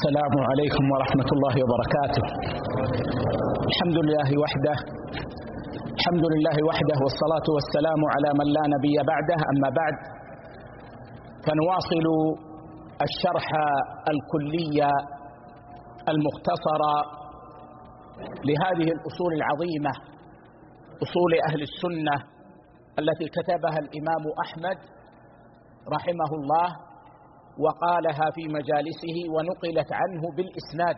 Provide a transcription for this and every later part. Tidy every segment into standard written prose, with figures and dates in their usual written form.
السلام عليكم ورحمة الله وبركاته. الحمد لله وحده، الحمد لله وحده، والصلاة والسلام على من لا نبي بعده. أما بعد، فنواصل الشرح الكلي المختصر لهذه الأصول العظيمة، أصول أهل السنة التي كتبها الإمام أحمد رحمه الله وقالها في مجالسه ونقلت عنه بالإسناد.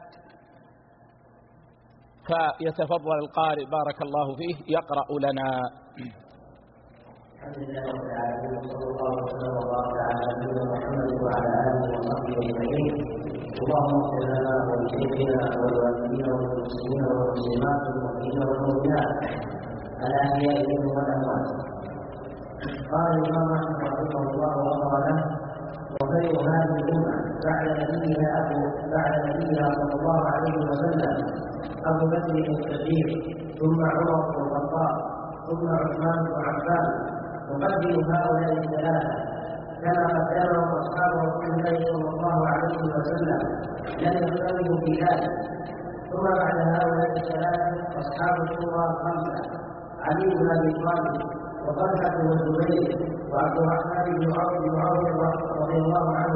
فيتفضل القارئ بارك الله فيه يقرأ لنا. الحمد لله رب العالمين، وصلى الله وسلم وبارك على نبينا محمد وعلى اله وصحبه اجمعين. اللهم اغفر لنا ولشيخنا ولوالدينا وللمسلمين والمسلمات والمؤمنين والمؤمنات الاحياء منهم والاموات. قال الامام احمد رحمه الله وغفر له: وخير هذه الامه بعد نبيها صلى الله عليه وسلم ابو بكر الصديق، ثم عمر بن الخطاب، ثم عثمان بن عفان. نقدم هؤلاء الثلاثه كما قدمهم اصحاب رسول الله صلى الله عليه وسلم، لم يختلفوا في ذلك. ثم بعد هؤلاء الثلاثه اصحاب الشورى الخمسه: علي بن ابي طالب، وطلحه والزبير، وعبد الرحمن بن عوف رضي الله عنه،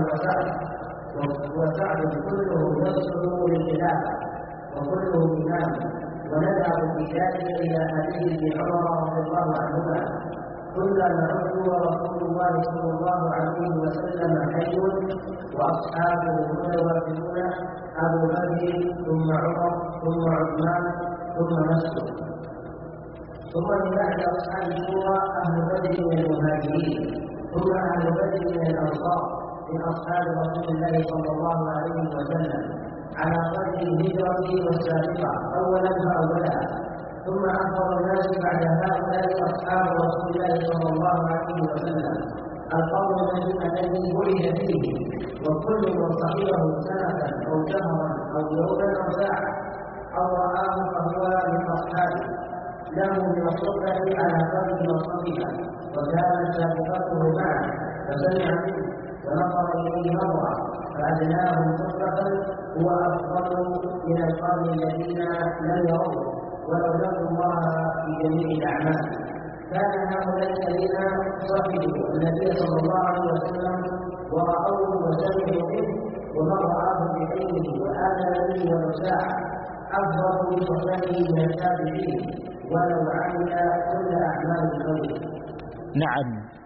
وسعد كلهم يصلح للخلافه وكلهم امام. ونذهب في ذلك الى حديث عمر رضي الله عنهما: كنا نعد ورسول الله صلى الله عليه وسلم حي واصحابه متوافقون، ابو بكر ثم عمر ثم عثمان ثم مسعود. ثم من بعد اصحاب الشورى اهل بدر من المهاجرين، ثم اهل بدر من الانصار من اصحاب رسول الله صلى الله عليه وسلم على قدر الهجره والسابقه اولا فاولا. ثم أفضل الناس بعد هؤلاء أصحاب رسول الله صلى الله عليه وسلم، القوم الذي بعث فيه، وكل من صحبه سنة أو شهرا أو يوما أو ساعة أو رآه فهو من أصحابه، له من الصحبة على قدر نصبها، وكانت سابقته معه فسمع منه ونظر إليه نظرة، فأدناهم صحبة هو أفضل من القوم الذين لم يروه ولو لقوا الله في جميع الاعمال. كان هؤلاء الذين صحبوا النبي صلى الله عليه وسلم ورأوه وسمعوا منه ومن رآه بعينه وآمن به ولو ساعة أفضل بصحبته من التابعين ولو عمل كل أعمال الخير. نعم،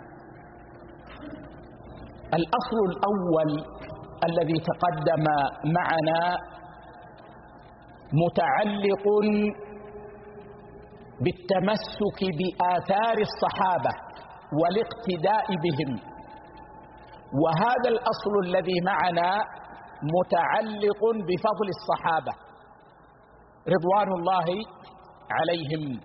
الأصل الأول الذي تقدم معنا متعلق بالتمسك بآثار الصحابة والاقتداء بهم، وهذا الأصل الذي معنا متعلق بفضل الصحابة رضوان الله عليهم.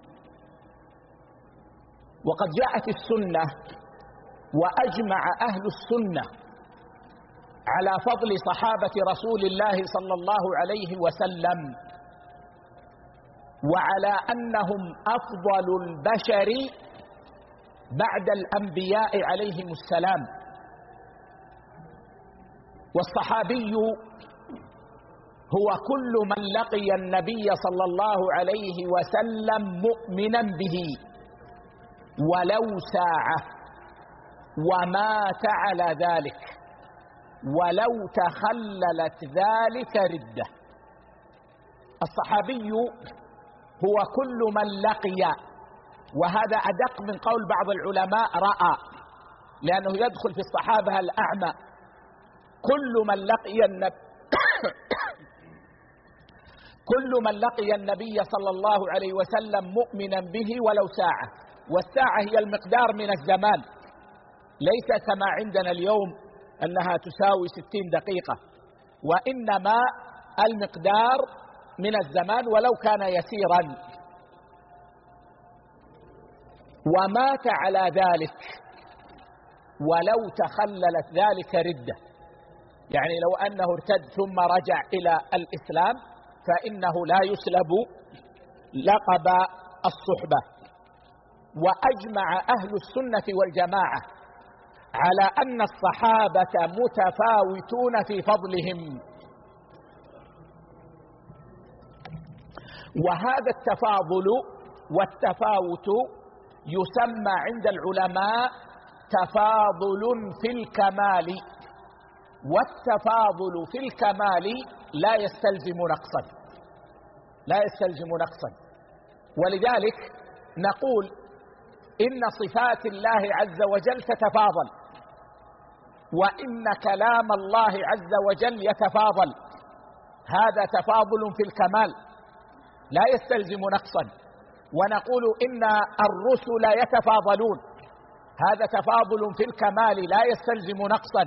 وقد جاءت السنة وأجمع أهل السنة على فضل صحابة رسول الله صلى الله عليه وسلم، وعلى أنهم أفضل البشر بعد الأنبياء عليهم السلام. والصحابي هو كل من لقي النبي صلى الله عليه وسلم مؤمنا به ولو ساعة ومات على ذلك، ولو تخللت ذلك ردة. الصحابي هو كل من لقي، وهذا أدق من قول بعض العلماء رأى، لأنه يدخل في الصحابة الأعمى. كل من لقي النبي صلى الله عليه وسلم مؤمنا به ولو ساعة، والساعة هي المقدار من الزمان، ليس كما عندنا اليوم أنها تساوي 60 دقيقة، وإنما المقدار من الزمان ولو كان يسيرا. ومات على ذلك ولو تخللت ذلك ردة، يعني لو أنه ارتد ثم رجع إلى الإسلام فإنه لا يسلب لقب الصحبة. وأجمع أهل السنة والجماعة على أن الصحابة متفاوتون في فضلهم، وهذا التفاضل والتفاوت يسمى عند العلماء تفاضل في الكمال، والتفاضل في الكمال لا يستلزم نقصا، ولذلك نقول إن صفات الله عز وجل تتفاضل، وإن كلام الله عز وجل يتفاضل، هذا تفاضل في الكمال لا يستلزم نقصا. ونقول إن الرسل يتفاضلون، هذا تفاضل في الكمال لا يستلزم نقصا.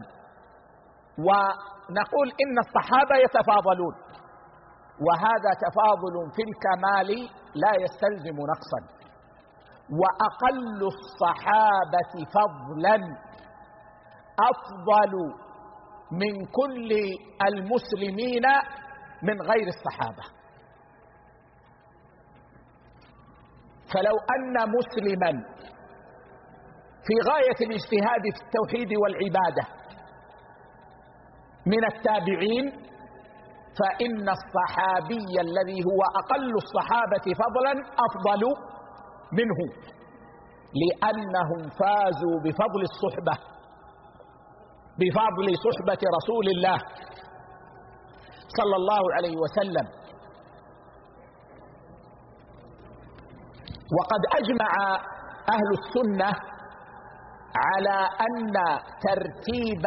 ونقول إن الصحابة يتفاضلون، وهذا تفاضل في الكمال لا يستلزم نقصا. وأقل الصحابة فضلا أفضل من كل المسلمين من غير الصحابة. فلو أن مسلما في غاية الاجتهاد في التوحيد والعبادة من التابعين، فإن الصحابي الذي هو أقل الصحابة فضلا أفضل منه، لأنهم فازوا بفضل الصحبة، بفضل صحبة رسول الله صلى الله عليه وسلم. وقد أجمع أهل السنة على أن ترتيب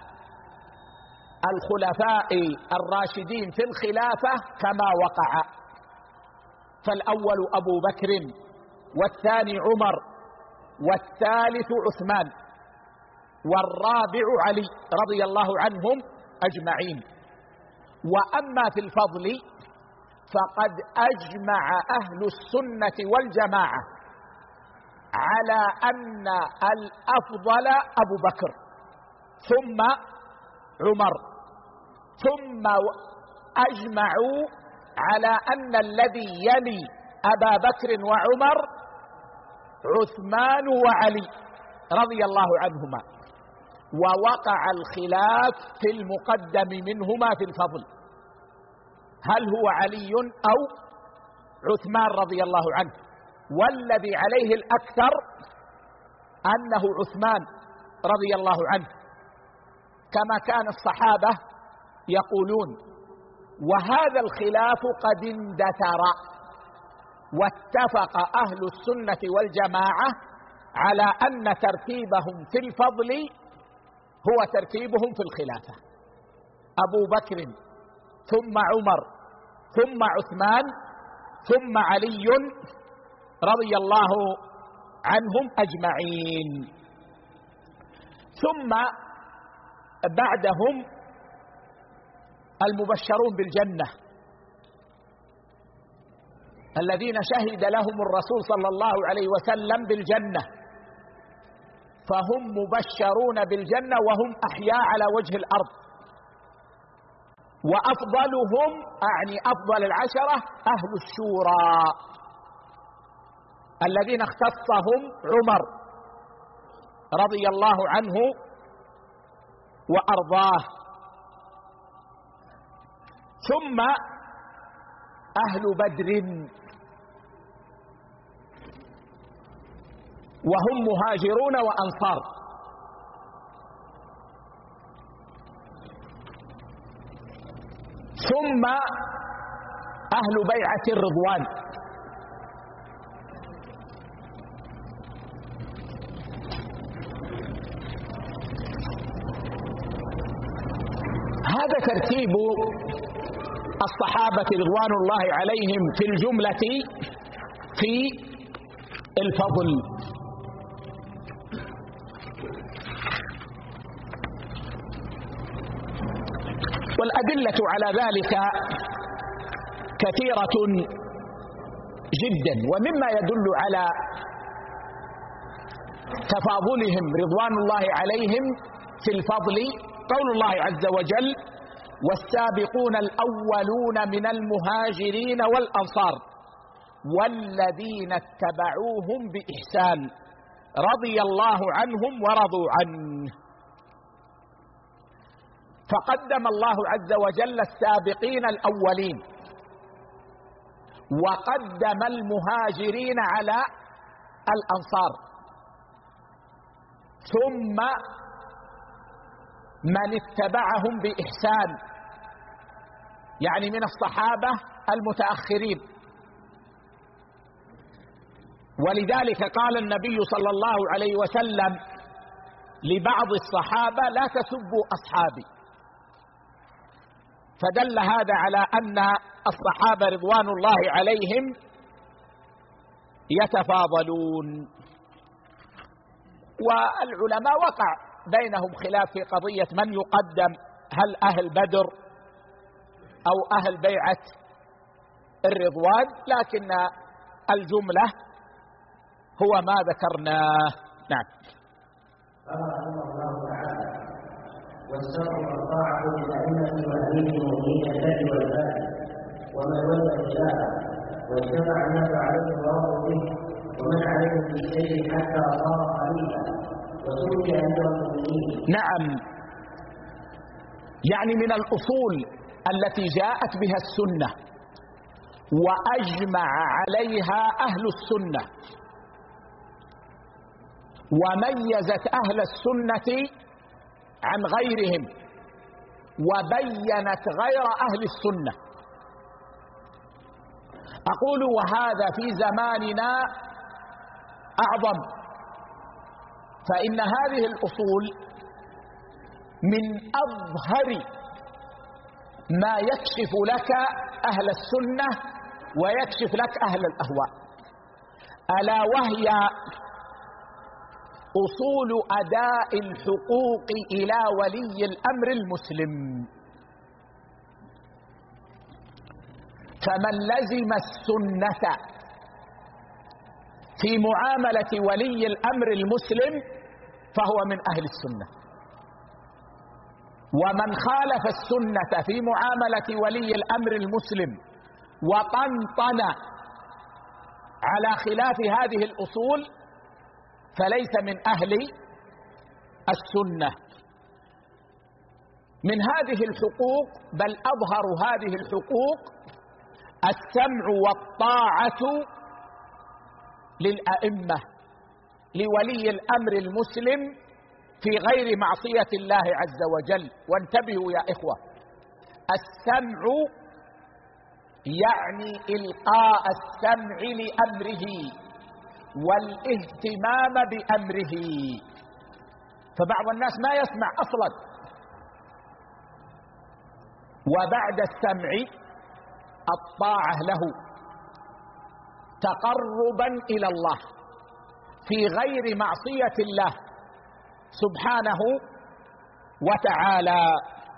الخلفاء الراشدين في الخلافة كما وقع، فالأول أبو بكر، والثاني عمر، والثالث عثمان، والرابع علي رضي الله عنهم أجمعين. وأما في الفضل فقد أجمع أهل السنة والجماعة على أن الأفضل أبو بكر ثم عمر، ثم أجمعوا على أن الذي يلي أبا بكر وعمر عثمان وعلي رضي الله عنهما، ووقع الخلاف في المقدم منهما في الفضل، هل هو علي أو عثمان رضي الله عنه؟ والذي عليه الأكثر أنه عثمان رضي الله عنه، كما كان الصحابة يقولون. وهذا الخلاف قد اندثر، واتفق أهل السنة والجماعة على أن ترتيبهم في الفضل هو ترتيبهم في الخلافة، أبو بكر ثم عمر ثم عثمان ثم علي رضي الله عنهم أجمعين، ثم بعدهم المبشرون بالجنة الذين شهد لهم الرسول صلى الله عليه وسلم بالجنة، فهم مبشرون بالجنة وهم أحياء على وجه الأرض. وأفضلهم أعني أفضل العشرة أهل الشورى الذين اختصهم عمر رضي الله عنه وأرضاه، ثم أهل بدر وهم مهاجرون وأنصار، ثم أهل بيعة الرضوان، هذا ترتيب الصحابة رضوان الله عليهم في الجملة في الفضل. والأدلة على ذلك كثيرة جدا، ومما يدل على تفاضلهم رضوان الله عليهم في الفضل قول الله عز وجل: والسابقون الأولون من المهاجرين والأنصار والذين اتبعوهم بإحسان رضي الله عنهم ورضوا عنه. فقدم الله عز وجل السابقين الأولين، وقدم المهاجرين على الأنصار، ثم من اتبعهم بإحسان، يعني من الصحابة المتأخرين. ولذلك قال النبي صلى الله عليه وسلم لبعض الصحابة: لا تسبوا أصحابي. فدل هذا على أن الصحابة رضوان الله عليهم يتفاضلون. والعلماء وقع بينهم خلاف في قضية من يقدم، هل أهل بدر أو أهل بيعة الرضوان، لكن الجملة هو ما ذكرناه. نعم. قال رحمه الله تعالى: والسمع والطاعة للأئمة وأمير المؤمنين الذي والبال ومن ولى خلافه، واجتمع الناس عليه وراضوا به، ومن عليه في شيء حتى صار خليفة وسمي أمير المؤمنين. نعم، يعني من الأصول التي جاءت بها السنة وأجمع عليها أهل السنة، وميزت أهل السنة عن غيرهم، وبينت غير أهل السنة. أقول وهذا في زماننا أعظم، فإن هذه الأصول من أظهر ما يكشف لك أهل السنة ويكشف لك أهل الأهواء، ألا وهي أصول أداء الحقوق إلى ولي الأمر المسلم. فمن لزم السنة في معاملة ولي الأمر المسلم فهو من أهل السنة، ومن خالف السنة في معاملة ولي الأمر المسلم وطنطن على خلاف هذه الأصول فليس من أهل السنة. من هذه الحقوق، بل أظهر هذه الحقوق، السمع والطاعة للأئمة لولي الأمر المسلم في غير معصية الله عز وجل. وانتبهوا يا إخوة، السمع يعني إلقاء السمع لأمره والاهتمام بأمره، فبعض الناس ما يسمع أصلا. وبعد السمع الطاعة له تقربا إلى الله في غير معصية الله سبحانه وتعالى،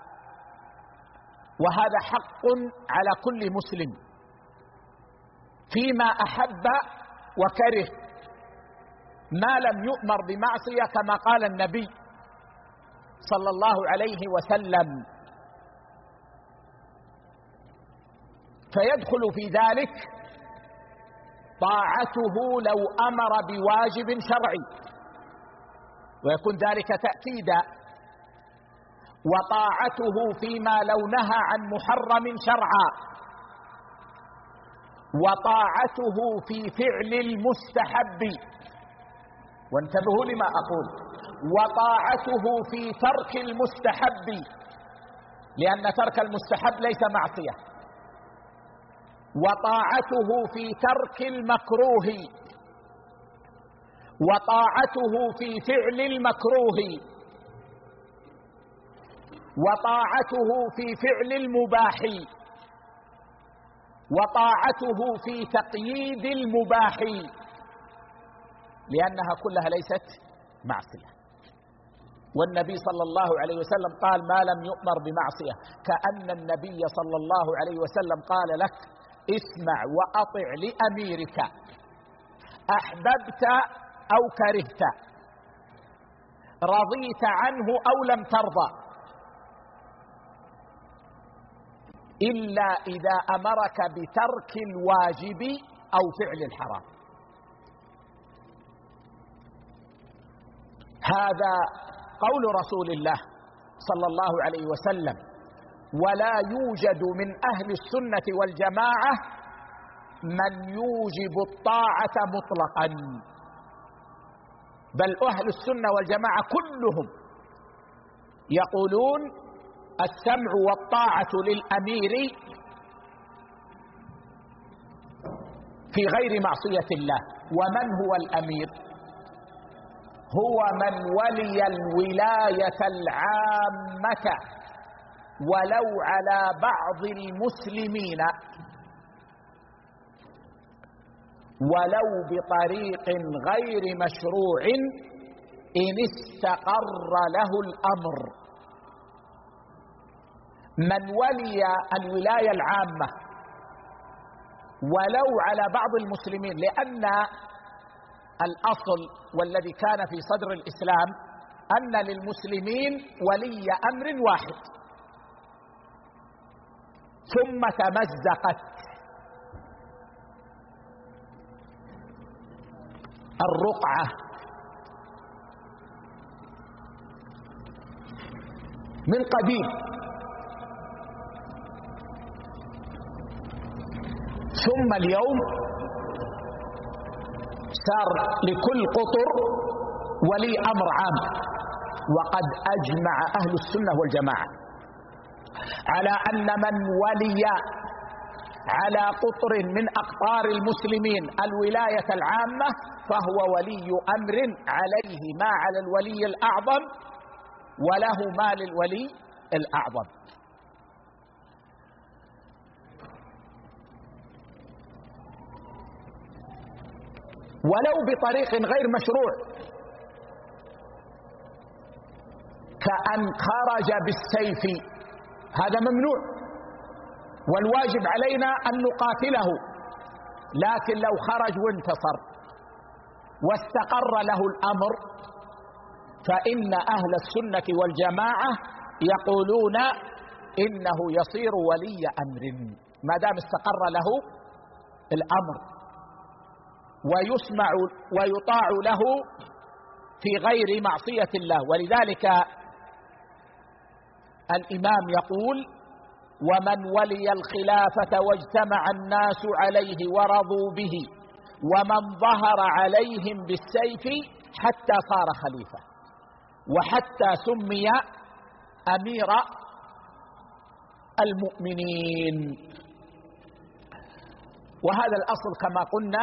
وهذا حق على كل مسلم فيما أحب وكره، ما لم يؤمر بمعصية كما قال النبي صلى الله عليه وسلم. فيدخل في ذلك طاعته لو أمر بواجب شرعي ويكون ذلك تأكيدا، وطاعته فيما لو نهى عن محرم شرعا، وطاعته في فعل المستحب، وانتبهوا لما أقول، وطاعته في ترك المستحب، لأن ترك المستحب ليس معصية، وطاعته في ترك المكروه، وطاعته في فعل المكروه، وطاعته في فعل المباح، وطاعته في تقييد المباح، لأنها كلها ليست معصية. والنبي صلى الله عليه وسلم قال: ما لم يؤمر بمعصية، كأن النبي صلى الله عليه وسلم قال لك: اسمع وأطع لأميرك أحببت أو كرهت، رضيت عنه أو لم ترضى، إلا إذا أمرك بترك الواجب أو فعل الحرام. هذا قول رسول الله صلى الله عليه وسلم. ولا يوجد من أهل السنة والجماعة من يوجب الطاعة مطلقا، بل أهل السنة والجماعة كلهم يقولون السمع والطاعة للأمير في غير معصية الله. ومن هو الأمير؟ هو من ولي الولاية العامة ولو على بعض المسلمين، ولو بطريق غير مشروع إن استقر له الأمر. من ولي الولاية العامة ولو على بعض المسلمين، لأن الأصل والذي كان في صدر الإسلام أن للمسلمين ولي أمر واحد، ثم تمزقت الرقعة من قديم، ثم اليوم صار لكل قطر ولي أمر عام. وقد أجمع أهل السنة والجماعة على أن من ولي على قطر من أقطار المسلمين الولاية العامة فهو ولي أمر، عليه ما على الولي الأعظم وله ما للولي الأعظم. ولو بطريق غير مشروع، كأن خرج بالسيف، هذا ممنوع، والواجب علينا أن نقاتله، لكن لو خرج وانتصر واستقر له الأمر فإن أهل السنة والجماعة يقولون إنه يصير ولي أمر ما دام استقر له الأمر، ويسمع ويطاع له في غير معصية الله. ولذلك الإمام يقول: ومن ولي الخلافة واجتمع الناس عليه ورضوا به، ومن ظهر عليهم بالسيف حتى صار خليفة، وحتى سمي أمير المؤمنين. وهذا الأصل كما قلنا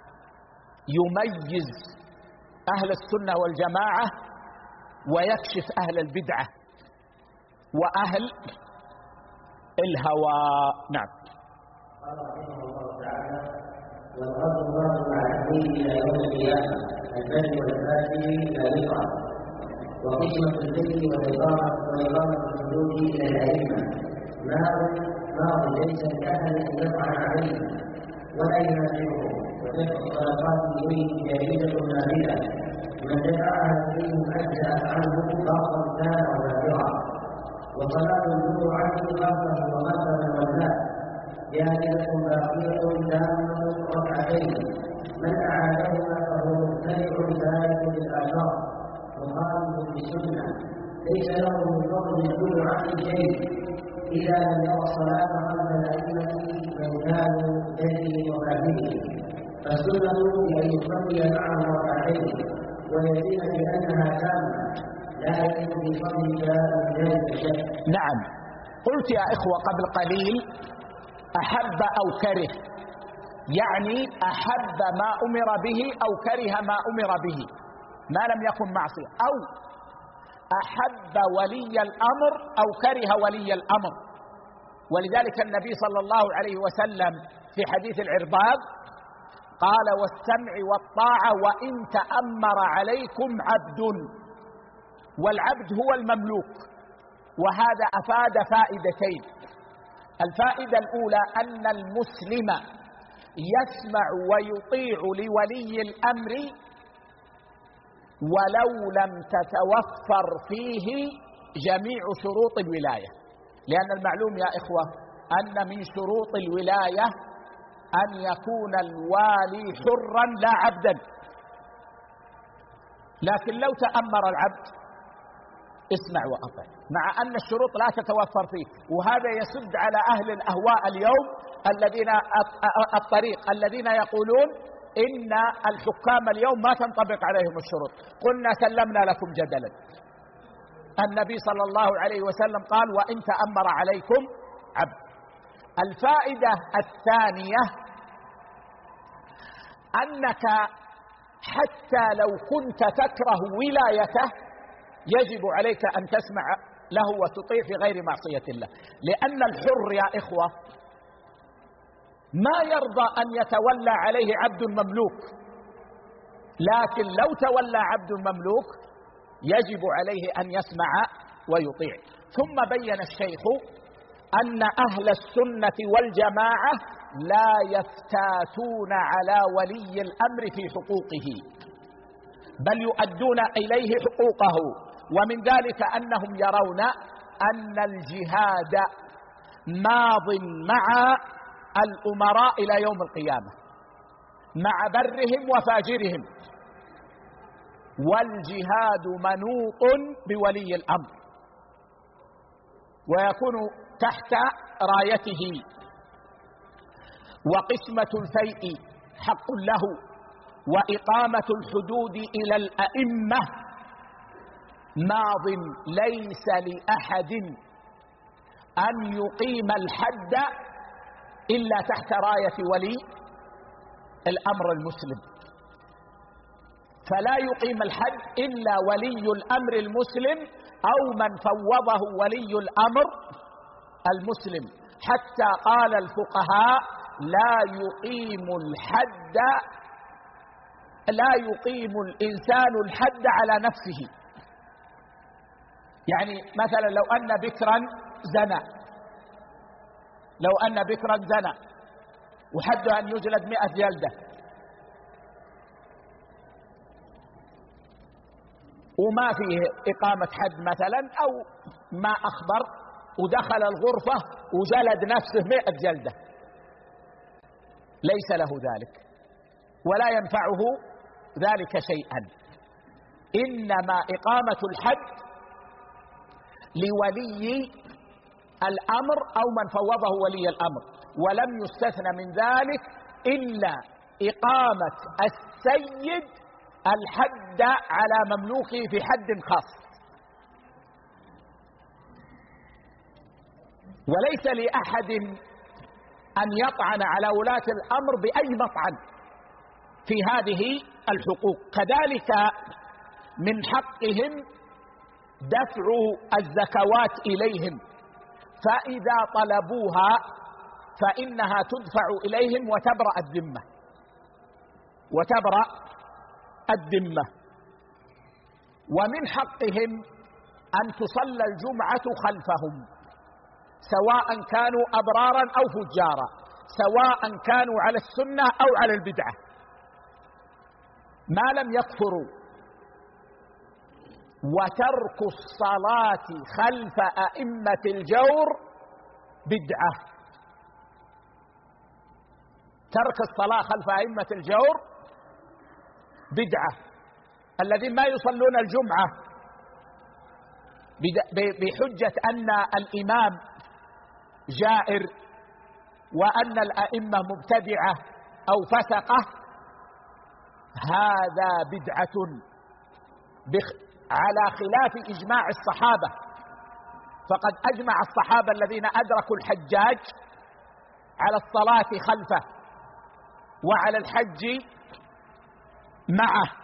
يميز أهل السنة والجماعة ويكشف أهل البدعة وأهل الهوى. نعم. قال رحمه الله تعالى: والأرض الله مع الدين إلى يوم القيامة، البر والفاجر لا يقع، وقسمة الذل وإقامة الحدود إلى الأئمة ماض ليس لأحد أن يطعن عليه ولا ينازعه، ودفع الصدقات إليه جائزة نافلة، من دفعها إليهم أجزأت عنه باطلا كان أو نافعا، وصلاة الجمعة خلفه وخلف من ولاه جائزة باقية تامة ركعتين، من أعادهما فهو مبتدع ذلك بالآثار مخالف بالسنة، ليس له من فضل الجمعة شيء إذا لم يرى الصلاة خلف الأئمة من كانوا جهله وفاهمه، فالسنة بأن يصلي معه ركعتين ويزيد بأنها تامة لا يجب في فضلك من ذلك شيء. نعم. قلت يا إخوة قبل قليل: أحب أو كره، يعني أحب ما أمر به أو كره ما أمر به ما لم يكن معصية، أو أحب ولي الأمر أو كره ولي الأمر. ولذلك النبي صلى الله عليه وسلم في حديث العرباض قال: والسمع والطاعة وإن تأمر عليكم عبد. والعبد هو المملوك. وهذا أفاد فائدتين: الفائدة الأولى أن المسلم يسمع ويطيع لولي الأمر ولو لم تتوفر فيه جميع شروط الولاية، لأن المعلوم يا إخوة أن من شروط الولاية أن يكون الوالي حرا لا عبدا. لكن لو تأمر العبد اسمع وأطع، مع أن الشروط لا تتوفر فيه. وهذا يسد على أهل الأهواء اليوم الذين يقولون إن الحكام اليوم ما تنطبق عليهم الشروط. قلنا سلمنا لكم جدلا، النبي صلى الله عليه وسلم قال: وإن تأمر عليكم عبد. الفائدة الثانية أنك حتى لو كنت تكره ولايته يجب عليك أن تسمع له وتطيع في غير معصية الله، لأن الحر يا إخوة ما يرضى أن يتولى عليه عبد مملوك، لكن لو تولى عبد مملوك يجب عليه أن يسمع ويطيع. ثم بين الشيخ أن أهل السنة والجماعة لا يفتاتون على ولي الأمر في حقوقه، بل يؤدون إليه حقوقه. ومن ذلك أنهم يرون أن الجهاد ماض مع الأمراء إلى يوم القيامة، مع برهم وفاجرهم، والجهاد منوط بولي الأمر ويكون تحت رايته، وقسمة الفيء حق له، وإقامة الحدود إلى الأئمة ماض، ليس لأحد أن يقيم الحد إلا تحت راية ولي الأمر المسلم، فلا يقيم الحد إلا ولي الأمر المسلم أو من فوضه ولي الأمر المسلم. حتى قال الفقهاء: لا يقيم الإنسان الحد على نفسه. يعني مثلا لو أن بكرا زنى وحده أن يجلد 100 جلدة، وما فيه إقامة حد مثلا، أو ما أخبر ودخل الغرفة وجلد نفسه 100 جلدة، ليس له ذلك ولا ينفعه ذلك شيئا. إنما إقامة الحد لولي الأمر أو من فوضه ولي الأمر، ولم يستثنى من ذلك إلا إقامة السيد الحد على مملوكه في حد خاص، وليس لأحد أن يطعن على ولاة الأمر بأي مطعن في هذه الحقوق. كذلك من حقهم دفع الزكوات إليهم، فإذا طلبوها فإنها تدفع إليهم وتبرأ الذمة. ومن حقهم أن تصلى الجمعة خلفهم، سواء كانوا أبرارا أو فجارا، سواء كانوا على السنة أو على البدعة، ما لم يكفروا. وترك الصلاة خلف أئمة الجور بدعة، ترك الصلاة خلف أئمة الجور بدعة. الذين ما يصلون الجمعة بحجة أن الإمام جائر وأن الأئمة مبتدعة أو فسقة، هذا بدعة على خلاف إجماع الصحابة. فقد أجمع الصحابة الذين أدركوا الحجاج على الصلاة خلفه وعلى الحج معه.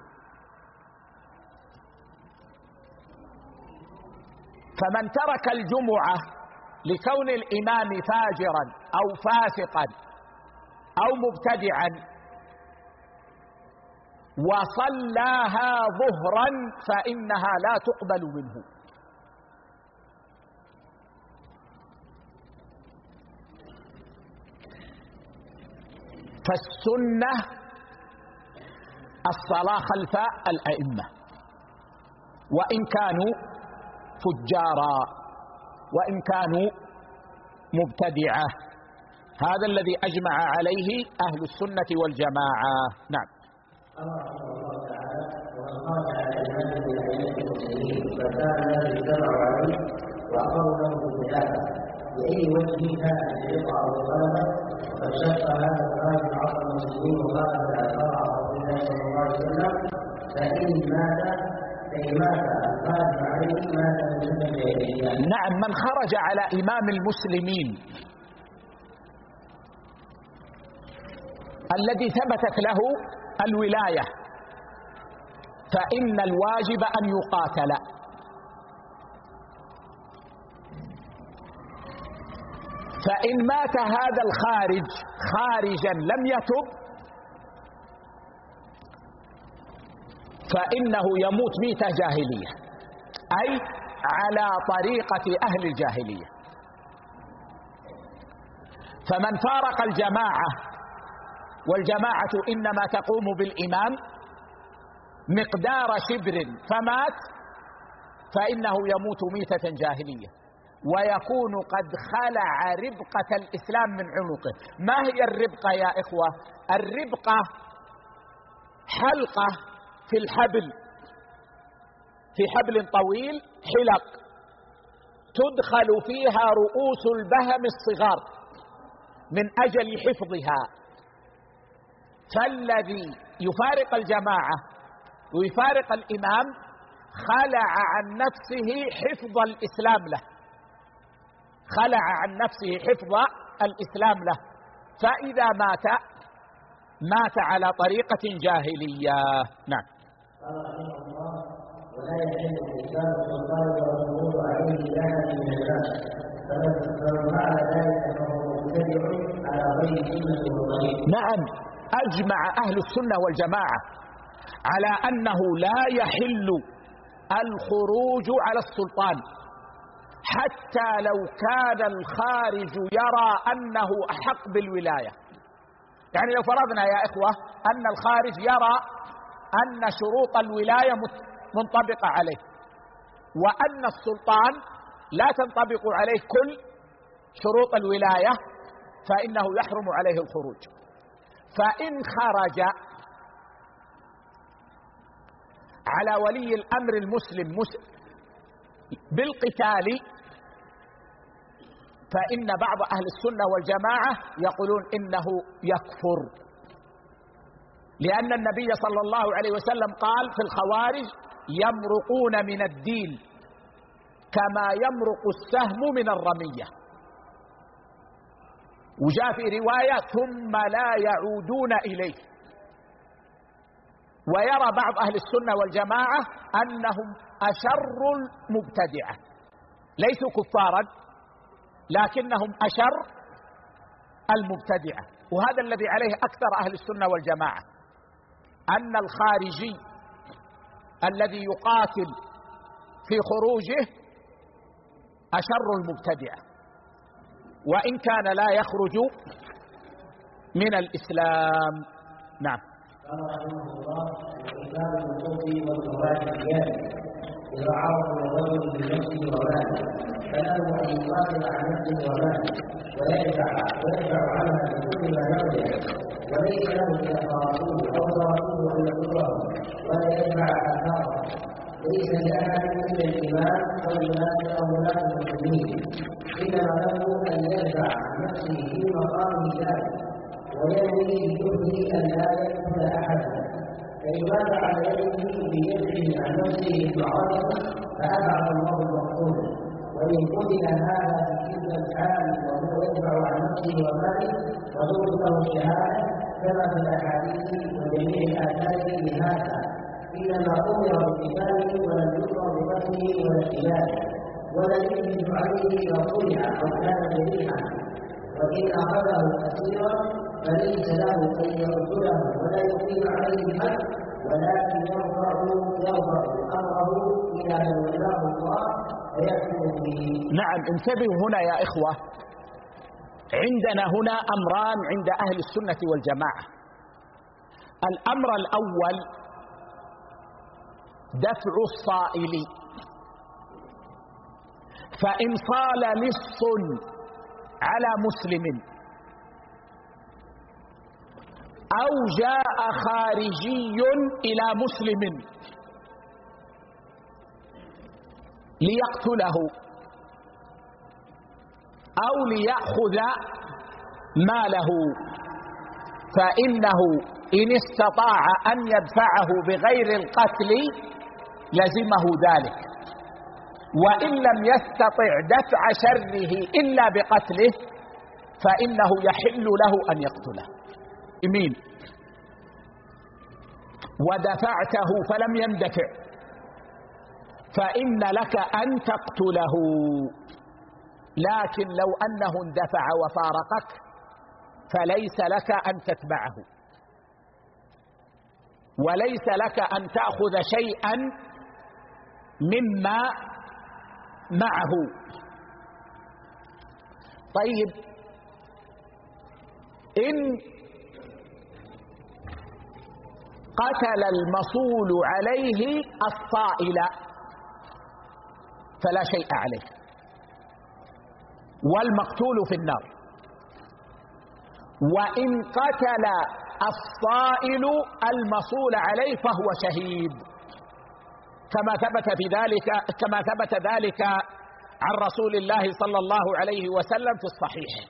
فمن ترك الجمعة لكون الإمام فاجرا أو فاسقا أو مبتدعا وصلاها ظهرا فإنها لا تقبل منه. فالسنة الصلاة خلف الأئمة وإن كانوا فجارا وإن كانوا مبتدعة، هذا الذي أجمع عليه أهل السنة والجماعة. نعم. الله تعالى وقال على المنهج الأئمة المسلمين فكان الناس اجتمعوا عليه وأقروا له بالخلافة بأي وجه كان برضا أو بغلبة وقد شق هذا الخارج عصر المسلمين وخالف آثار رسول الله صلى الله عليه وسلم فإن مات الخارج عليه مات من سنة الجاهلية. نعم، من خرج على إمام المسلمين الذي ثبتت له الولاية فإن الواجب أن يقاتل. فإن مات هذا الخارج خارجا لم يتب فإنه يموت ميتة جاهلية، أي على طريقة أهل الجاهلية. فمن فارق الجماعة، والجماعة إنما تقوم بالإمام، مقدار شبر فمات فإنه يموت ميتة جاهلية، ويكون قد خلع ربقة الإسلام من عنقه. ما هي الربقة يا إخوة؟ الربقة حلقة في الحبل، في حبل طويل حلق تدخل فيها رؤوس البهم الصغار من أجل حفظها. فالذي يفارق الجماعة ويفارق الإمام خلع عن نفسه حفظ الإسلام له، خلع عن نفسه حفظ الإسلام له، فإذا مات على طريقة جاهلية. نعم. قال رحمه الله: ولا يحل الإسلام السلطان والخروج عليه لعنة من الناس، فمن فعل ذلك فهو مبتدع على غير سنة وطريق. نعم، أجمع أهل السنة والجماعة على أنه لا يحل الخروج على السلطان حتى لو كان الخارج يرى أنه أحق بالولاية. يعني لو فرضنا يا إخوة أن الخارج يرى أن شروط الولاية منطبقة عليه، وأن السلطان لا تنطبق عليه كل شروط الولاية، فإنه يحرم عليه الخروج. فإن خرج على ولي الأمر المسلم بالقتال فإن بعض أهل السنة والجماعة يقولون إنه يكفر، لأن النبي صلى الله عليه وسلم قال في الخوارج: يمرقون من الدين كما يمرق السهم من الرمية. وجاء في رواية: ثم لا يعودون إليه. ويرى بعض أهل السنة والجماعة أنهم أشر المبتدعة، ليسوا كفارا لكنهم أشر المبتدعة. وهذا الذي عليه أكثر أهل السنة والجماعة، أن الخارجي الذي يقاتل في خروجه أشر المبتدعة، وإن كان لا يخرج من الإسلام. نعم. قال رحمه الله: وإسلام الكفر والخوارج الجاهل إذا عرف الرجل بنفسه وماله فله أن يقاتل عن نفسه وماله ويدفع عنها بكل ما يقدر، وليس له إذا فرطوه أو ضربوه أن يضره ولا يدفع آثاره. ليس لأحد إلا الإمام أو ولاة المسلمين، إنما له أن يدفع عن نفسه في مقام ذلك وينوي بكفره أن لا يقتل أحدا. فإن مات على يده بيده عن نفسه المعركة فأبعد الله المقتول. وإن قتل هذا في تلك الحال وهو يدفع عن نفسه وماله وترثه الشهادة كما في الأحاديث وجميع الآثار لهذا، إنما أمر بقتاله ولم يؤمر بقتله ولا اغتياله، ولا يجب عليه إذا طلع أو كان جريحا. وإن أخذه أسيرا فليس له أن يقتله ولا يقيم عليه الحد، ولكن يرفع أمره إلى من ولاه الله فيحكم به. نعم، انتبهوا هنا يا إخوة، عندنا هنا أمران عند أهل السنة والجماعة. الأمر الأول دفع الصائل، فإن صال لص على مسلم أو جاء خارجي إلى مسلم ليقتله أو ليأخذ ماله، فإنه إن استطاع أن يدفعه بغير القتل لزمه ذلك، وإن لم يستطع دفع شره إلا بقتله فإنه يحل له أن يقتله. يمين ودفعته فلم يندفع فإن لك أن تقتله، لكن لو أنه اندفع وفارقك فليس لك أن تتبعه، وليس لك أن تأخذ شيئا مما معه. طيب، إن قتل المصول عليه الصائل فلا شيء عليه، والمقتول في النار. وإن قتل الصائل المصول عليه فهو شهيد، كما ثبت ذلك عن رسول الله صلى الله عليه وسلم في الصحيح.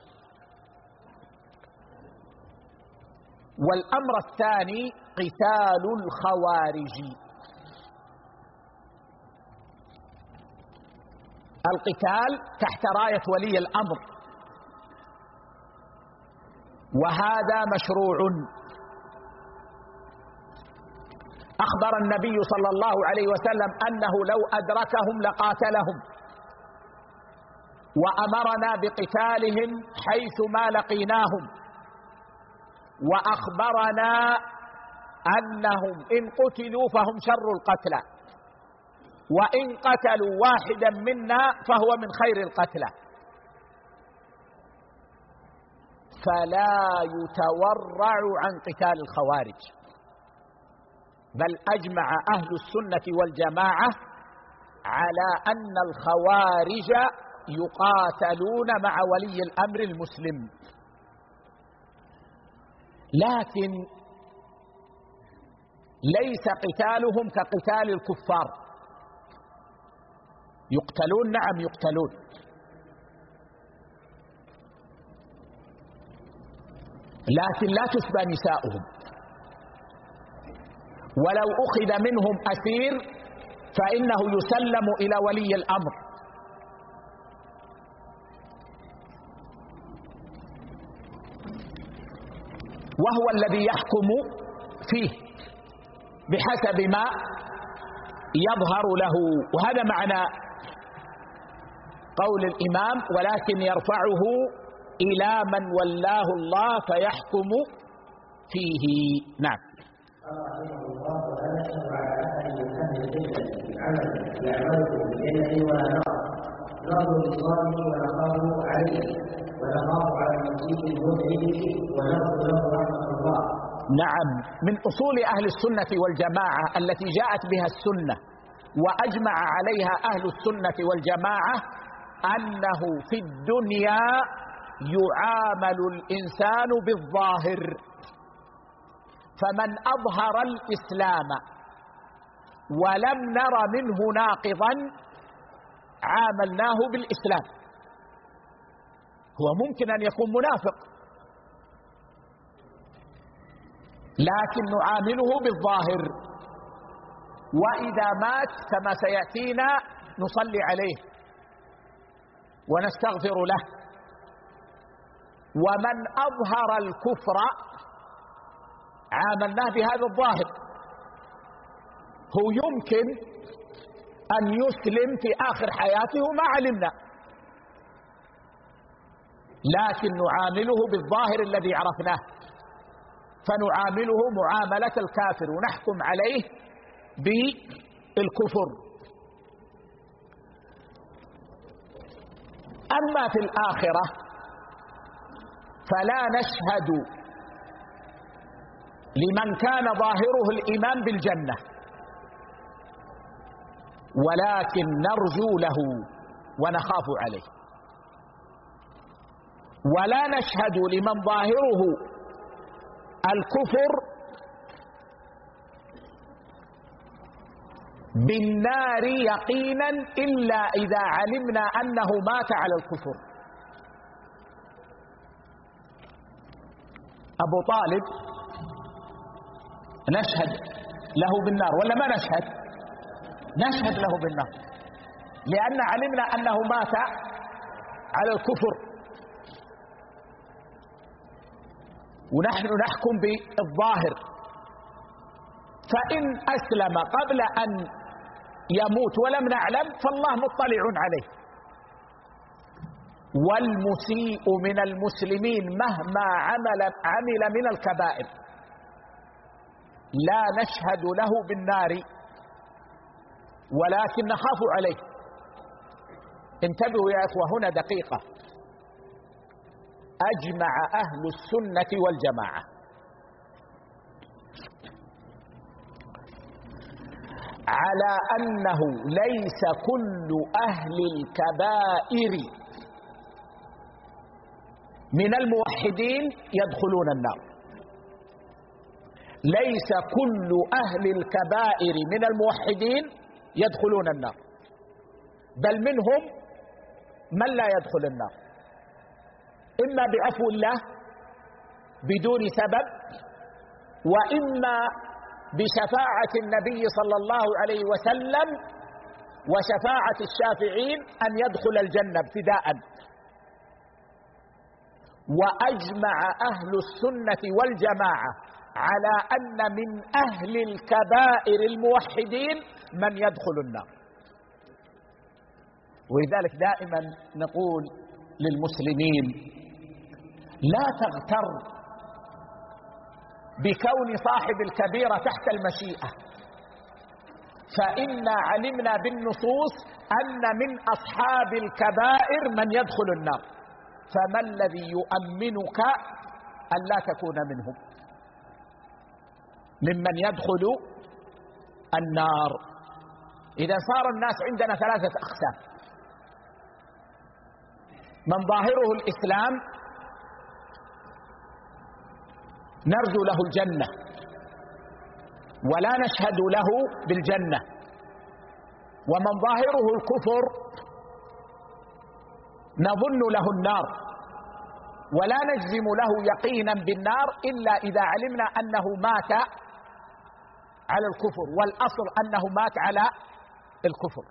والأمر الثاني قتال الخوارج. القتال تحت راية ولي الأمر، وهذا مشروع. أخبر النبي صلى الله عليه وسلم أنه لو أدركهم لقاتلهم، وأمرنا بقتالهم حيثما لقيناهم، وأخبرنا أنهم إن قتلوا فهم شر القتلى، وإن قتلوا واحدا منا فهو من خير القتلى. فلا يتورع عن قتال الخوارج، بل أجمع أهل السنة والجماعة على أن الخوارج يقاتلون مع ولي الأمر المسلم، لكن ليس قتالهم كقتال الكفار. يقتلون، نعم يقتلون، لكن لا تسبى نساؤهم، ولو أخذ منهم أسير فإنه يسلم إلى ولي الأمر. وهو الذي يحكم فيه بحسب ما يظهر له. وهذا معنى قول الإمام: ولكن يرفعه إلى من ولاه الله فيحكم فيه. نعم. رحمه الله: ولا نشهد على أحد من أهل الجنة بعمل يعمله بالجنة ولا نار، نرجو لصالحه ونخاف عليه، ونخاف على المسيء المذنب ونرجو له رحمة الله. نعم، من أصول أهل السنة والجماعة التي جاءت بها السنة وأجمع عليها أهل السنة والجماعة أنه في الدنيا يعامل الإنسان بالظاهر، فمن أظهر الإسلام ولم نر منه ناقضا عاملناه بالإسلام. هو ممكن أن يكون منافق، لكن نعامله بالظاهر، وإذا مات كما سيأتينا نصلي عليه ونستغفر له. ومن أظهر الكفر عاملناه بهذا الظاهر، هو يمكن أن يسلم في آخر حياته ما علمنا، لكن نعامله بالظاهر الذي عرفناه، فنعامله معاملة الكافر ونحكم عليه بالكفر. أما في الآخرة فلا نشهد لمن كان ظاهره الإيمان بالجنة، ولكن نرجو له ونخاف عليه. ولا نشهد لمن ظاهره الكفر بالنار يقينا إلا إذا علمنا أنه مات على الكفر. أبو طالب نشهد له بالنار ولا ما نشهد؟ نشهد له بالنار، لأن علمنا أنه مات على الكفر، ونحن نحكم بالظاهر. فإن أسلم قبل أن يموت ولم نعلم فالله مطلع عليه. والمسيء من المسلمين مهما عمل من الكبائر لا نشهد له بالنار، ولكن نخاف عليه. انتبهوا يا إخوة، هنا دقيقة. أجمع أهل السنة والجماعة على أنه ليس كل أهل الكبائر من الموحدين يدخلون النار. ليس كل أهل الكبائر من الموحدين يدخلون النار، بل منهم من لا يدخل النار، إما بعفو الله بدون سبب، وإما بشفاعة النبي صلى الله عليه وسلم وشفاعة الشافعين أن يدخل الجنة ابتداء. وأجمع أهل السنة والجماعة على أن من أهل الكبائر الموحدين من يدخل النار. ولذلك دائما نقول للمسلمين لا تغتر بكون صاحب الكبيرة تحت المشيئة، فإنا علمنا بالنصوص أن من أصحاب الكبائر من يدخل النار، فما الذي يؤمنك أن لا تكون منهم ممن يدخل النار؟ إذا صار الناس عندنا ثلاثة أقسام: من ظاهره الإسلام نرجو له الجنة ولا نشهد له بالجنة، ومن ظاهره الكفر نظن له النار ولا نجزم له يقينا بالنار إلا إذا علمنا أنه مات على الكفر، والأصل أنه مات على الكفر.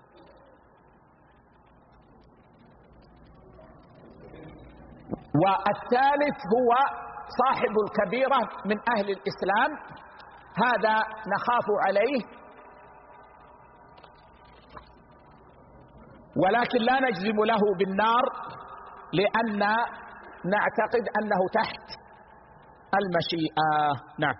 والثالث هو صاحب الكبيرة من أهل الإسلام، هذا نخاف عليه ولكن لا نجزم له بالنار، لأن نعتقد أنه تحت المشيئة. نعم.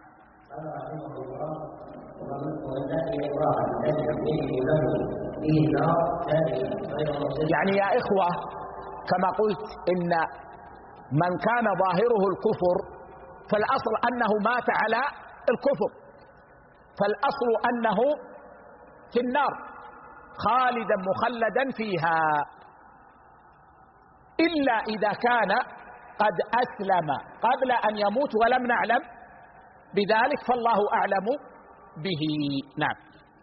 يعني يا إخوة كما قلت إن من كان ظاهره الكفر فالأصل أنه مات على الكفر، فالأصل أنه في النار خالدا مخلدا فيها، إلا إذا كان قد أسلم قبل أن يموت ولم نعلم بذلك فالله أعلم به. نعم.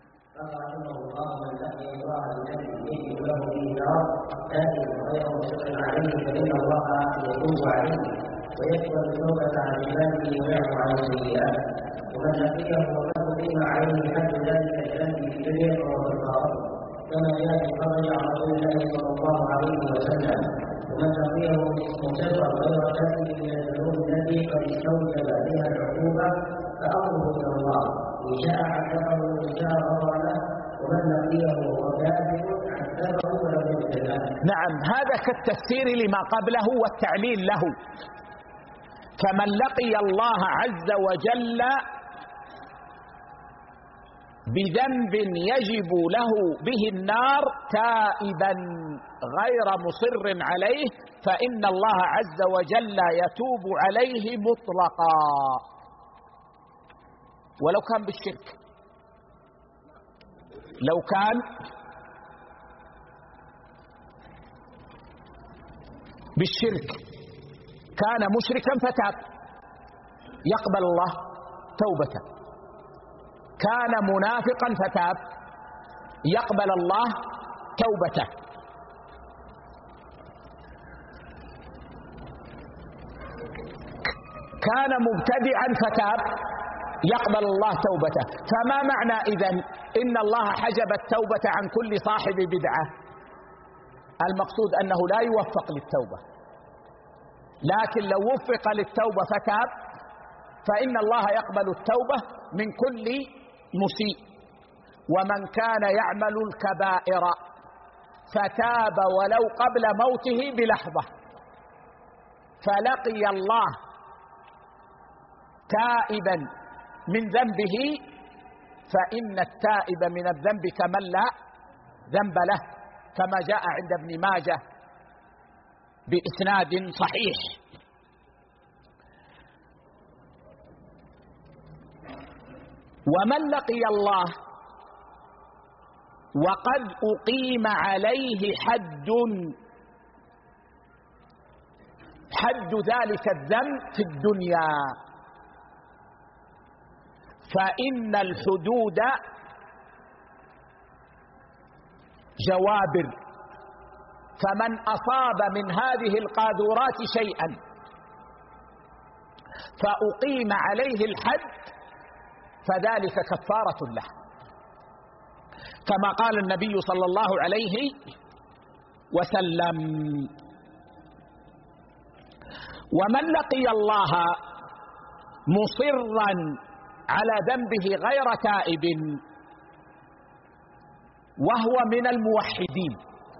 ويقبل التوبة عن عباده ويعفو عن السيئات، ومن لقيه وله بما عليه حد ذلك الذنب في الدنيا وهو في الآخرة، كما جاء في خبر عن رسول الله صلى الله عليه وسلم. ومن لقيه مصرا غير كافر من الذنوب التي قد استوجب بها العقوبة فأمره إلى الله، إن شاء عذبه وإن شاء غفر له، ومن لقيه وهو كافر عذبه ولم يغفر له. نعم، هذا كالتفسير لما قبله والتعليل له. فمن لقي الله عز وجل بذنب يجب له به النار تائبا غير مصر عليه فإن الله عز وجل يتوب عليه مطلقا ولو كان بالشرك. لو كان بالشرك كان مشركا فتاب يقبل الله توبته، كان منافقا فتاب يقبل الله توبته. كان مبتدعا فتاب يقبل الله توبته. فما معنى إذن إن الله حجب التوبة عن كل صاحب بدعة؟ المقصود أنه لا يوفق للتوبة، لكن لو وفق للتوبة فتاب فإن الله يقبل التوبة من كل مسيء. ومن كان يعمل الكبائر فتاب ولو قبل موته بلحظة فلقي الله تائبا من ذنبه فإن التائب من الذنب كمن لا ذنب له، كما جاء عند ابن ماجه بإسناد صحيح. ومن لقي الله وقد أقيم عليه حد ذلك الذنب في الدنيا، فإن الحدود جوابر، فمن أصاب من هذه القاذورات شيئا فأقيم عليه الحد فذلك كفارة له، كما قال النبي صلى الله عليه وسلم. ومن لقي الله مصرا على ذنبه غير تائب وهو من الموحدين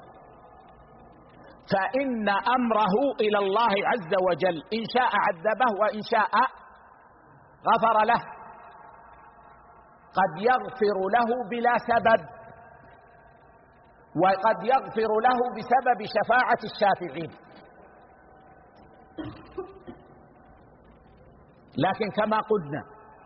فإن أمره إلى الله عز وجل، إن شاء عذبه وإن شاء غفر له، قد يغفر له بلا سبب وقد يغفر له بسبب شفاعة الشافعين. لكن كما قلنا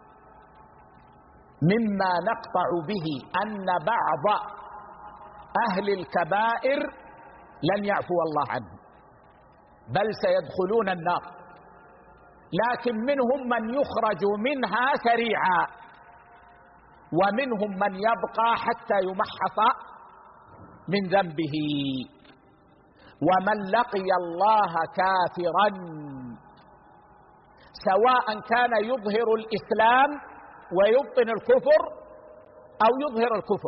مما نقطع به أن بعض أهل الكبائر لن يعفو الله عنهم بل سيدخلون النار، لكن منهم من يخرج منها سريعا ومنهم من يبقى حتى يمحص من ذنبه. ومن لقي الله كافرا سواء كان يظهر الإسلام ويبطن الكفر أو يظهر الكفر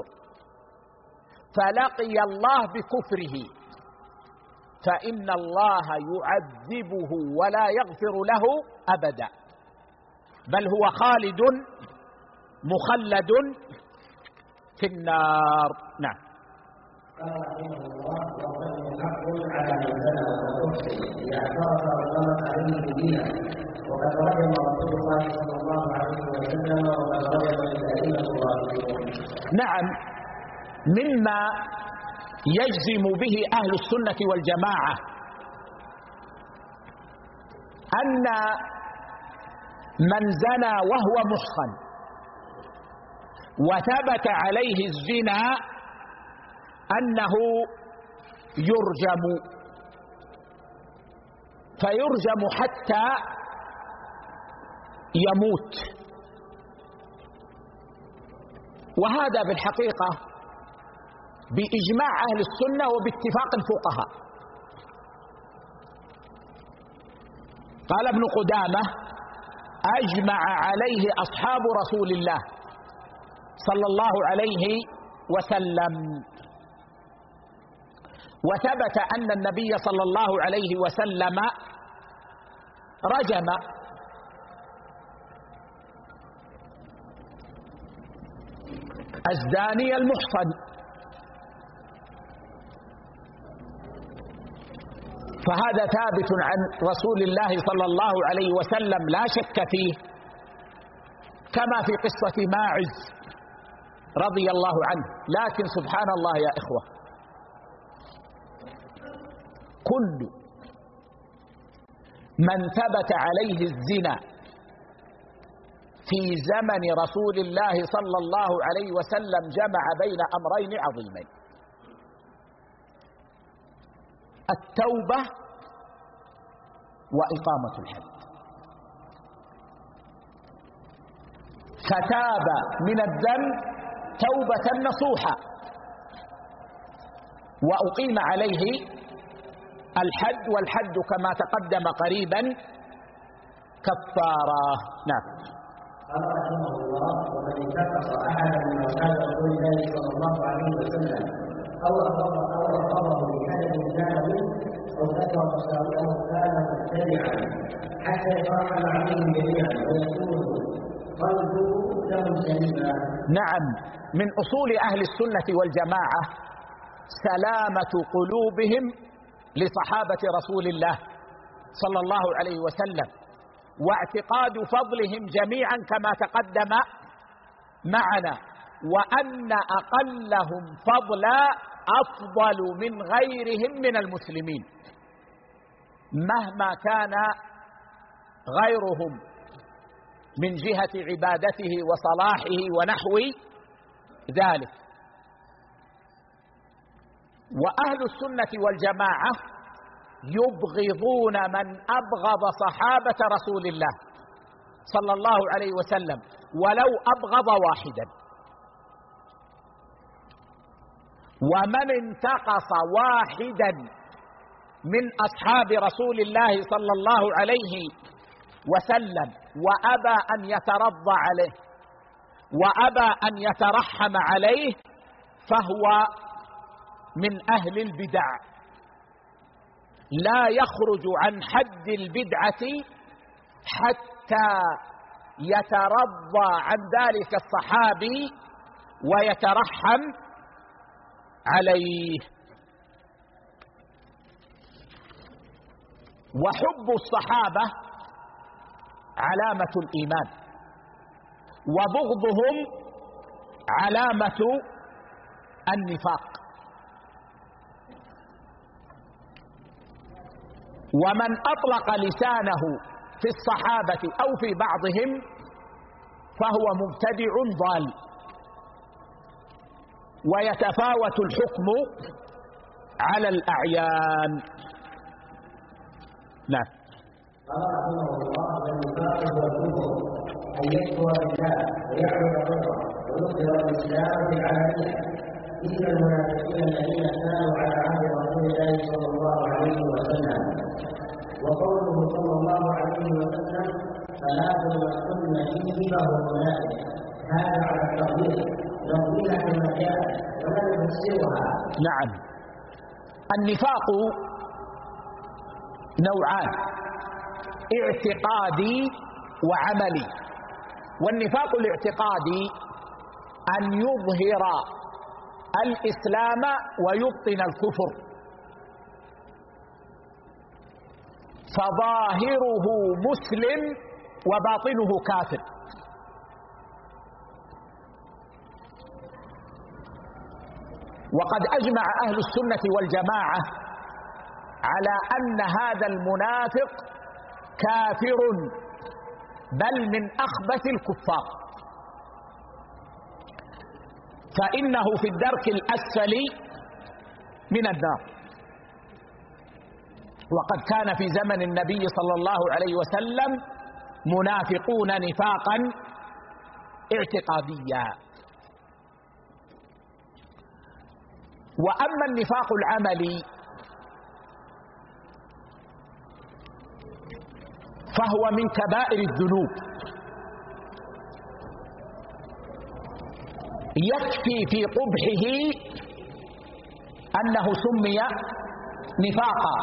فلقي الله بكفره فإن الله يعذبه ولا يغفر له أبدا، بل هو خالد مخلد في النار. نعم. قال رحمه الله: وقد حق على من زنى وتحسن اذا اعترف وقامت عليه بها، وقد رجم رسول الله صلى الله عليه وسلم وقد رجم الائمه الراشدون. نعم، مما يجزم به اهل السنه والجماعه ان من زنى وهو محصن وثبت عليه الزنا أنه يرجم، فيرجم حتى يموت. وهذا بالحقيقة بإجماع أهل السنة وباتفاق الفقهاء. قال ابن قدامة: أجمع عليه أصحاب رسول الله صلى الله عليه وسلم، وثبت أن النبي صلى الله عليه وسلم رجم الزاني المحصن، فهذا ثابت عن رسول الله صلى الله عليه وسلم لا شك فيه، كما في قصة ماعز رضي الله عنه. لكن سبحان الله يا إخوة، كل من ثبت عليه الزنا في زمن رسول الله صلى الله عليه وسلم جمع بين أمرين عظيمين: التوبة وإقامة الحد. فتاب من الذنب توبة نصوحة وأقيم عليه الحد، والحد كما تقدم قريبا كفارة. نعم. قال رحمه الله: ومن انتقص احدا من اصحاب رسول الله صلى الله عليه وسلم او اقره بحدث كان منه او ذكر مساوئه كان مبتدعا حتى يترحم عليهم جميعا ويكون قلبه لهم سليما. نعم، من اصول اهل السنة والجماعة سلامة قلوبهم لصحابة رسول الله صلى الله عليه وسلم، واعتقاد فضلهم جميعا كما تقدم معنا، وأن أقلهم فضلا أفضل من غيرهم من المسلمين مهما كان غيرهم من جهة عبادته وصلاحه ونحو ذلك. وأهل السنة والجماعة يبغضون من أبغض صحابة رسول الله صلى الله عليه وسلم ولو أبغض واحدا، ومن انتقص واحدا من أصحاب رسول الله صلى الله عليه وسلم وأبى أن يترضى عليه وأبى أن يترحم عليه فهو من أهل البدع، لا يخرج عن حد البدعة حتى يترضى عن ذلك الصحابي ويترحم عليه. وحب الصحابة علامة الإيمان، وبغضهم علامة النفاق. ومن أطلق لسانه في الصحابة أو في بعضهم فهو مبتدع ضال، ويتفاوت الحكم على الأعيان. نعم. قال رحمه الله: والنفاق هو الكفر، أن يكفر بالله ويعبد غيره ويظهر الإسلام في العالمية، إن المنافقين الذين كانوا على عهد رسول الله صلى الله عليه وسلم. وقوله صلى الله عليه وسلم: ثلاث من كن فيه فهو منافق، هذا على التقدير نقولها كما جاءت ولا نفسرها. نعم. النفاق نوعان: اعتقادي وعملي. والنفاق الاعتقادي أن يظهر الإسلام ويبطن الكفر، فظاهره مسلم وباطنه كافر. وقد أجمع أهل السنة والجماعة على أن هذا المنافق كافر، بل من أخبث الكفار، فإنه في الدرك الأسفل من النار. وقد كان في زمن النبي صلى الله عليه وسلم منافقون نفاقا اعتقاديا. وأما النفاق العملي فهو من كبائر الذنوب، يكفي في قبحه أنه سمي نفاقا،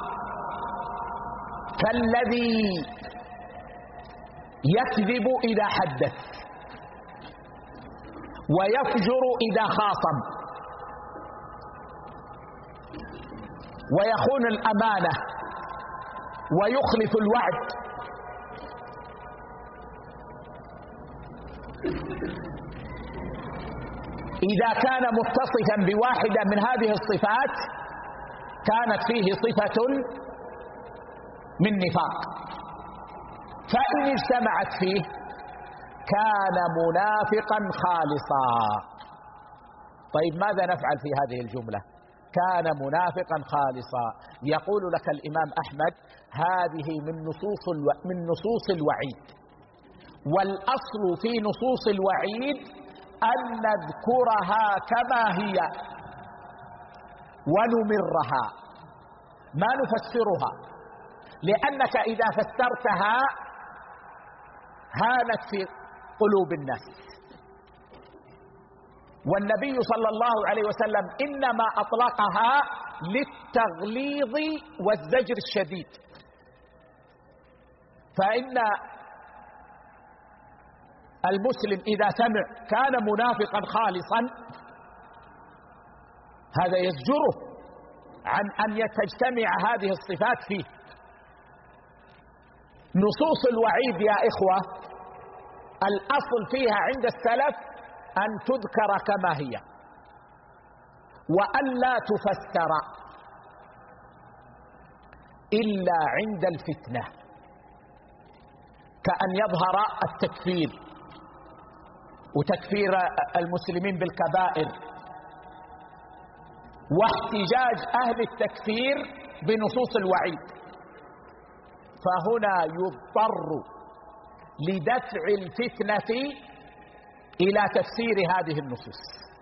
كالذي يكذب إذا حدث ويفجر إذا خاصم ويخون الأمانة ويخلف الوعد. إذا كان متصفا بواحدة من هذه الصفات كانت فيه صفة من نفاق، فإن اجتمعت فيه كان منافقا خالصا. طيب ماذا نفعل في هذه الجملة؟ كان منافقا خالصا. يقول لك الإمام أحمد: هذه من نصوص الوعيد، والأصل في نصوص الوعيد أن نذكرها كما هي ونمرها، ما نفسرها، لأنك إذا فسرتها هانت في قلوب الناس. والنبي صلى الله عليه وسلم إنما أطلقها للتغليظ والزجر الشديد. فإن المسلم إذا سمع كان منافقا خالصا هذا يزجره عن أن تجتمع هذه الصفات فيه. نصوص الوعيد يا إخوة الأصل فيها عند السلف أن تذكر كما هي وأن لا تفسر إلا عند الفتنة، كأن يظهر التكفير وتكفير المسلمين بالكبائر واحتجاج أهل التكفير بنصوص الوعيد، فهنا يضطر لدفع الفتنة إلى تفسير هذه النصوص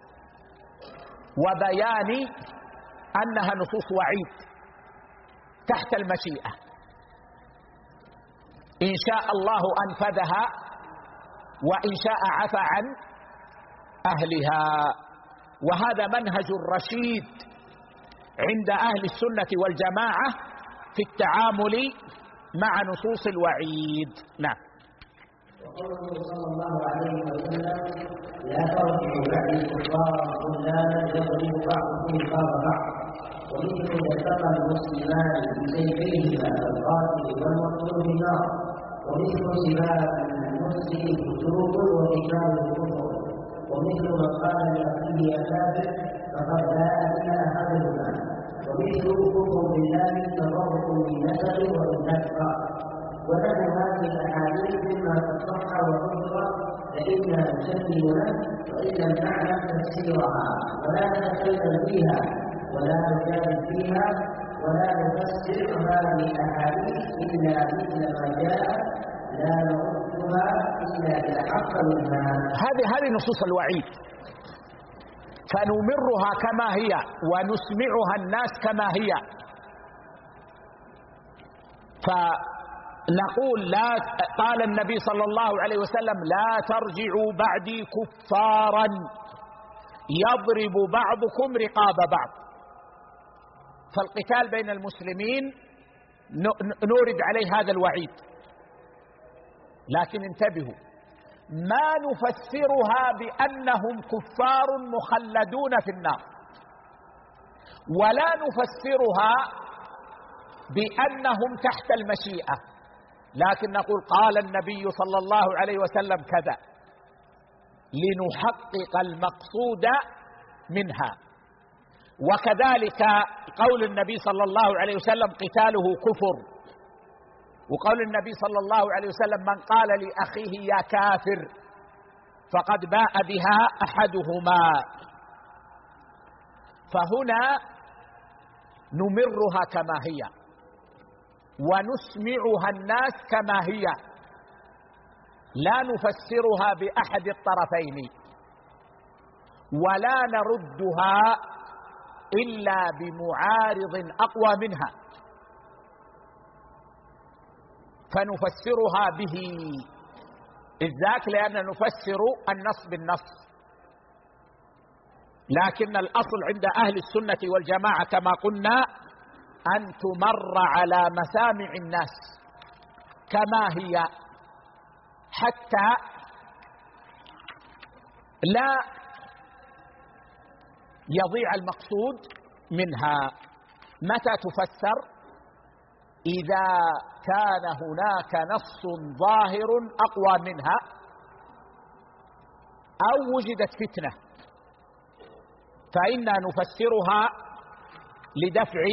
وبيان أنها نصوص وعيد تحت المشيئة، إن شاء الله أنفذها وإن شاء عفى عن أهلها. وهذا منهج رشيد عند أهل السنة والجماعة في التعامل مع نصوص الوعيد. نعم. وقوله صلى الله عليه وسلم لا ترجعوا بعدي كفارا خلالا يضرب بعضكم رقاب بعض، ومثل يلتقى المسلمان بسيفيهما القاتل والمقتول بالنار، ومثل سباب المسلم فسوق وقتال الكفر، ومثل من قال لأخيه يا كافر فقد باء بها أحدهما، ومثل كفر بالله تفرق من نسب ومن نفقة. ونحن هذه الأحاديث مما تصح وحفظ فإنا نسلم له وإن لم نعلم تفسيرها، ولا نتكلم فيها ولا نجادل فيها ولا نفسر هذه الأحاديث إلا مثل ما جاء، لا نردها إلا إلى حق منها. هذه نصوص الوعيد فنمرها كما هي ونسمعها الناس كما هي. فنقول لا، قال النبي صلى الله عليه وسلم لا ترجعوا بعدي كفارا يضرب بعضكم رقاب بعض. فالقتال بين المسلمين نورد عليه هذا الوعيد، لكن انتبهوا ما نفسرها بأنهم كفار مخلدون في النار، ولا نفسرها بأنهم تحت المشيئة، لكن نقول قال النبي صلى الله عليه وسلم كذا لنحقق المقصود منها. وكذلك قول النبي صلى الله عليه وسلم قتاله كفر، وقول النبي صلى الله عليه وسلم من قال لأخيه يا كافر فقد باء بها أحدهما. فهنا نمرها كما هي ونسمعها الناس كما هي، لا نفسرها بأحد الطرفين ولا نردها إلا بمعارض أقوى منها، فنفسرها به إذ ذاك لأن نفسر النص بالنص. لكن الأصل عند أهل السنة والجماعة كما قلنا أن تمر على مسامع الناس كما هي حتى لا يضيع المقصود منها. متى تفسر؟ إذا كان هناك نص ظاهر أقوى منها أو وجدت فتنة فإنا نفسرها لدفع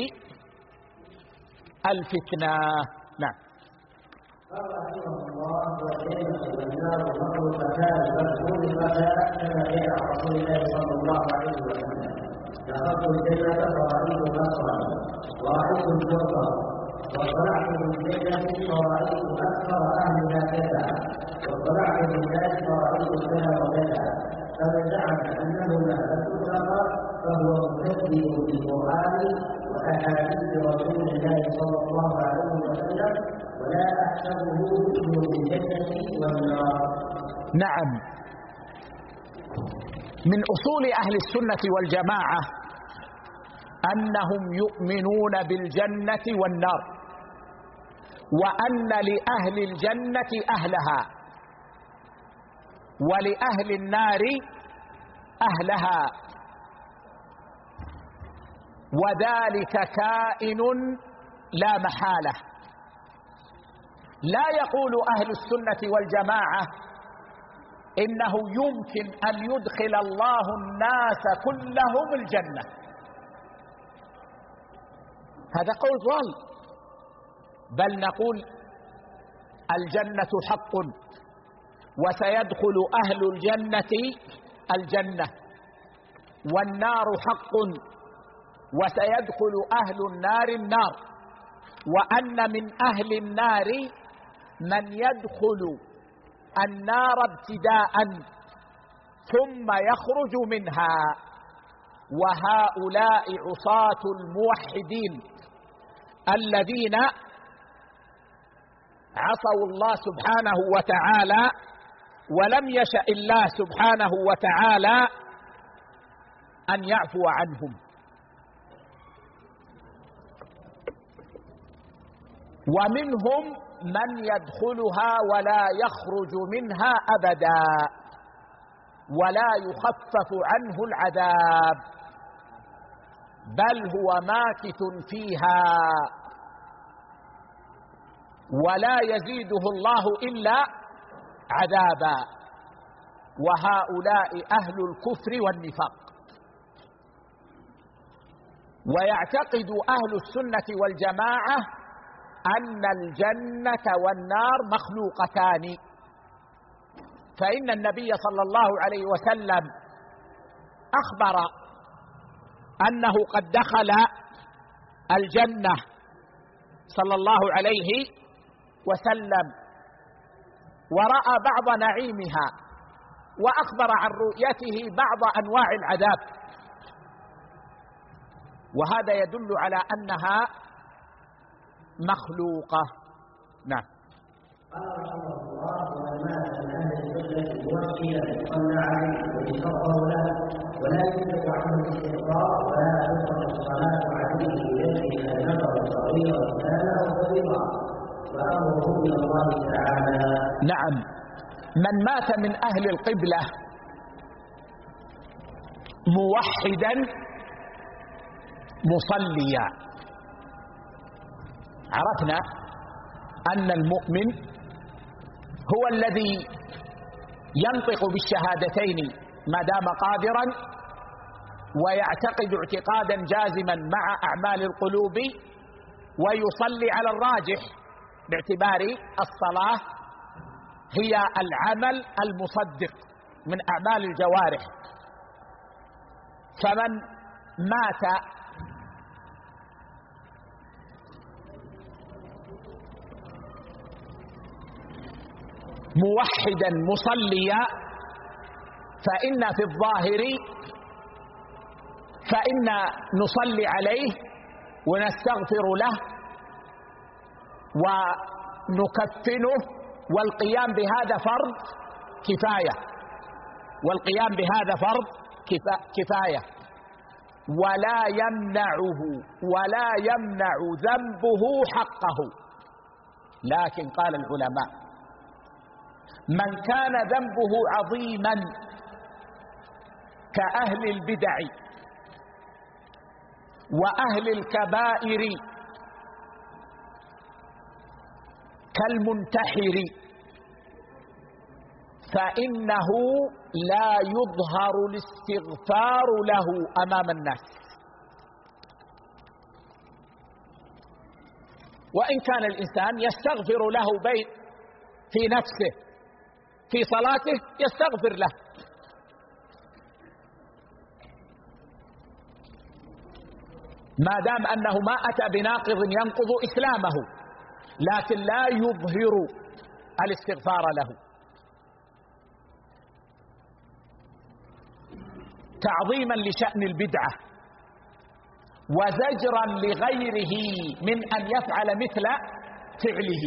الفتنة. نعم. قال رحمه الله والجنة والنار مخلوقتان فخلقتا كما جاء رسول الله صلى الله عليه وسلم دخلت الجنة فرأيت نصرا ورأيت الجرة واطلعت في الجنة فرأيت أكثر أهلها كذا واطلعت في الناس فرأيت كذا وكذا، فمن زعم أنهما لم تخلقا فهو مكذب يكذب بالقرآن وأحاديث رسول الله صلى الله عليه وسلم ولا أحسبه يؤمن بالجنة والنار. نعم، من أصول أهل السنة والجماعة أنهم يؤمنون بالجنة والنار، وأن لأهل الجنة أهلها ولأهل النار أهلها، وذلك كائن لا محالة. لا يقول أهل السنة والجماعة إنه يمكن أن يدخل الله الناس كلهم الجنة، هذا قول ضال، بل نقول الجنة حق وسيدخل أهل الجنة الجنة، والنار حق وسيدخل أهل النار النار، وأن من أهل النار من يدخل النار ابتداء ثم يخرج منها، وهؤلاء عصاة الموحدين الذين عصوا الله سبحانه وتعالى، ولم يشأ الله سبحانه وتعالى أن يعفو عنهم. ومنهم من يدخلها ولا يخرج منها أبدا ولا يخفف عنه العذاب، بل هو ماكث فيها ولا يزيده الله إلا عذابا، وهؤلاء أهل الكفر والنفاق. ويعتقد أهل السنة والجماعة أن الجنة والنار مخلوقتان، فإن النبي صلى الله عليه وسلم أخبر أنه قد دخل الجنة صلى الله عليه وسلم ورأى بعض نعيمها، وأخبر عن رؤيته بعض أنواع العذاب، وهذا يدل على أنها مخلوقة. نعم. قال رحمه الله: ومن مات من أهل القبلة موحدا صلى عليه ويستغفر له ولا يملك عنه الاستغفار ولا تنقض الصلاة عليه بيده النظر صغيرا كان أو كبيرا وأمره إلى الله تعالى. نعم، من مات من أهل القبلة موحدا مصليا، عرفنا أن المؤمن هو الذي ينطق بالشهادتين ما دام قادرا، ويعتقد اعتقادا جازما مع أعمال القلوب، ويصلي على الراجح باعتبار الصلاة هي العمل المصدق من أعمال الجوارح. فمن مات موحدا مصليا فإن في الظاهر فإن نصلي عليه ونستغفر له ونكفنه، والقيام بهذا فرض كفاية، والقيام بهذا فرض كفاية، ولا يمنع ذنبه حقه. لكن قال العلماء: من كان ذنبه عظيما كأهل البدع وأهل الكبائر كالمنتحر فإنه لا يظهر الاستغفار له أمام الناس، وإن كان الإنسان يستغفر له في نفسه في صلاته يستغفر له، ما دام أنه ما أتى بناقض ينقض إسلامه، لكن لا يظهر الاستغفار له تعظيما لشأن البدعة وزجرا لغيره من أن يفعل مثل فعله،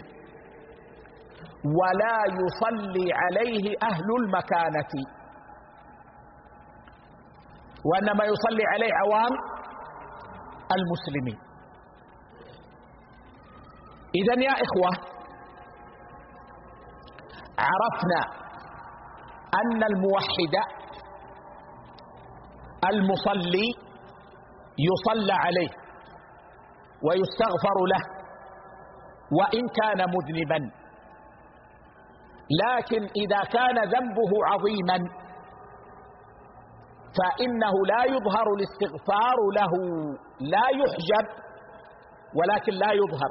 ولا يصلي عليه أهل المكانة، وإنما يصلي عليه عوام المسلمين. إذن يا إخوة، عرفنا أن الموحد المصلي يصلى عليه ويستغفر له وإن كان مذنبا، لكن إذا كان ذنبه عظيما فإنه لا يظهر الاستغفار له، لا يحجب ولكن لا يظهر،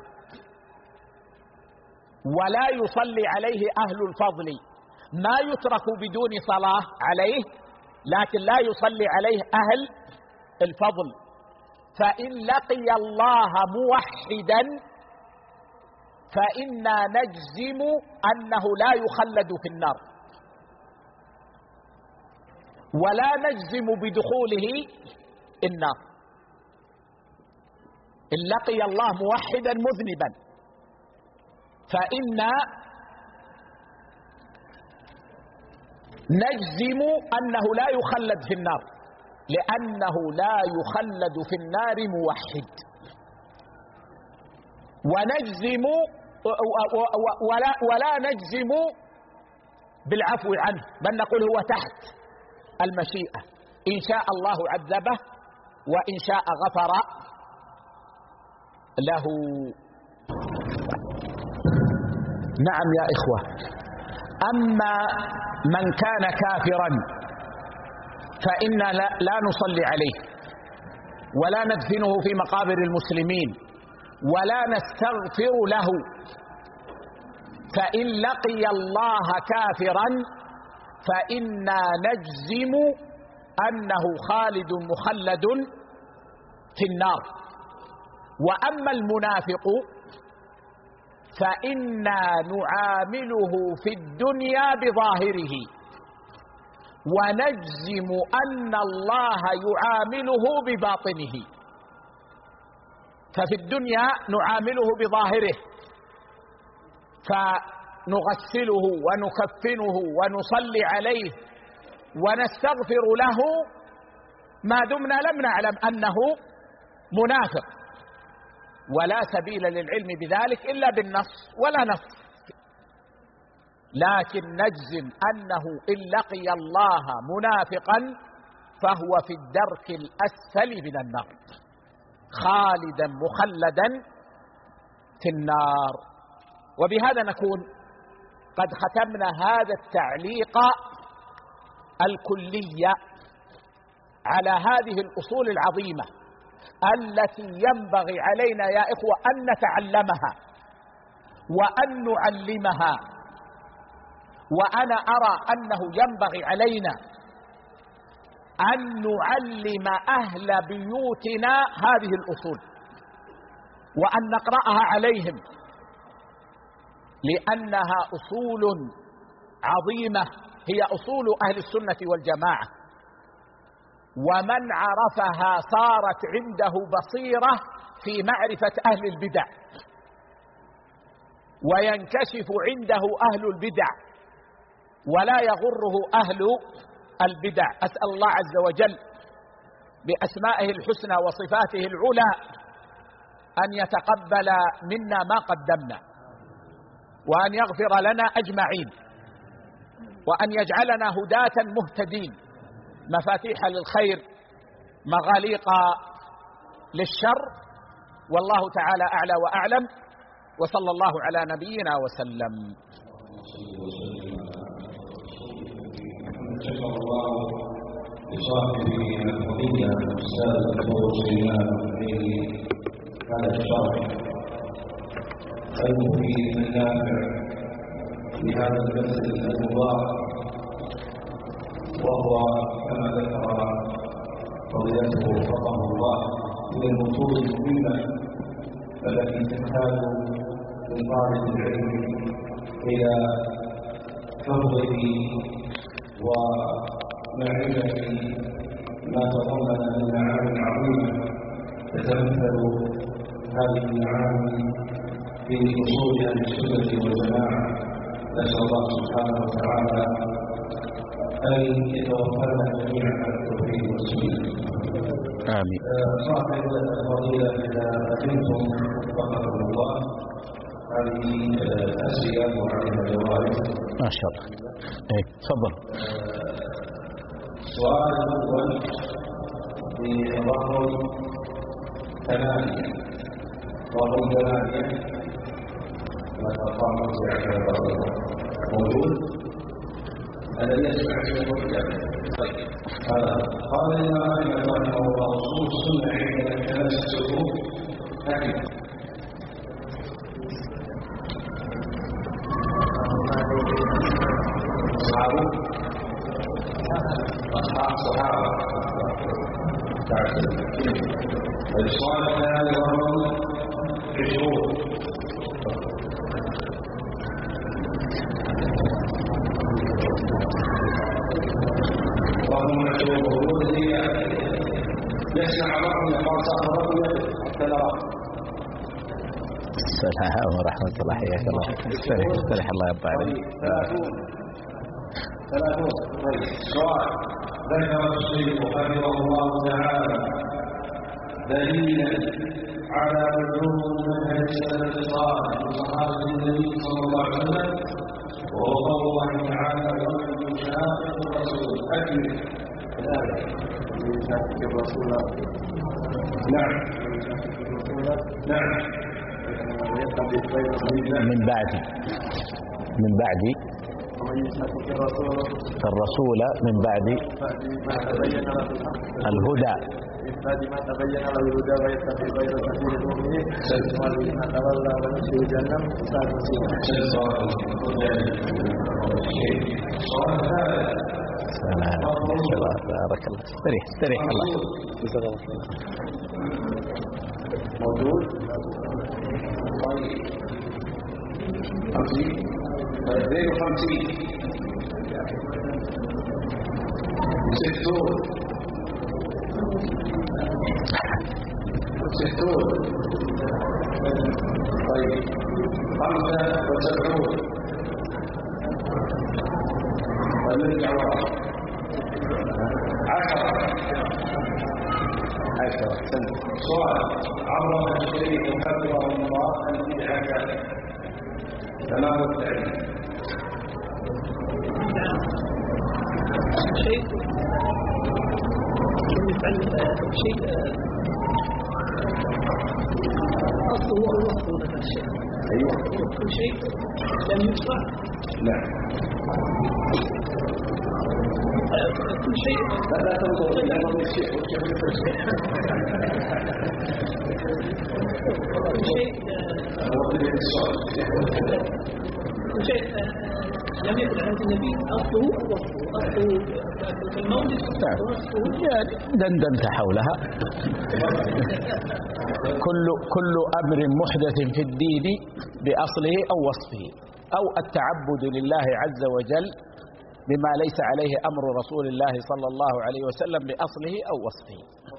ولا يصلي عليه أهل الفضل، ما يترك بدون صلاة عليه، لكن لا يصلي عليه أهل الفضل. فإن لقي الله موحدا فإنا نجزم أنه لا يخلد في النار، ولا نجزم بدخوله النار. إن لقي الله موحدا مذنبا فإنا نجزم أنه لا يخلد في النار، لأنه لا يخلد في النار موحد. ونجزم ولا نجزم بالعفو عنه، بل نقول هو تحت المشيئة، إن شاء الله عذبه وإن شاء غفر له. نعم يا إخوة، أما من كان كافرا فإنا لا نصلي عليه ولا ندفنه في مقابر المسلمين ولا نستغفر له. فإن لقي الله كافرا فإنا نجزم أنه خالد مخلد في النار. وأما المنافق فإنا نعامله في الدنيا بظاهره ونجزم أن الله يعامله بباطنه. ففي الدنيا نعامله بظاهره، فنغسله ونكفنه ونصلي عليه ونستغفر له ما دمنا لم نعلم أنه منافق، ولا سبيل للعلم بذلك إلا بالنص ولا نص. لكن نجزم أنه إن لقي الله منافقا فهو في الدرك الأسفل من النار، خالدا مخلدا في النار. وبهذا نكون قد ختمنا هذا التعليق الكلي على هذه الأصول العظيمة التي ينبغي علينا يا إخوة أن نتعلمها وأن نعلمها. وأنا أرى أنه ينبغي علينا أن نعلم أهل بيوتنا هذه الأصول وأن نقرأها عليهم، لأنها أصول عظيمة، هي أصول أهل السنة والجماعة، ومن عرفها صارت عنده بصيرة في معرفة أهل البدع، وينكشف عنده أهل البدع ولا يغره أهل البدع. أسأل الله عز وجل بأسمائه الحسنى وصفاته العلى أن يتقبل منا ما قدمنا، وأن يغفر لنا أجمعين، وأن يجعلنا هداة مهتدين، مفاتيح للخير مغاليق للشر. والله تعالى أعلى وأعلم، وصلى الله على نبينا وسلم. شكر الله لصاحبه الفضيلة الأستاذ الدكتور سليمان الحميدي على الشرح المفيد النافع في هذا المسجد المبارك، وهو كما ذكر فضيلته وفقه الله من المنصوص المهمة التي تحتاج من طالب العلم إلى فضله ومعرفة ما تضمن من معاني عظيمة تتمثل هذه المعاني في أصول أهل السنة والجماعة. نسأل الله سبحانه وتعالى أن يتوفانا جميعا على التوحيد والسنة. آمين. صاحب الفضيلة إذا أتمتم وفقكم الله هذه أسئلة وعليها جوائز. ما شاء الله. تفضل. السؤال الأول في رقم 8 والأرقام موجود. الذي يسمع شيء قال إنما أن رحمه الله أصول السنة عندنا تمسك أكيد. الصحابة السؤال الثاني رقم 20 وهم مشهور يسمع بعضهم يقال صاحب السلام ورحمة الله. حياك الله. استريح الله يرضى عليك. 30. طيب سؤال ذكر الشيخ رحمه الله تعالى دليلا على لزوم منهج السلف الصالح من صحابة النبي صلى الله عليه وسلم وهو قول الله تعالى ومن يشاقق الرسول أكمل الآية. يشاقق الرسول نعم من بعد الرسول من بعد الهدى بعد ما تبين له الهدى ويتبع غير سبيل المؤمنين وما تولى ونصره جهنم وساءت مصيرا. سلام. بارك الله. استريح الله. موجود. طيب 52 60 طيب 75 ونرجع ورا 10 سنة. سؤال عرف الشريك حفظه الله البدعة تمام التعليم. شيء يفعل شيء أصله هو الوصف هذا الشيء. أيوة. كل شيء لم يشرع. لا. كل شيء. لا تنظر إلى هذا الشيء. كل شيء. كل شيء لم يكن عند النبي أصله الوصف. أصله في المولد وصفه. يعني دندنت حولها. كل أمر محدث في الدين بأصله أو وصفه أو التعبد لله عز وجل بما ليس عليه أمر رسول الله صلى الله عليه وسلم بأصله أو وصفه.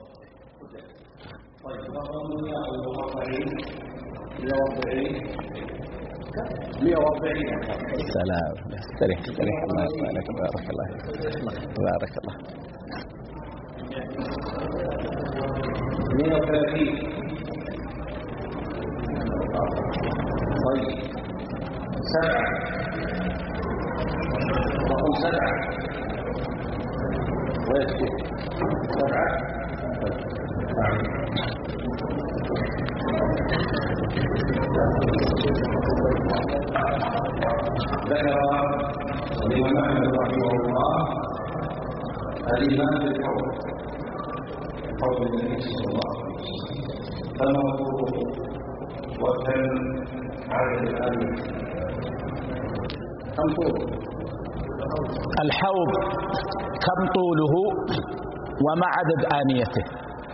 سلام. استريح الله يسعدك. بارك الله. بارك الله. 32 طيب 7 رقم 7 ويكتب 7 ذكر الإمام أحمد رحمه الله الإيمان بالقول قول النبي صلى الله عليه وسلم فالموضوع وكم عدد الأمر كم طول الحوض كم طوله وما عدد آنيته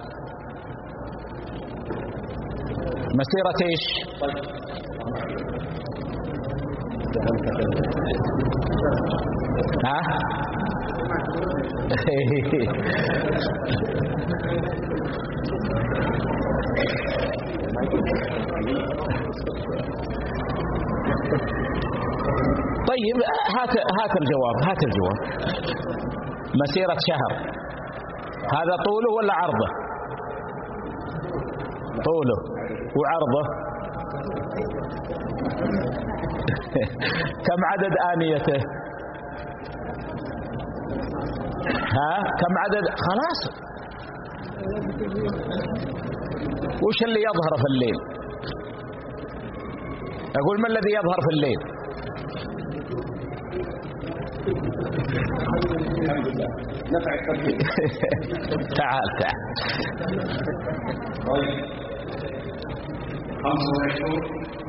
مسيرة ايش؟ ها؟ طيب هات الجواب. مسيرة شهر، هذا طوله ولا عرضه؟ طوله. وعرضه؟ كم عدد آنيته؟ كم عدد؟ خلاص. وش اللي يظهر في الليل؟ أقول ما الذي يظهر في الليل؟ نفع التركيب. تعال. طيب 25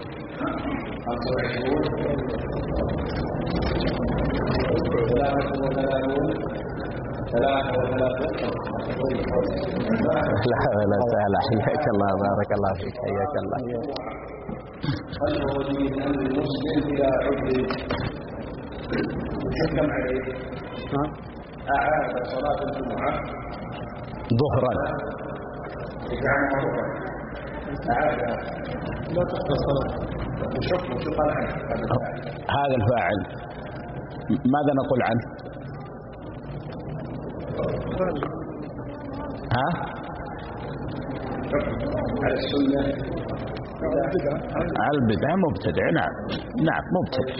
لا سهل. حياك الله، بارك الله فيك، حياك الله. هل هو من أمر المسلم إلى عذر يحكم عليه؟ أعاد صلاة الجمعة ظهرا، يجعلها ظهرا، أعادها لا تحصل صلاة. شوف هذا الفاعل ماذا نقول عنه؟ على السنة، على البدعة مبتدع. نعم مبتدع.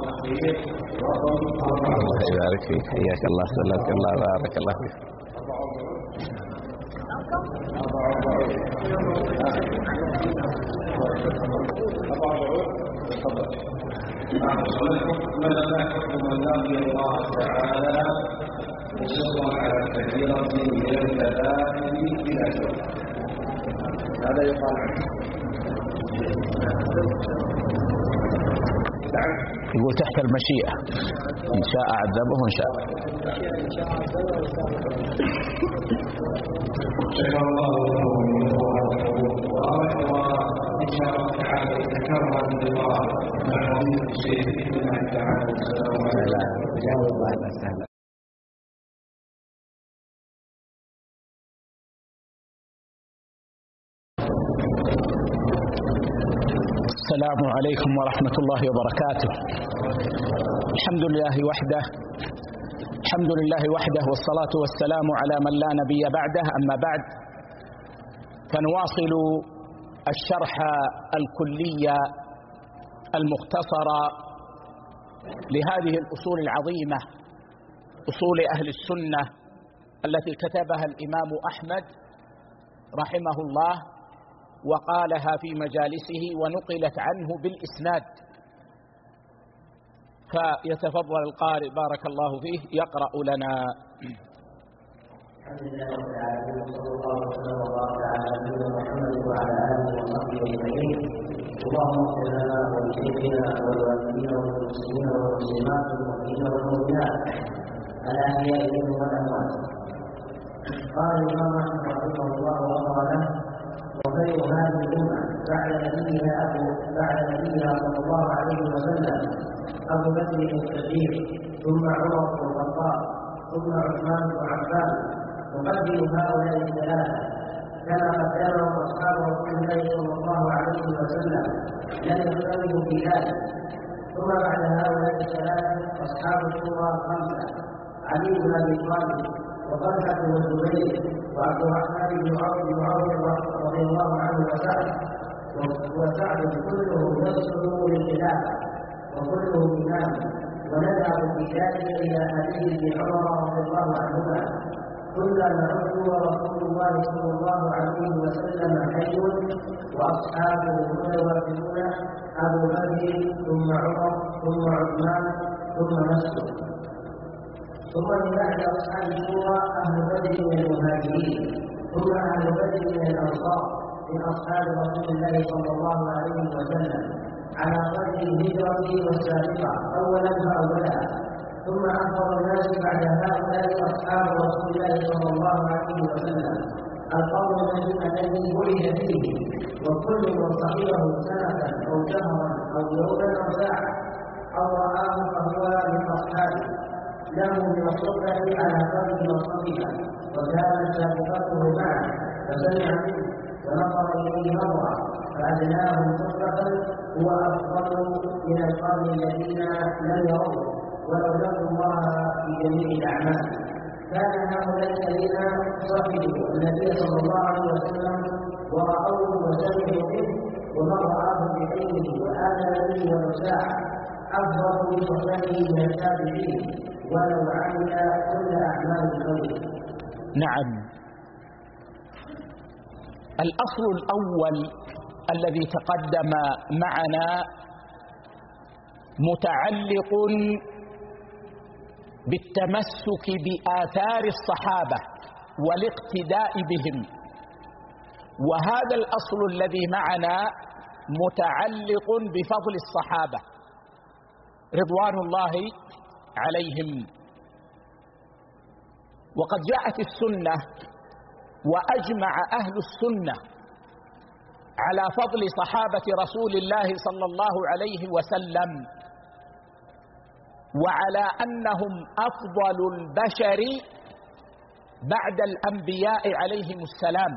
الله يبارك فيك، حياك الله، سلمك الله، بارك الله فيك. ماذا حكم من لقي الله تعالى مصرا على كثيرة من الكبائر بلا شرك؟ هذا يقال عنه. يقول تحت المشيئة، إن شاء عذبه وإن شاء. شكر الله له وأراد إن شاء الله تعالى يتكرر بالله مع فضيلة الشيخ بإذن الله تعالى. والسلام عليكم. السلام عليكم ورحمة الله وبركاته. الحمد لله وحده والصلاة والسلام على من لا نبي بعده. أما بعد، فنواصل الشرح الكلي المختصر لهذه الأصول العظيمة، أصول أهل السنة التي كتبها الإمام أحمد رحمه الله وقالها في مجالسه ونقلت عنه بالإسناد. فيتفضل القارئ بارك الله فيه يقرأ لنا. الحمد لله رب العالمين، وصلى الله وسلم وبارك على نبينا محمد وعلى اله وصحبه اجمعين. اللهم اغفر لنا ولشيخنا ولوالدينا وللمسلمين والمسلمات والمؤمنين والمؤمنات الاحياء منهم والاموات. قال الامام احمد رحمه الله وغفر له: وخير هذه الامه بعد نبيها صلى الله عليه وسلم ابو بكر الصديق، ثم عمر بن الخطاب، ثم عثمان بن عفان. نقدم هؤلاء الثلاثه كما قدمهم اصحاب رسول الله صلى الله عليه وسلم، لم يختلفوا في ذلك. ثم بعد هؤلاء الثلاثه اصحاب الشورى الخمسه: علي بن ابي طالب، وطلحه والزبير، وعبد الرحمن بن عوف رضي الله عنه، وسعد كلهم يصلوا للخلافه وكلهم امام، ونذهب في ذلك الى حديث ابن عمر رضي الله عنهما: كنا نعد ورسول الله صلى الله عليه وسلم حي واصحابه متوافقون، ابو بكر ثم عمر ثم عثمان ثم مسعود. ثم من بعد اصحاب الشورى اهل بدر من المهاجرين، ثم اهل بدر من الانصار من اصحاب رسول الله صلى الله عليه وسلم على قدر الهجره والسابقه اولا فاولا. ثم أفضل الناس بعد هؤلاء أصحاب رسول الله صلى الله عليه وسلم، القول الذي بعث فيه، وكل من صحبه سنة أو شهرا أو يوما أو ساعة أو رآه فهو من أصحابه، له من الصحبة على قدر مصطفى، وكانت سابقته معه فسمع منه ونظر إليه نظرة فأدناهم صحبة هو أفضل من القرن الذين لم يروه ولو لقوا الله في جميع الأعمال. كان هؤلاء الذين صحبوا النبي صلى الله عليه وسلم ورأوه وسمعوا منه ومن رآه بعينه وآمن به ولو ساعة أفضل بصحبته من التابعين ولو عمل كل أعمال الخير. نعم. الأصل الأول الذي تقدم معنا متعلق بالتمسك بآثار الصحابة والاقتداء بهم، وهذا الأصل الذي معنا متعلق بفضل الصحابة رضوان الله عليهم. وقد جاءت السنة وأجمع أهل السنة على فضل صحابة رسول الله صلى الله عليه وسلم، وعلى أنهم أفضل البشر بعد الأنبياء عليهم السلام.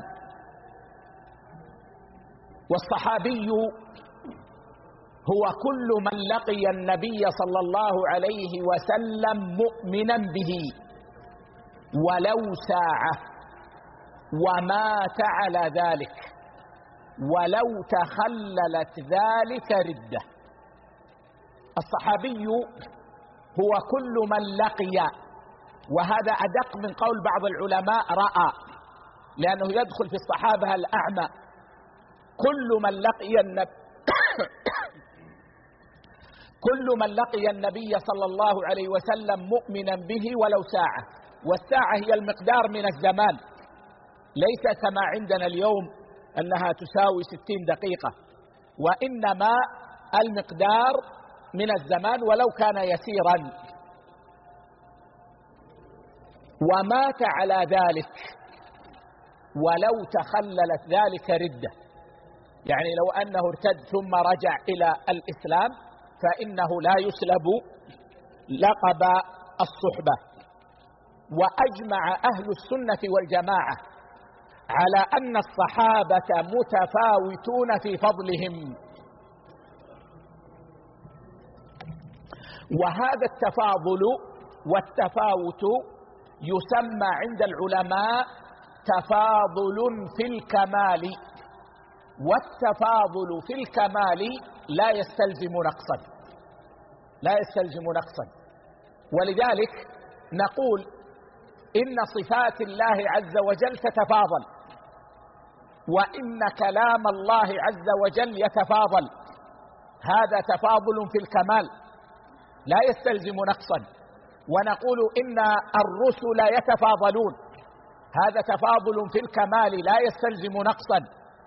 والصحابي هو كل من لقي النبي صلى الله عليه وسلم مؤمنا به ولو ساعة ومات على ذلك ولو تخللت ذلك ردة. الصحابي هو كل من لقي، وهذا أدق من قول بعض العلماء رأى، لأنه يدخل في الصحابة الأعمى. كل من لقي النبي صلى الله عليه وسلم مؤمنا به ولو ساعة، والساعة هي المقدار من الزمان، ليس كما عندنا اليوم أنها تساوي 60 دقيقة، وإنما المقدار من الزمان ولو كان يسيرا. ومات على ذلك ولو تخللت ذلك ردة، يعني لو أنه ارتد ثم رجع إلى الإسلام فإنه لا يسلب لقب الصحبة. وأجمع أهل السنة والجماعة على أن الصحابة متفاوتون في فضلهم، وهذا التفاضل والتفاوت يسمى عند العلماء تفاضل في الكمال، والتفاضل في الكمال لا يستلزم نقصا. ولذلك نقول إن صفات الله عز وجل تتفاضل، وإن كلام الله عز وجل يتفاضل، هذا تفاضل في الكمال لا يستلزم نقصا. ونقول إن الرسل يتفاضلون، هذا تفاضل في الكمال لا يستلزم نقصا.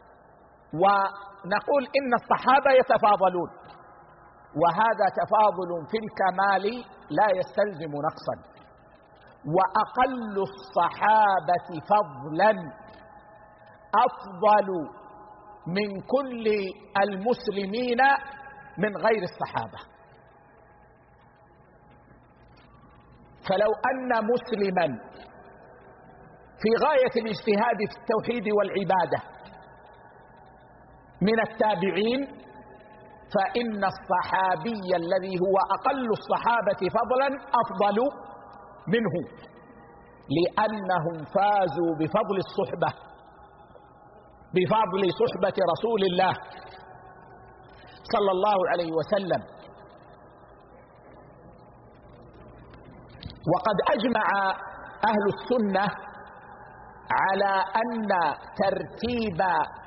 ونقول إن الصحابة يتفاضلون، وهذا تفاضل في الكمال لا يستلزم نقصا. وأقل الصحابة فضلا أفضل من كل المسلمين من غير الصحابة. فلو أن مسلما في غاية الاجتهاد في التوحيد والعبادة من التابعين، فإن الصحابي الذي هو أقل الصحابة فضلا أفضل منه، لأنهم فازوا بفضل الصحبة، بفضل صحبة رسول الله صلى الله عليه وسلم. وقد أجمع أهل السنة على أن ترتيب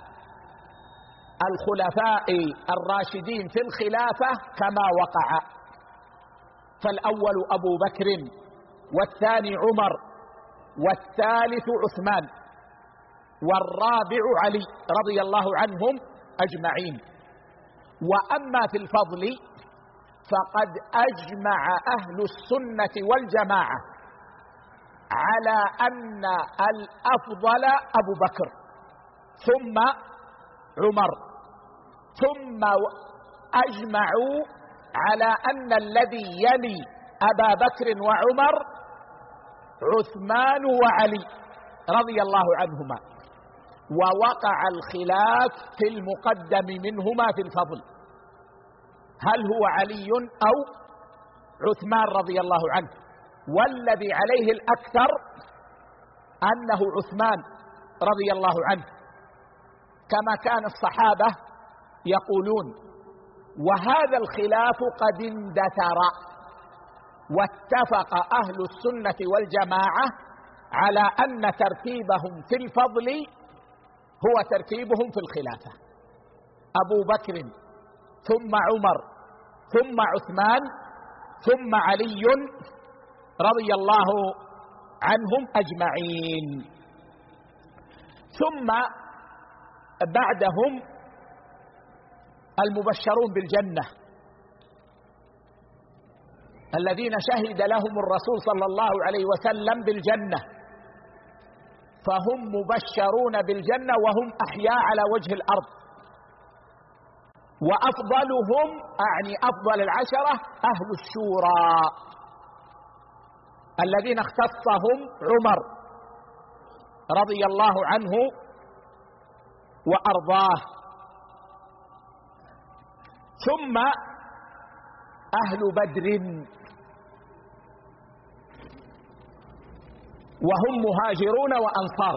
الخلفاء الراشدين في الخلافة كما وقع، فالأول أبو بكر، والثاني عمر، والثالث عثمان، والرابع علي رضي الله عنهم أجمعين. وأما في الفضل فقد أجمع أهل السنة والجماعة على أن الأفضل أبو بكر ثم عمر، ثم أجمعوا على أن الذي يلي أبا بكر وعمر عثمان وعلي رضي الله عنهما، ووقع الخلاف في المقدم منهما في الفضل، هل هو علي أو عثمان رضي الله عنه، والذي عليه الأكثر أنه عثمان رضي الله عنه، كما كان الصحابة يقولون. وهذا الخلاف قد اندثر، واتفق أهل السنة والجماعة على أن ترتيبهم في الفضل هو ترتيبهم في الخلافة: أبو بكر ثم عمر ثم عثمان ثم علي رضي الله عنهم أجمعين، ثم بعدهم المبشرون بالجنة الذين شهد لهم الرسول صلى الله عليه وسلم بالجنة، فهم مبشرون بالجنة وهم أحياء على وجه الأرض. وأفضلهم أعني أفضل العشرة أهل الشورى الذين اختصهم عمر رضي الله عنه وأرضاه، ثم أهل بدر وهم مهاجرون وأنصار،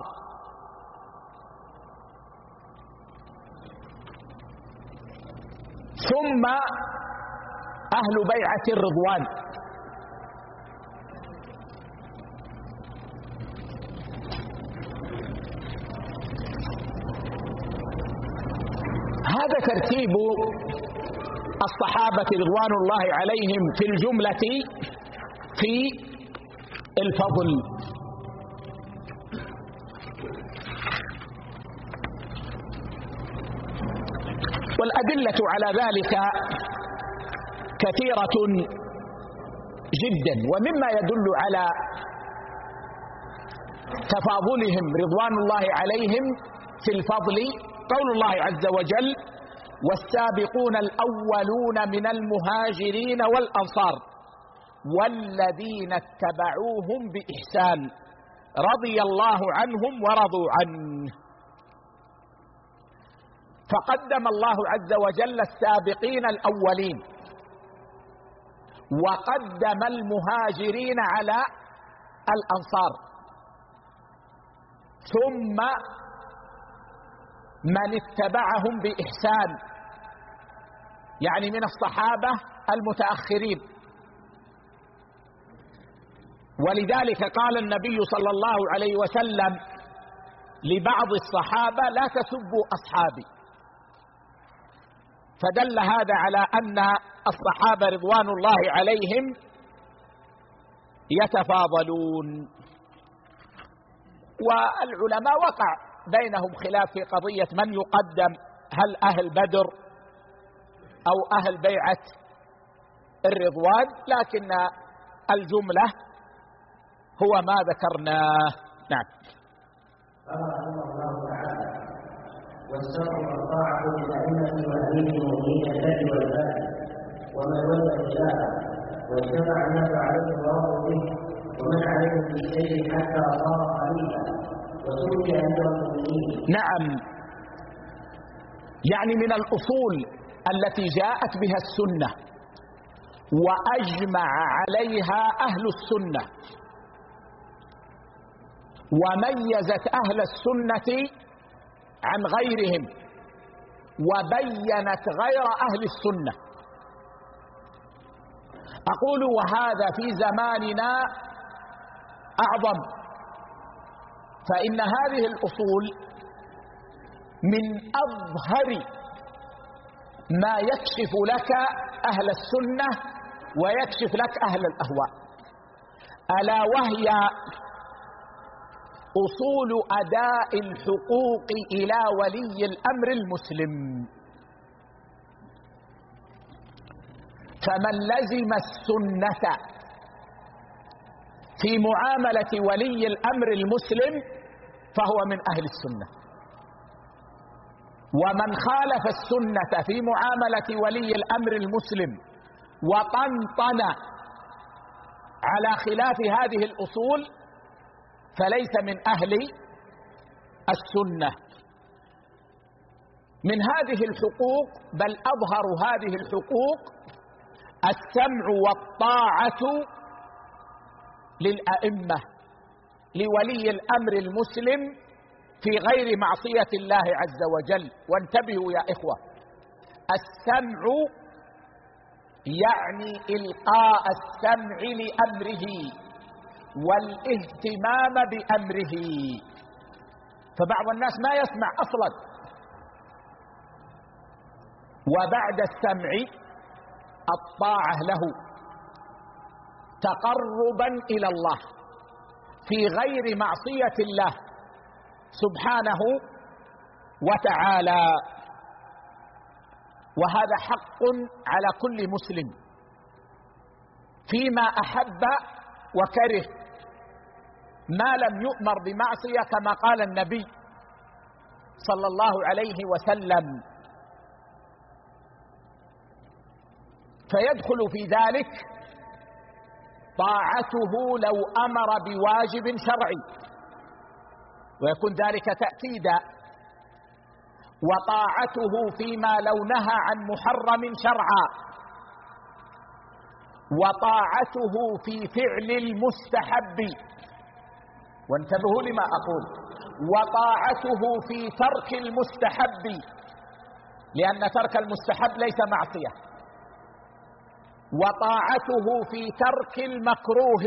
ثم أهل بيعة الرضوان، هذا ترتيب الصحابة رضوان الله عليهم في الجملة في الفضل. والأدلة على ذلك كثيرة جدا، ومما يدل على تفاضلهم رضوان الله عليهم في الفضل قول الله عز وجل: والسابقون الأولون من المهاجرين والأنصار والذين اتبعوهم بإحسان رضي الله عنهم ورضوا عنه. فقدم الله عز وجل السابقين الأولين، وقدم المهاجرين على الأنصار، ثم من اتبعهم بإحسان يعني من الصحابة المتأخرين. ولذلك قال النبي صلى الله عليه وسلم لبعض الصحابة: لا تسبوا أصحابي. فدل هذا على أن الصحابة رضوان الله عليهم يتفاضلون. والعلماء وقع بينهم خلاف في قضية من يقدم، هل أهل بدر أو أهل بيعة الرضوان، لكن الجملة هو ما ذكرناه. نعم. قال رحمه الله تعالى: والسمع والطاعة للأئمة وأمير المؤمنين الذي والباب ومن ولى إلهه واجتمع الناس عليه ورضوا به ومن عليه في شيء حتى صار خليفة وسمي أمير المؤمنين. نعم، يعني من الأصول التي جاءت بها السنة وأجمع عليها أهل السنة وميزت أهل السنة عن غيرهم وبينت غير أهل السنة. أقول وهذا في زماننا أعظم، فإن هذه الأصول من أظهر ما يكشف لك أهل السنة ويكشف لك أهل الأهواء، ألا وهي أصول أداء الحقوق إلى ولي الأمر المسلم. فمن لزم السنة في معاملة ولي الأمر المسلم فهو من أهل السنة، ومن خالف السنة في معاملة ولي الأمر المسلم وطنطن على خلاف هذه الأصول فليس من أهل السنة. من هذه الحقوق، بل أظهر هذه الحقوق، السمع والطاعة للأئمة، لولي الأمر المسلم في غير معصية الله عز وجل. وانتبهوا يا إخوة، السمع يعني إلقاء السمع لأمره والاهتمام بأمره، فبعض الناس ما يسمع أصلا. وبعد السمع الطاعة له تقربا إلى الله في غير معصية الله سبحانه وتعالى. وهذا حق على كل مسلم فيما أحب وكره، ما لم يؤمر بمعصية، كما قال النبي صلى الله عليه وسلم. فيدخل في ذلك طاعته لو أمر بواجب شرعي، ويكون ذلك تأكيدا، وطاعته فيما لو نهى عن محرم شرعا، وطاعته في فعل المستحب، وانتبهوا لما أقول، وطاعته في ترك المستحب، لأن ترك المستحب ليس معصية، وطاعته في ترك المكروه،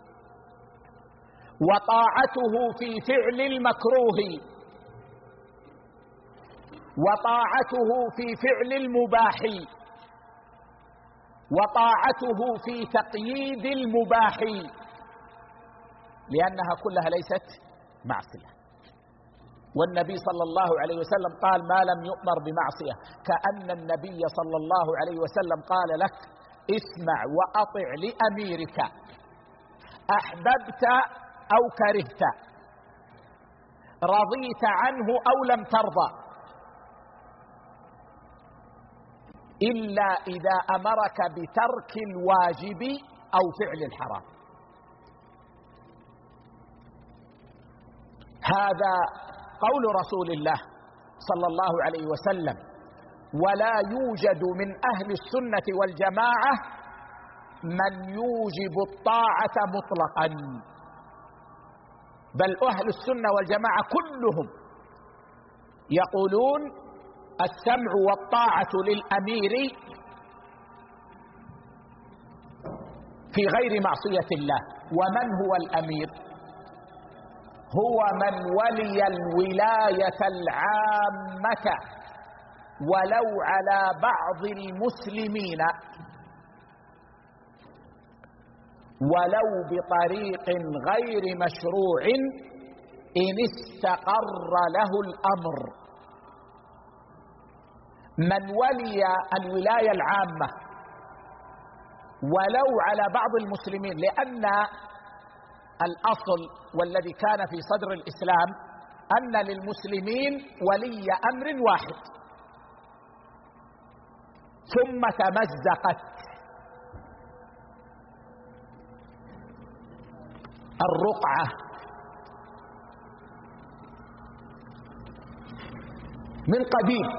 وطاعته في فعل المكروه، وطاعته في فعل المباح، وطاعته في تقييد المباح، لأنها كلها ليست معصية. والنبي صلى الله عليه وسلم قال: ما لم يؤمر بمعصية، كأن النبي صلى الله عليه وسلم قال لك: اسمع وأطع لأميرك أحببت أو كرهت، رضيت عنه أو لم ترضى، إلا إذا أمرك بترك الواجب أو فعل الحرام. هذا قول رسول الله صلى الله عليه وسلم. ولا يوجد من أهل السنة والجماعة من يوجب الطاعة مطلقا، بل أهل السنة والجماعة كلهم يقولون السمع والطاعة للأمير في غير معصية الله. ومن هو الأمير؟ هو من ولي الولاية العامة ولو على بعض المسلمين، ولو بطريق غير مشروع إن استقر له الأمر. من ولي الولاية العامة ولو على بعض المسلمين، لأن الأصل والذي كان في صدر الإسلام أن للمسلمين ولي أمر واحد، ثم تمزقت الرقعة من قديم،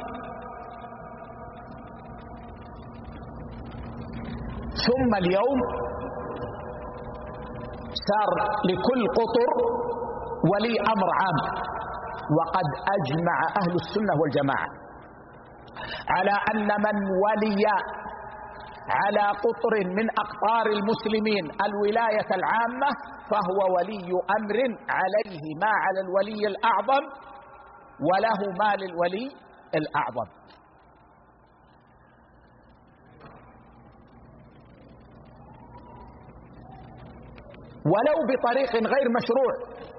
ثم اليوم صار لكل قطر ولي أمر عام. وقد أجمع أهل السنة والجماعة على أن من ولي على قطر من أقطار المسلمين الولاية العامة فهو ولي أمر، عليه ما على الولي الأعظم وله ما للولي الأعظم. ولو بطريق غير مشروع،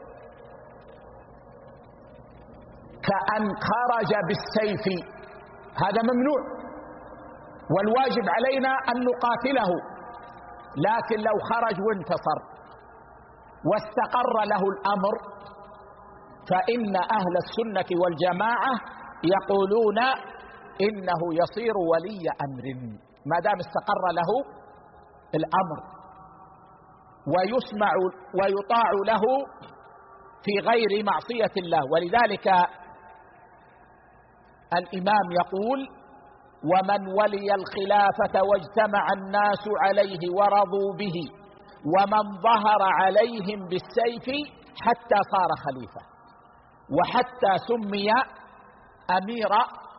كأن خرج بالسيف، هذا ممنوع، والواجب علينا أن نقاتله، لكن لو خرج وانتصر واستقر له الأمر فإن أهل السنة والجماعة يقولون إنه يصير ولي أمر ما دام استقر له الأمر، ويسمع ويطاع له في غير معصية الله. ولذلك الإمام يقول: ومن ولي الخلافة واجتمع الناس عليه ورضوا به، ومن ظهر عليهم بالسيف حتى صار خليفة، وحتى سمي أمير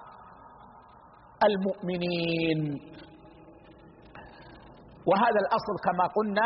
المؤمنين. وهذا الأصل كما قلنا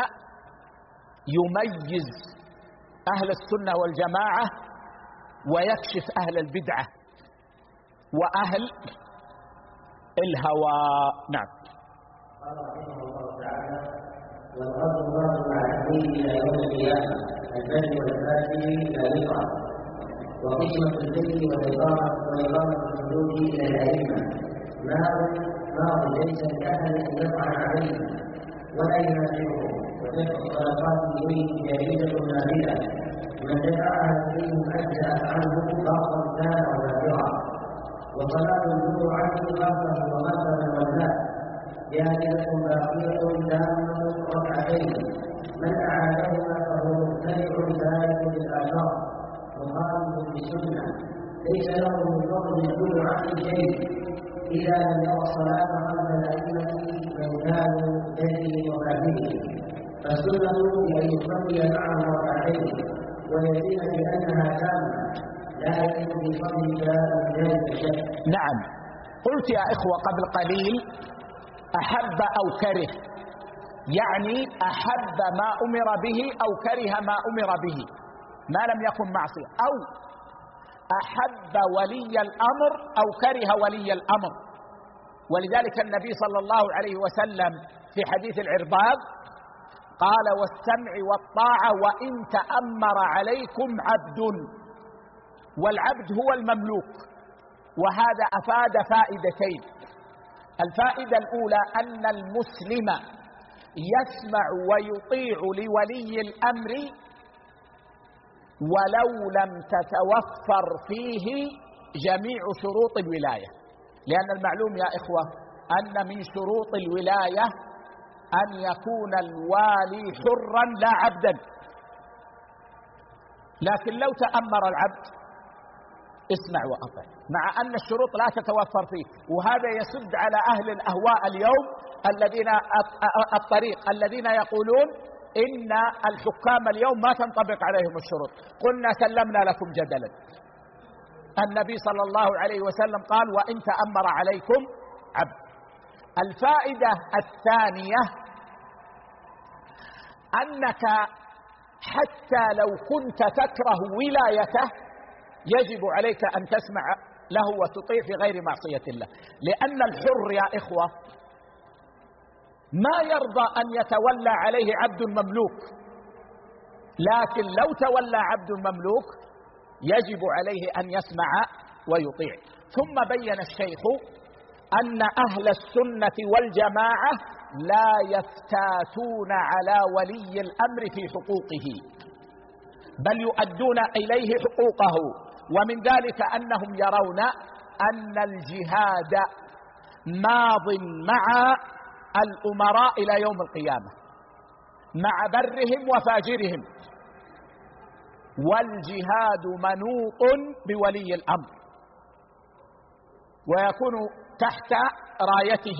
يميز أهل السنة والجماعة ويكشف أهل البدعة وأهل الهوى. نعم. قال رحمه الله تعالى: والأرض الله مع الدين إلى يوم القيامة، البر والفاجر لا يقع، وقسمة البر وإقامة الحدود إلى الأئمة ماض ليس لأحد أن يطعن عليه ولا ينازعه، ودفع الصدقات إليه جائزة نافلة، من دفعها إليهم أجزأت عنه باطلا كان أو نافعا، وصلاة الجمعة خلفه وخلف من ولاه جائزة باقية تامة ركعتين، من أعادهما فهو مبتدع ذلك بالآثار مخالف بالسنة، ليس له من فضل الجمعة شيء إذا لم يرى الصلاة خلف الأئمة من كانوا جهله وفاهمه، فالسنة أن يصلي معه ركعتين ويزيد بأنها تامة لا يجب في فضل ذلك شيء. نعم. قلت يا إخوة قبل قليل: أحب أو كره، يعني أحب ما أمر به أو كره ما أمر به ما لم يكن معصية، أو أحب ولي الأمر أو كره ولي الأمر. ولذلك النبي صلى الله عليه وسلم في حديث العرباض قال: والسمع والطاعة وإن تأمر عليكم عبد. والعبد هو المملوك. وهذا أفاد فائدتين: الفائدة الأولى أن المسلم يسمع ويطيع لولي الأمر ولو لم تتوفر فيه جميع شروط الولاية، لأن المعلوم يا إخوة أن من شروط الولاية أن يكون الوالي حرا لا عبدا. لكن لو تأمر العبد اسمع وأطع، مع أن الشروط لا تتوفر فيه. وهذا يسد على أهل الأهواء اليوم الذين يقولون إن الحكام اليوم ما تنطبق عليهم الشروط. قلنا سلمنا لكم جدلا. النبي صلى الله عليه وسلم قال: وإن تأمر عليكم عبد. الفائدة الثانية أنك حتى لو كنت تكره ولايته يجب عليك أن تسمع له وتطيع في غير معصية الله، لأن الحر يا إخوة ما يرضى أن يتولى عليه عبد مملوك، لكن لو تولى عبد مملوك يجب عليه أن يسمع ويطيع. ثم بين الشيخ أن أهل السنة والجماعة لا يفتاتون على ولي الأمر في حقوقه، بل يؤدون إليه حقوقه. ومن ذلك أنهم يرون أن الجهاد ماض مع الأمراء إلى يوم القيامة، مع برهم وفاجرهم، والجهاد منوط بولي الأمر ويكون تحت رايته.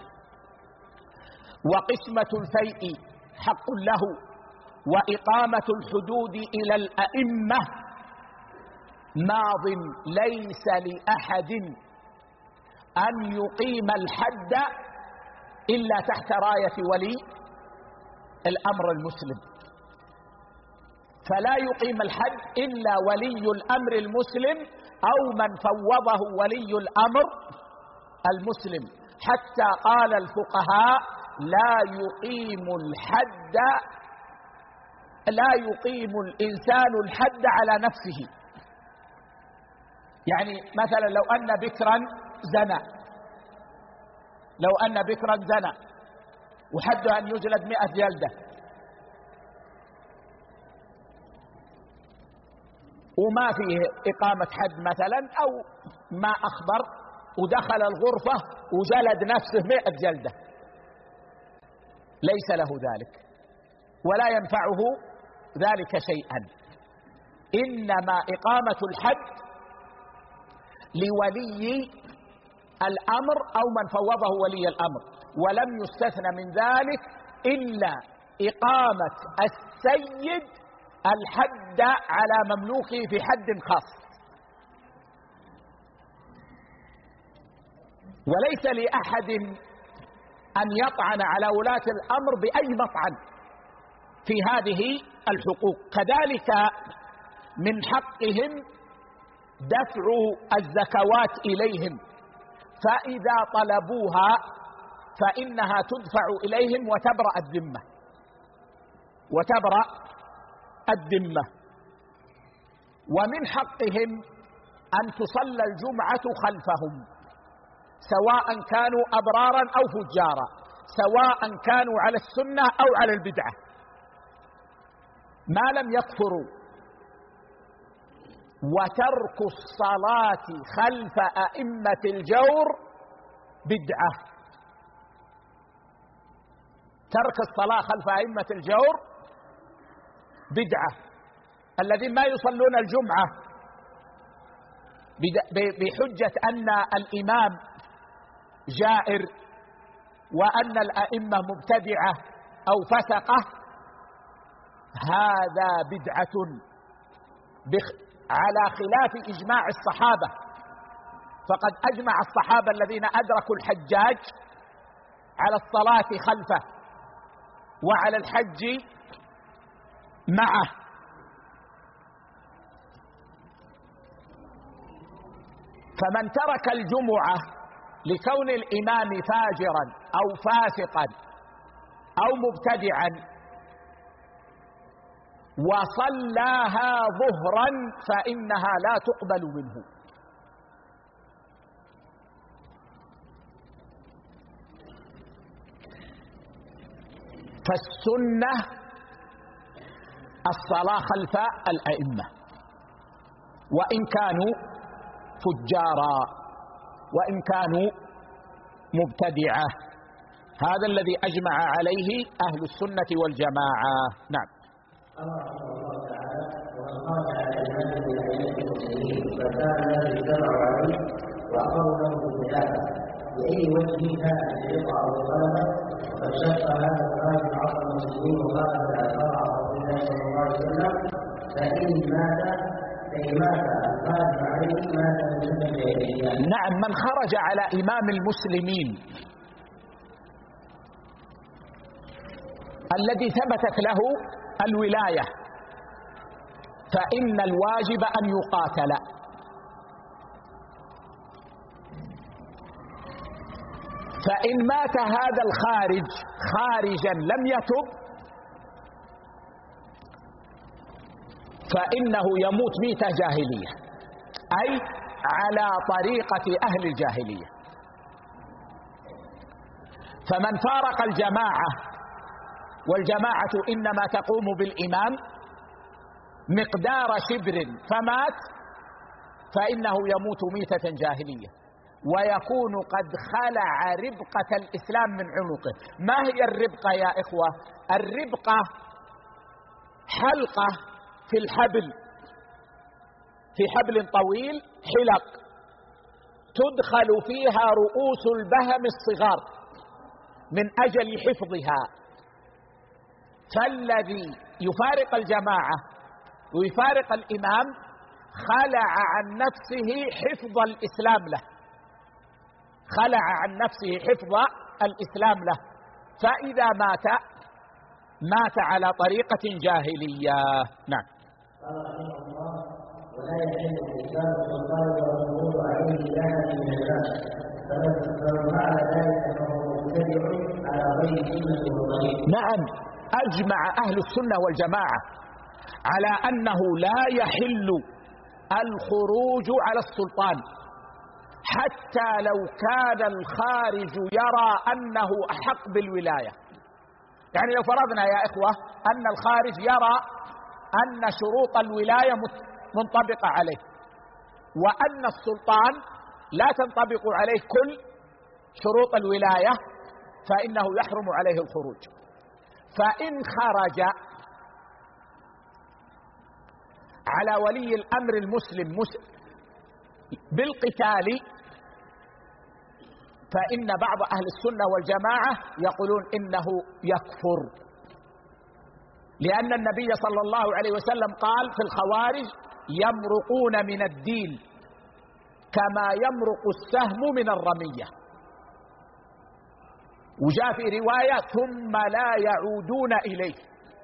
وقسمة الفيء حق له، وإقامة الحدود إلى الأئمة ماض، ليس لأحد أن يقيم الحد إلا تحت راية ولي الأمر المسلم، فلا يقيم الحد إلا ولي الأمر المسلم أو من فوضه ولي الأمر المسلم. حتى قال الفقهاء: لا يقيم الإنسان الحد على نفسه. يعني مثلا لو أن بكرا زنى وحد أن يجلد 100 جلدة، وما فيه إقامة حد مثلا، أو ما أخبر ودخل الغرفة وجلد نفسه 100 جلدة، ليس له ذلك ولا ينفعه ذلك شيئا. إنما إقامة الحد لولي الأمر أو من فوضه ولي الأمر، ولم يستثنى من ذلك إلا إقامة السيد الحد على مملوكه في حد خاص. وليس لأحد أن يطعن على ولاة الأمر بأي مطعن في هذه الحقوق. كذلك من حقهم دفع الزكوات إليهم، فإذا طلبوها فإنها تدفع إليهم وتبرأ الذمة. ومن حقهم أن تصلى الجمعة خلفهم، سواء كانوا أبرارا أو فجارا، سواء كانوا على السنة أو على البدعة، ما لم يكفروا. وترك الصلاة خلف أئمة الجور بدعة. ترك الصلاة خلف أئمة الجور بدعة. الذين ما يصلون الجمعة بحجة أن الإمام جائر وأن الأئمة مبتدعة أو فسقة، هذا بدعة على خلاف إجماع الصحابة. فقد أجمع الصحابة الذين أدركوا الحجاج على الصلاة خلفه وعلى الحج معه. فمن ترك الجمعة لكون الإمام فاجرا أو فاسقا أو مبتدعا وصلاها ظهرا فإنها لا تقبل منه. فالسنة الصلاة خلف الأئمة وإن كانوا فجارا وإن كانوا مبتدعة. هذا الذي أجمع عليه أهل السنة والجماعة. نعم. الله تعالى ومن خرج على الإمام بالأئمة المسلمين فكان الذي اتبعوا عليه وأقروا له بالخلافة بأي وجه كان الرضا أو الغلبة، وقد شق هذا الخارج عصر المسلمين وخالف آثار رسول الله صلى الله عليه وسلم، فإن مات الخارج عليه مات من سنة الجاهلية. نعم، من خرج على إمام المسلمين الذي ثبتت له الولاية فإن الواجب أن يقاتل. فإن مات هذا الخارج خارجا لم يتب فإنه يموت ميتة جاهلية، أي على طريقة أهل الجاهلية. فمن فارق الجماعة، والجماعة إنما تقوم بالإمام، مقدار شبر فمات فإنه يموت ميتة جاهلية، ويكون قد خلع ربقة الإسلام من عنقه. ما هي الربقة يا إخوة؟ الربقة حلقة في الحبل، في حبل طويل حلق تدخل فيها رؤوس البهم الصغار من أجل حفظها. فالذي يفارق الجماعة ويفارق الإمام خلع عن نفسه حفظ الإسلام له، خلع عن نفسه حفظ الإسلام له، فإذا مات على طريقة جاهلية. نعم. قال رحمه الله: ولا يحل الإسلام السلطان والخروج عليه لا من الناس، فمن فعل ذلك فهو مبتدع على غير سنة وطريق. نعم، أجمع أهل السنة والجماعة على أنه لا يحل الخروج على السلطان حتى لو كان الخارج يرى أنه أحق بالولاية. يعني لو فرضنا يا إخوة أن الخارج يرى أن شروط الولاية منطبقة عليه، وأن السلطان لا تنطبق عليه كل شروط الولاية، فإنه يحرم عليه الخروج. فإن خرج على ولي الأمر المسلم بالقتال فإن بعض أهل السنة والجماعة يقولون إنه يكفر، لأن النبي صلى الله عليه وسلم قال في الخوارج: يمرقون من الدين كما يمرق السهم من الرمية. وجاء في رواية: ثم لا يعودون إليه.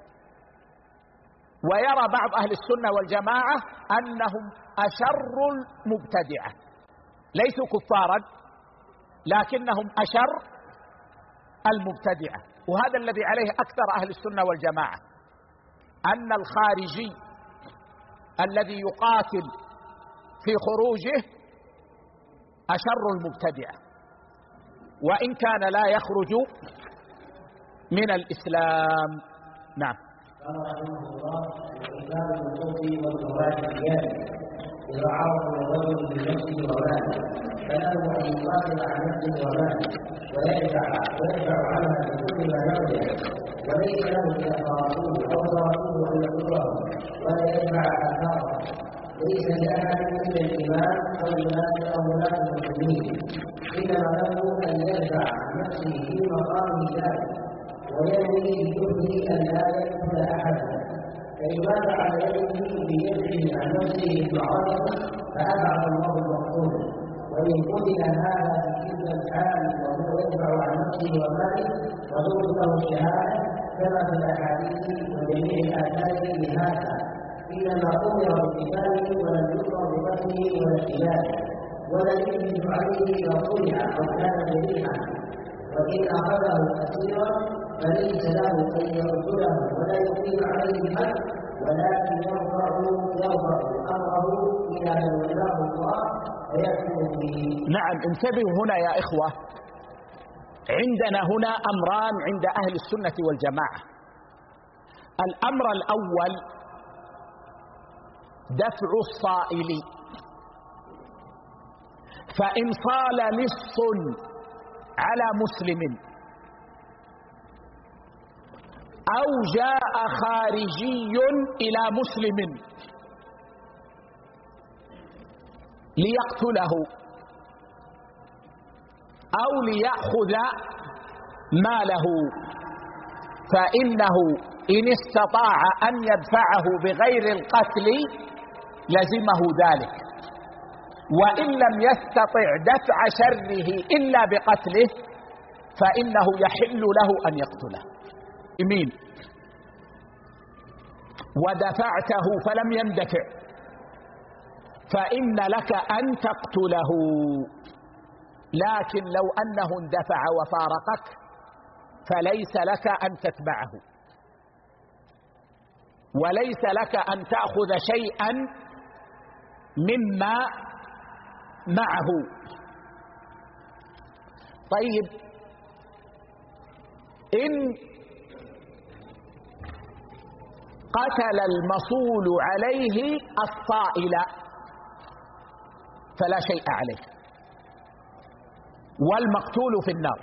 ويرى بعض أهل السنة والجماعة أنهم أشر المبتدعة، ليسوا كفارا لكنهم أشر المبتدعة. وهذا الذي عليه أكثر أهل السنة والجماعة، أن الخارجي الذي يقاتل في خروجه أشر المبتدعة، وإن كان لا يخرج من الإسلام. نعم. قال رحمه الله: وإنكار الوقوف والمواجهات إذا عرف الرجل بنفسه وماله فله أن يقاتل عن نفسه وماله ويدفع عنها بكل ما يقدر، وليس له كفارته أو صلاته أن يضره ولا يدفع آثاره. ليس لأحد إلا الإمام أو ولاة المسلمين، إنما له أن يدفع عن نفسه في مقام ذلك وينوي بجهده أن لا يقتل أحدا، فإن مات على يده بيده عن نفسه المعركة فأبعد الله المقتول. وإن قتل هذا في تلك الحال وهو يدفع عن نفسه وماله وترك له الشهادة كما في الأحاديث وجميع الآثار لهذا، إنما أمر بقتاله ولم يؤمر بقتله ولا اجتهاده ولا يجلس عليه إذا طلع أو كان جريحا. وإن أخذه أسيرا فليس له أن يقتله ولا يقيم عليه الحد، ولكن يرفع أمره إلى من ولاه الله فيحكم به. نعم، انتبهوا هنا يا إخوة، عندنا هنا أمران عند أهل السنة والجماعة. الأمر الأول دفع الصائل، فإن صال لص على مسلم أو جاء خارجي إلى مسلم ليقتله أو ليأخذ ماله، فإنه إن استطاع أن يدفعه بغير القتل لزمه ذلك، وإن لم يستطع دفع شره إلا بقتله فإنه يحل له أن يقتله. يمين ودفعته فلم يندفع فإن لك أن تقتله، لكن لو أنه اندفع وفارقك فليس لك أن تتبعه، وليس لك أن تأخذ شيئا مما معه. طيب، إن قتل المصول عليه الصائل فلا شيء عليه، والمقتول في النار.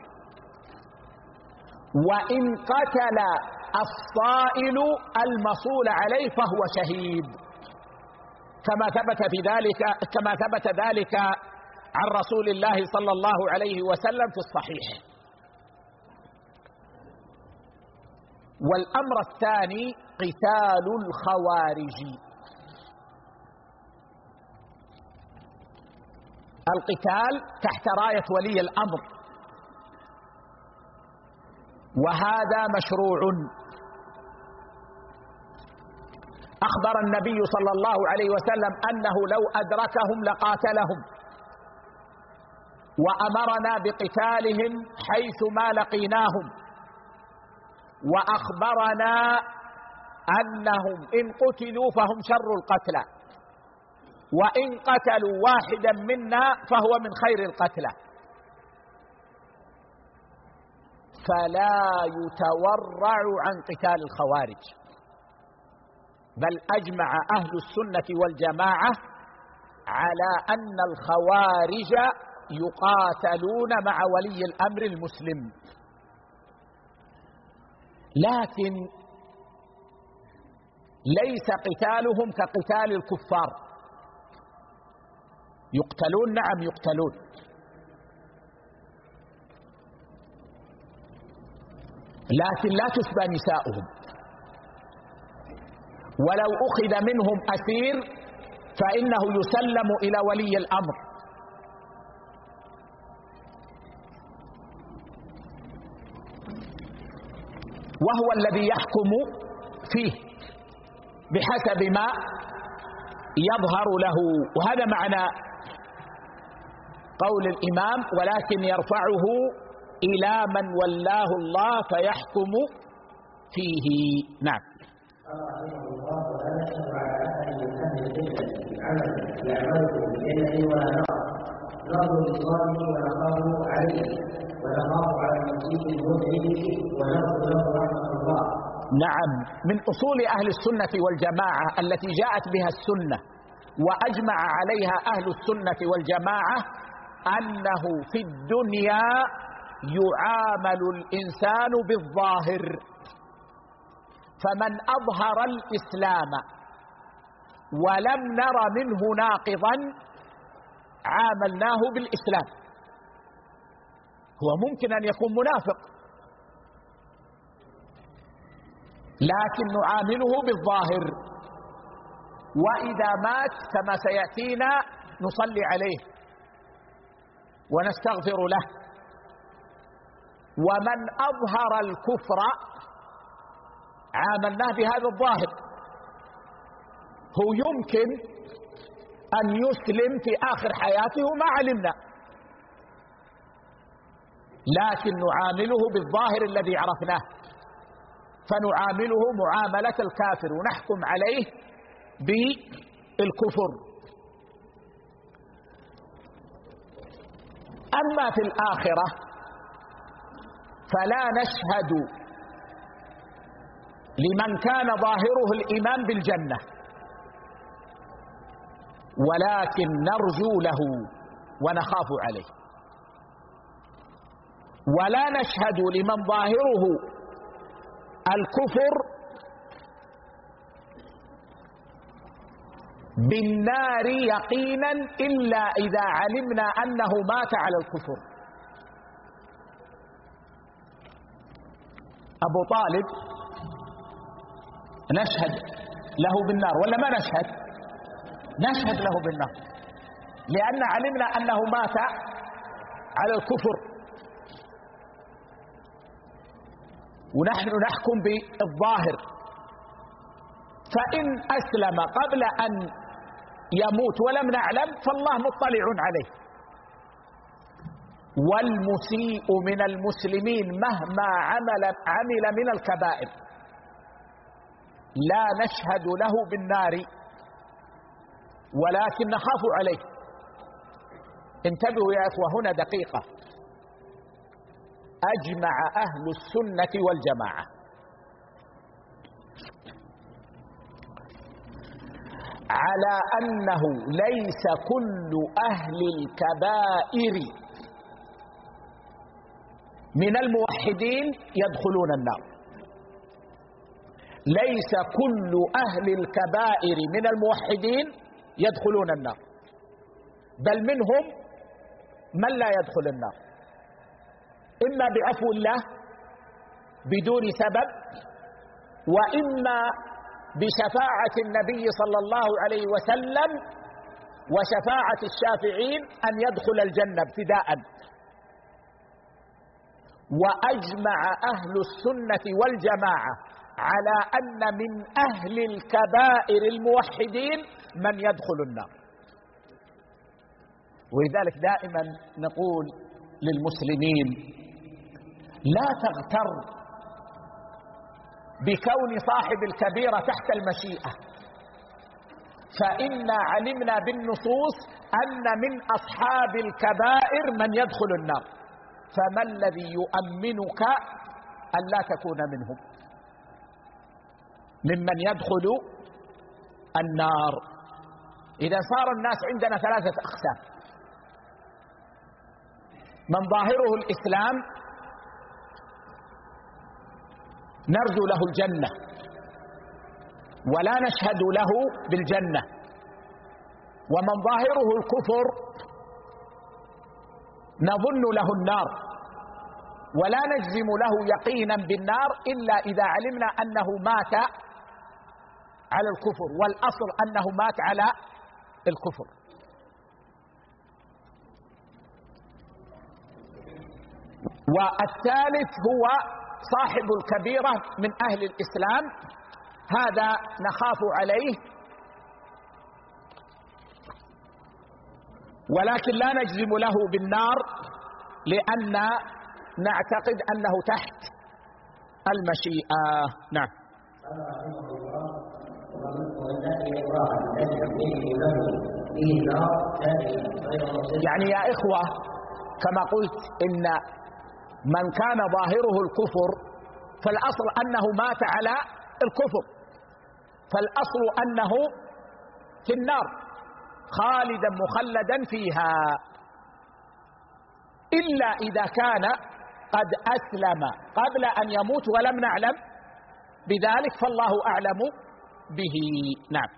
وإن قتل الصائل المصول عليه فهو شهيد، كما ثبت ذلك عن رسول الله صلى الله عليه وسلم في الصحيح. والأمر الثاني قتال الخوارج. القتال تحت راية ولي الأمر، وهذا مشروع. أخبر النبي صلى الله عليه وسلم أنه لو أدركهم لقاتلهم، وأمرنا بقتالهم حيثما لقيناهم، وأخبرنا أنهم إن قتلوا فهم شر القتلى، وإن قتلوا واحدا منا فهو من خير القتلى. فلا يتورع عن قتال الخوارج، بل أجمع أهل السنة والجماعة على أن الخوارج يقاتلون مع ولي الأمر المسلم، لكن ليس قتالهم كقتال الكفار، يقتلون، نعم يقتلون، لكن لا تسبى نساؤهم، ولو أخذ منهم أسير فإنه يسلم إلى ولي الأمر. وهو الذي يحكم فيه بحسب ما يظهر له. وهذا معنى قول الإمام: ولكن يرفعه إلى من ولاه الله فيحكم فيه. نعم. قال رحمه الله: ولا نشهد على أحد من أهل الجنة بعمل يعمله بالجنة ولا نار، نرجو رضوانه ونخاف عليه، ونخاف على المسيء المذنب ونرجو له رحمة الله. نعم، من أصول أهل السنة والجماعة التي جاءت بها السنة وأجمع عليها أهل السنة والجماعة أنه في الدنيا يعامل الإنسان بالظاهر، فمن أظهر الإسلام ولم نر منه ناقضا عاملناه بالإسلام. هو ممكن أن يكون منافق لكن نعامله بالظاهر، وإذا مات كما سيأتينا نصلي عليه ونستغفر له. ومن أظهر الكفر عاملناه بهذا الظاهر، هو يمكن أن يسلم في آخر حياته ما علمنا، لكن نعامله بالظاهر الذي عرفناه، فنعامله معاملة الكافر ونحكم عليه بالكفر. أما في الآخرة فلا نشهد لمن كان ظاهره الإيمان بالجنة، ولكن نرجو له ونخاف عليه. ولا نشهد لمن ظاهره الكفر بالنار يقينا إلا إذا علمنا أنه مات على الكفر. أبو طالب نشهد له بالنار ولا ما نشهد؟ نشهد له بالنار، لأن علمنا أنه مات على الكفر، ونحن نحكم بالظاهر. فإن أسلم قبل أن يموت ولم نعلم فالله مطلع عليه. والمسيء من المسلمين مهما عمل من الكبائر لا نشهد له بالنار ولكن نخاف عليه. انتبهوا يا إخوة، هنا دقيقة. أجمع أهل السنة والجماعة على أنه ليس كل أهل الكبائر من الموحدين يدخلون النار. ليس كل أهل الكبائر من الموحدين يدخلون النار، بل منهم من لا يدخل النار، إما بعفو الله بدون سبب، وإما بشفاعة النبي صلى الله عليه وسلم وشفاعة الشافعين أن يدخل الجنة ابتداء. وأجمع أهل السنة والجماعة على أن من أهل الكبائر الموحدين من يدخل النار. ولذلك دائما نقول للمسلمين: لا تغتر بكون صاحب الكبيرة تحت المشيئة، فإنا علمنا بالنصوص أن من أصحاب الكبائر من يدخل النار، فما الذي يؤمنك أن لا تكون منهم ممن يدخل النار؟ إذا صار الناس عندنا ثلاثة أقسام: من ظاهره الإسلام نرجو له الجنة ولا نشهد له بالجنة، ومن ظاهره الكفر نظن له النار، ولا نجزم له يقينا بالنار إلا إذا علمنا أنه مات على الكفر، والأصل أنه مات على الكفر. والثالث هو صاحب الكبيرة من أهل الإسلام، هذا نخاف عليه ولكن لا نجزم له بالنار، لأن نعتقد أنه تحت المشيئة. نعم. يعني يا إخوة كما قلت إن من كان ظاهره الكفر فالأصل أنه مات على الكفر، فالأصل أنه في النار خالدا مخلدا فيها، إلا إذا كان قد أسلم قبل أن يموت ولم نعلم بذلك فالله أعلم به. نعم.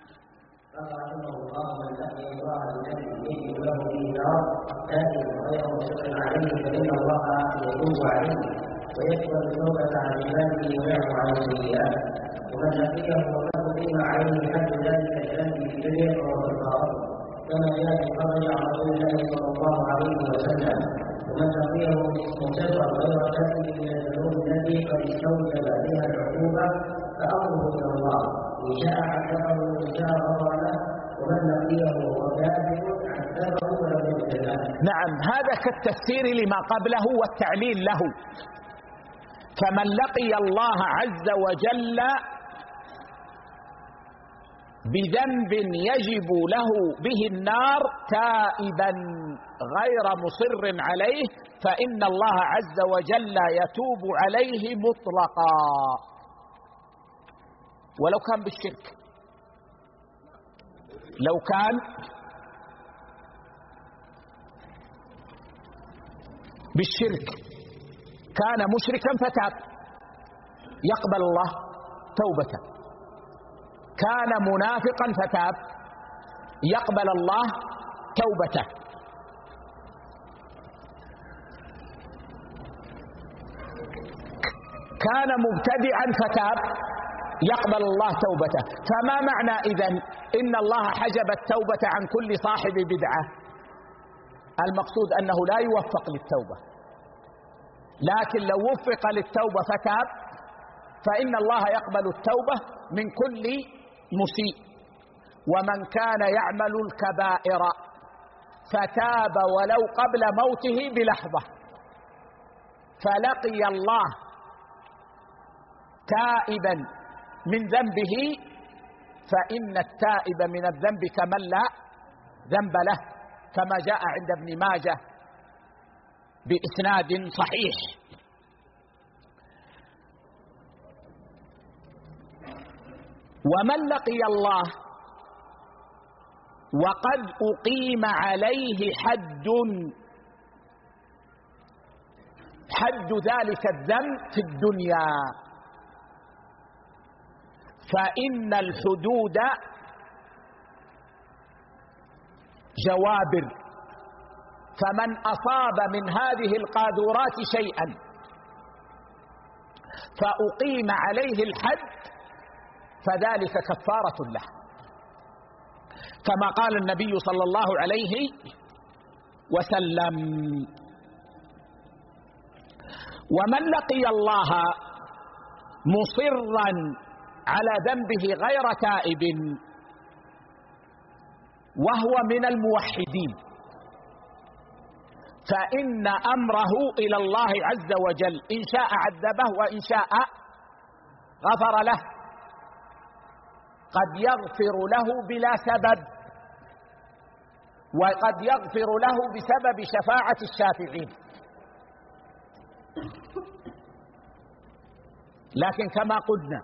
ويقبل التوبة عن عباده ويعفو عن السيئات، ومن لقيه وقد أقيم عليه حد ذلك الذنب في الدنيا فهو كفارة، كما جاء في قول عن رسول الله صلى الله عليه وسلم: ومن لقيه مصرا غير كافر من الذنوب التي قد استوجب بها العقوبة فأمره إلى الله، إن شاء عذبه وإن شاء غفر له، ومن لقيه وهو كافر عذبه ولم يغفر له. نعم، هذا كالتفسير لما قبله والتعليل له. فمن لقي الله عز وجل بذنب يجب له به النار تائبا غير مصر عليه فإن الله عز وجل يتوب عليه مطلقا ولو كان بالشرك. لو كان بالشرك كان مشركا فتاب يقبل الله توبته، كان منافقا فتاب يقبل الله توبته، كان مبتدعا فتاب يقبل الله توبته. فما معنى إذن إن الله حجب التوبة عن كل صاحب بدعة؟ المقصود أنه لا يوفق للتوبة، لكن لو وفق للتوبة فتاب فإن الله يقبل التوبة من كل مسيء. ومن كان يعمل الكبائر فتاب ولو قبل موته بلحظة فلقي الله تائبا من ذنبه فإن التائب من الذنب كمن لا ذنب له، كما جاء عند ابن ماجه بإسناد صحيح. ومن لقي الله وقد أقيم عليه حد ذلك الذنب في الدنيا فإن الحدود جوابر، فمن أصاب من هذه القاذورات شيئا فأقيم عليه الحد فذلك كفارة له، كما قال النبي صلى الله عليه وسلم. ومن لقي الله مصرا على ذنبه غير تائب وهو من الموحدين فإن أمره إلى الله عز وجل، إن شاء عذبه وإن شاء غفر له، قد يغفر له بلا سبب وقد يغفر له بسبب شفاعة الشافعين. لكن كما قلنا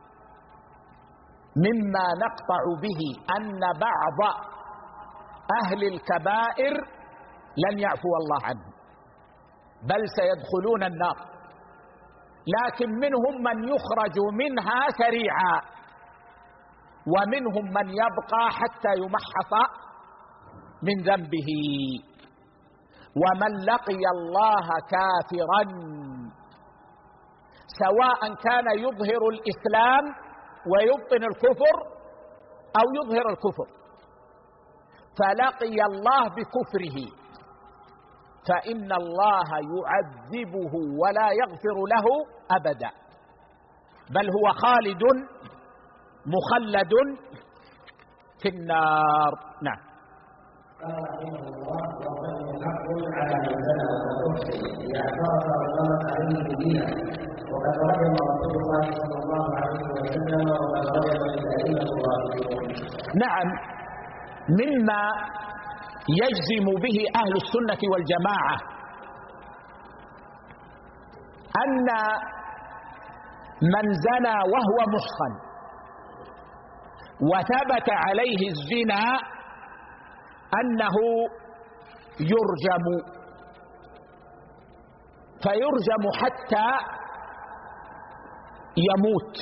مما نقطع به أن بعض أهل الكبائر لن يعفو الله عنه بل سيدخلون النار، لكن منهم من يخرج منها سريعا ومنهم من يبقى حتى يمحص من ذنبه. ومن لقي الله كافرا سواء كان يظهر الإسلام ويبطن الكفر أو يظهر الكفر، فلقي الله بكفره فإن الله يعذبه ولا يغفر له أبدا، بل هو خالد مخلد في النار. نعم. قال رحمه الله: وقد حق على من زنى ويحسن اذا اعترف وقامت عليه بدينه، وقد رجم رسول الله صلى الله عليه وسلم وقد رجم الائمه الراشدون. نعم، مما يجزم به أهل السنة والجماعة أن من زنى وهو محصن وثبت عليه الزنا أنه يرجم، فيرجم حتى يموت.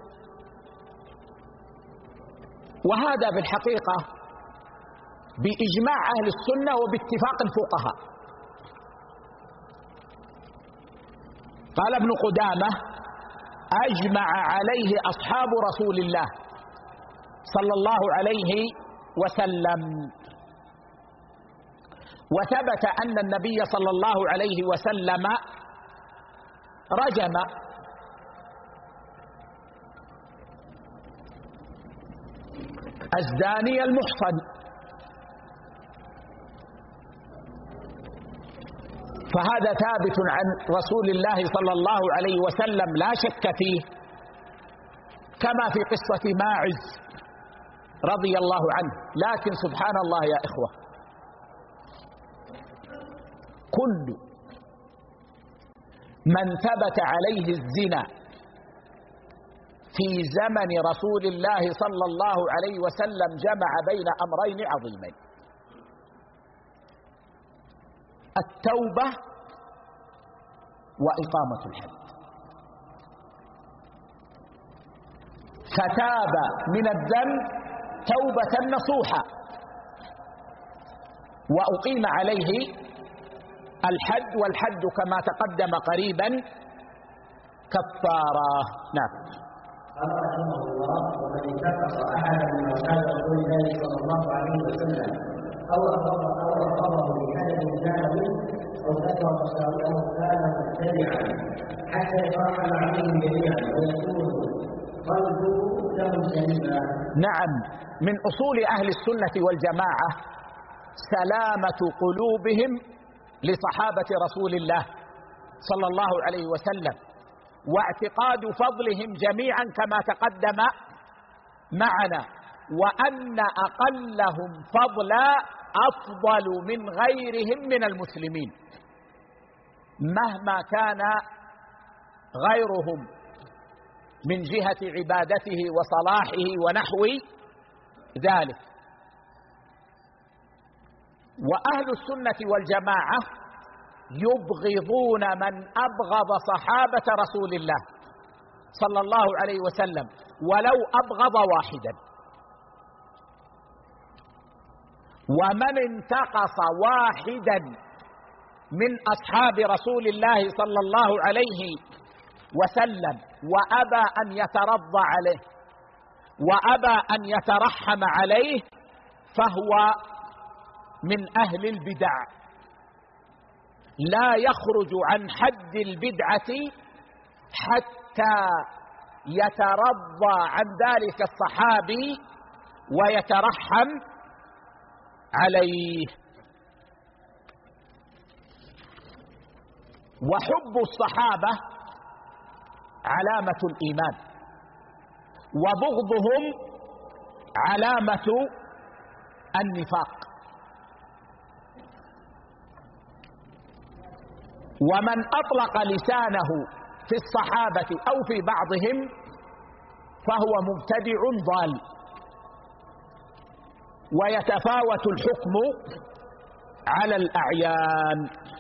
وهذا بالحقيقة بإجماع أهل السنة وباتفاق الفقهاء. قال ابن قدامة: أجمع عليه أصحاب رسول الله صلى الله عليه وسلم. وثبت أن النبي صلى الله عليه وسلم رجم الزاني المحصن، فهذا ثابت عن رسول الله صلى الله عليه وسلم لا شك فيه، كما في قصة ماعز رضي الله عنه. لكن سبحان الله يا إخوة، كل من ثبت عليه الزنا في زمن رسول الله صلى الله عليه وسلم جمع بين أمرين عظيمين: التوبة وإقامة الحد. فتاب من الذنب توبة نصوحة وأقيم عليه الحد، والحد كما تقدم قريبا كفارة. نعم. قال رحمه الله: ومن انتقص أحدا من أصحاب رسول الله صلى الله عليه وسلم أو أقره بحدث كان منه أو ذكر مساوئه كان مبتدعا حتى يترحم عليهم جميعا ويكون قلبه لهم سليما. نعم، من أصول أهل السنة والجماعة سلامة قلوبهم لصحابة رسول الله صلى الله عليه وسلم، واعتقاد فضلهم جميعا كما تقدم معنا، وأن أقلهم فضلا أفضل من غيرهم من المسلمين مهما كان غيرهم من جهة عبادته وصلاحه ونحو ذلك. وأهل السنة والجماعة يبغضون من أبغض صحابة رسول الله صلى الله عليه وسلم ولو أبغض واحدا، ومن انتقص واحدا من أصحاب رسول الله صلى الله عليه وسلم وأبى أن يترضى عليه وأبى أن يترحم عليه فهو من أهل البدع، لا يخرج عن حد البدعة حتى يترضى عن ذلك الصحابي ويترحم عليه. وحب الصحابة علامة الإيمان، وبغضهم علامة النفاق. ومن أطلق لسانه في الصحابة أو في بعضهم فهو مبتدع ضال، ويتفاوت الحكم على الأعيان.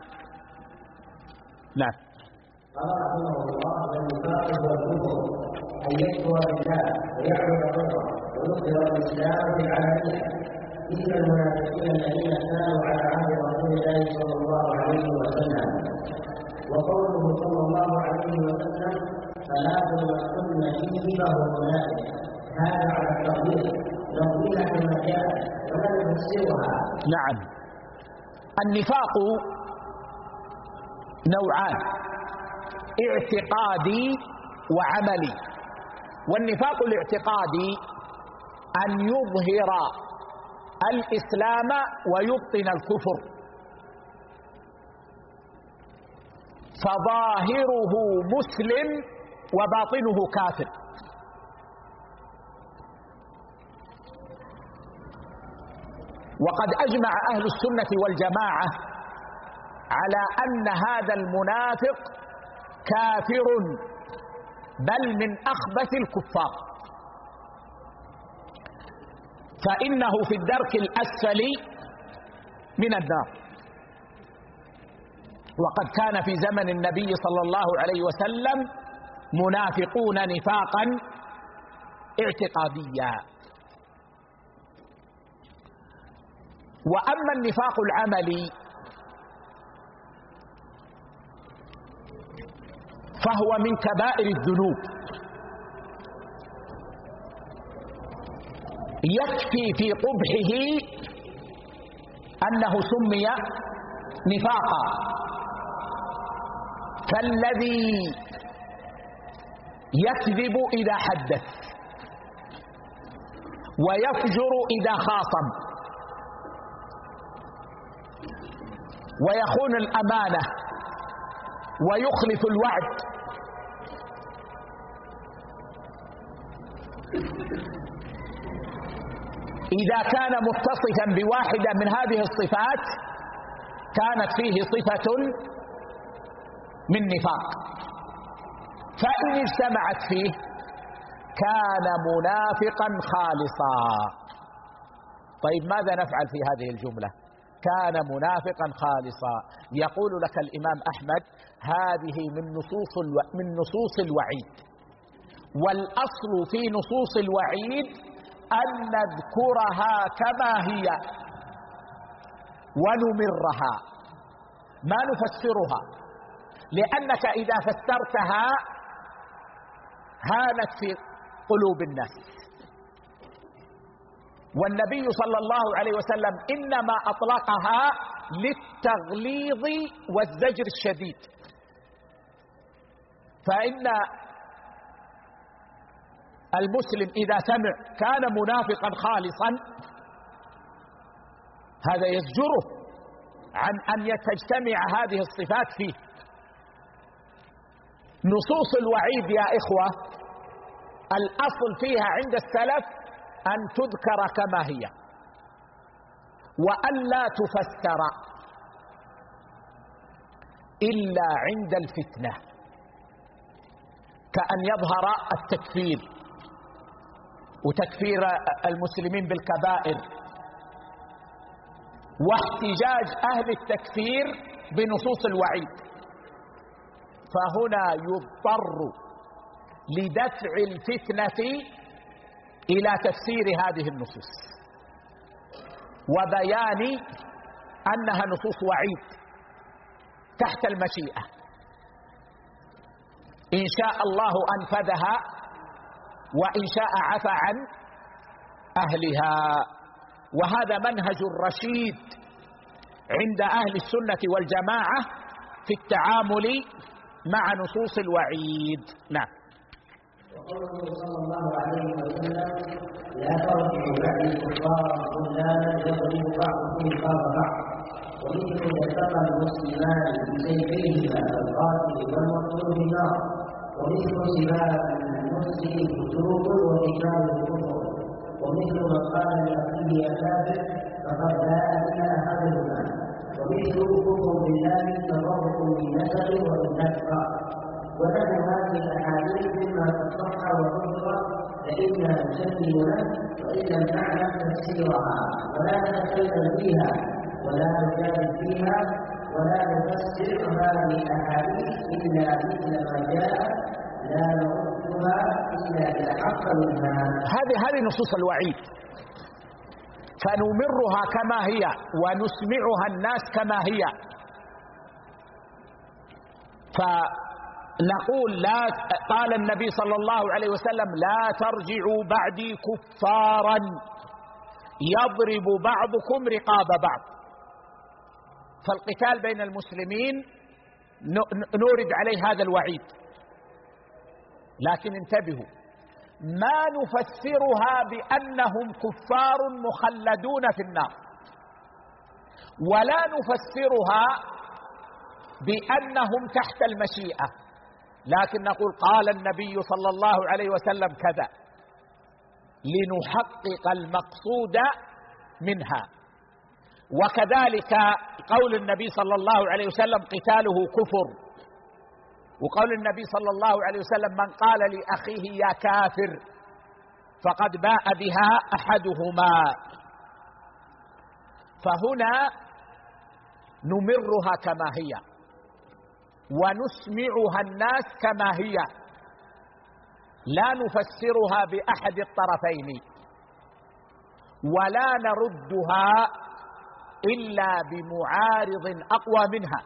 نعم. قال رحمه الله: والنفاق هو الكفر، أن يكفر بالله ويعبد غيره ويظهر الإسلام بالعلانية مثل المنافقين الذين كانوا على عهد رسول الله صلى الله عليه وسلم. وقوله صلى الله عليه وسلم ثلاث من كن فيه فهو منافق، هذا على التقدير نقولها كما جاء ولا نفسرها. نعم، النفاق نوعان: اعتقادي وعملي. والنفاق الاعتقادي أن يظهر الإسلام ويبطن الكفر، فظاهره مسلم وباطنه كافر. وقد أجمع أهل السنة والجماعة على أن هذا المنافق كافر، بل من أخبث الكفار، فإنه في الدرك الأسفل من النار. وقد كان في زمن النبي صلى الله عليه وسلم منافقون نفاقا اعتقاديا. وأما النفاق العملي فهو من كبائر الذنوب، يكفي في قبحه أنه سمي نفاقا، كالذي يكذب إذا حدث ويفجر إذا خاصم ويخون الأمانة ويخلف الوعد. إذا كان متصفا بواحدة من هذه الصفات كانت فيه صفة من نفاق، فإن اجتمعت فيه كان منافقا خالصا. طيب ماذا نفعل في هذه الجملة؟ كان منافقا خالصا. يقول لك الإمام أحمد هذه من نصوص الوعيد، والأصل في نصوص الوعيد أن نذكرها كما هي ونمرها، ما نفسرها، لأنك إذا فسرتها هانت في قلوب الناس. والنبي صلى الله عليه وسلم إنما أطلقها للتغليظ والزجر الشديد، فإن المسلم إذا سمع كان منافقا خالصا هذا يزجره عن أن تجتمع هذه الصفات فيه. نصوص الوعيد يا إخوة الأصل فيها عند السلف أن تذكر كما هي وأن لا تفسر إلا عند الفتنة، كأن يظهر التكفير وتكفير المسلمين بالكبائر واحتجاج أهل التكفير بنصوص الوعيد، فهنا يضطر لدفع الفتنة إلى تفسير هذه النصوص وبيان أنها نصوص وعيد تحت المشيئة، إن شاء الله أنفذها وإن شاء عفى عن أهلها. وهذا منهج الرشيد عند أهل السنة والجماعة في التعامل مع نصوص الوعيد. نعم. وقوله صلى الله عليه وسلم لا ترجعوا بعد الكفار خذلانا يضرب بعضكم رقاب بعض، ومثل يلتقى المسلمان بسيفيهما القاتل والمقتول بالنار، ومثل سباب المسلم فسوق وقتال الكفر، ومثل من قال لأخيه يا كافر فقد باء بها أحدهما، ومثل كفر بالله تفرق من نسب ومن نكره. ونحن هذه الأحاديث مما تصح وتنكر فإنا نسلم له وإن لم نعلم تفسيرها، ولا نتكلم فيها ولا نجادل فيها ولا نفسر هذه الأحاديث إلا مثل ما جاء، لا نردها إلا إلى حق منها. هذه نصوص الوعيد فنمرها كما هي ونسمعها الناس كما هي. فنقول لا، قال النبي صلى الله عليه وسلم: لا ترجعوا بعدي كفارا يضرب بعضكم رقاب بعض. فالقتال بين المسلمين نورد عليه هذا الوعيد، لكن انتبهوا، ما نفسرها بأنهم كفار مخلدون في النار، ولا نفسرها بأنهم تحت المشيئة، لكن نقول قال النبي صلى الله عليه وسلم كذا لنحقق المقصود منها. وكذلك قول النبي صلى الله عليه وسلم: قتاله كفر، وقول النبي صلى الله عليه وسلم: من قال لأخيه يا كافر فقد باء بها أحدهما. فهنا نمرها كما هي ونسمعها الناس كما هي، لا نفسرها بأحد الطرفين، ولا نردها إلا بمعارض أقوى منها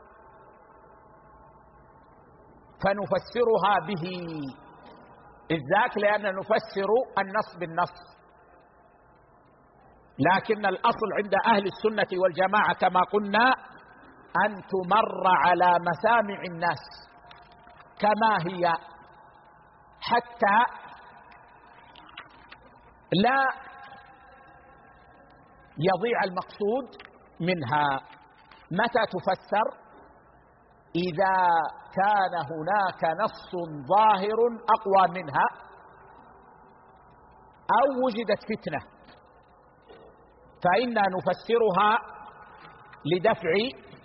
فنفسرها به، إذ ذاك لأن نفسر النص بالنص. لكن الأصل عند أهل السنة والجماعة كما قلنا أن تمر على مسامع الناس كما هي، حتى لا يضيع المقصود منها. متى تفسر؟ إذا كان هناك نص ظاهر أقوى منها أو وجدت فتنة، فإنا نفسرها لدفع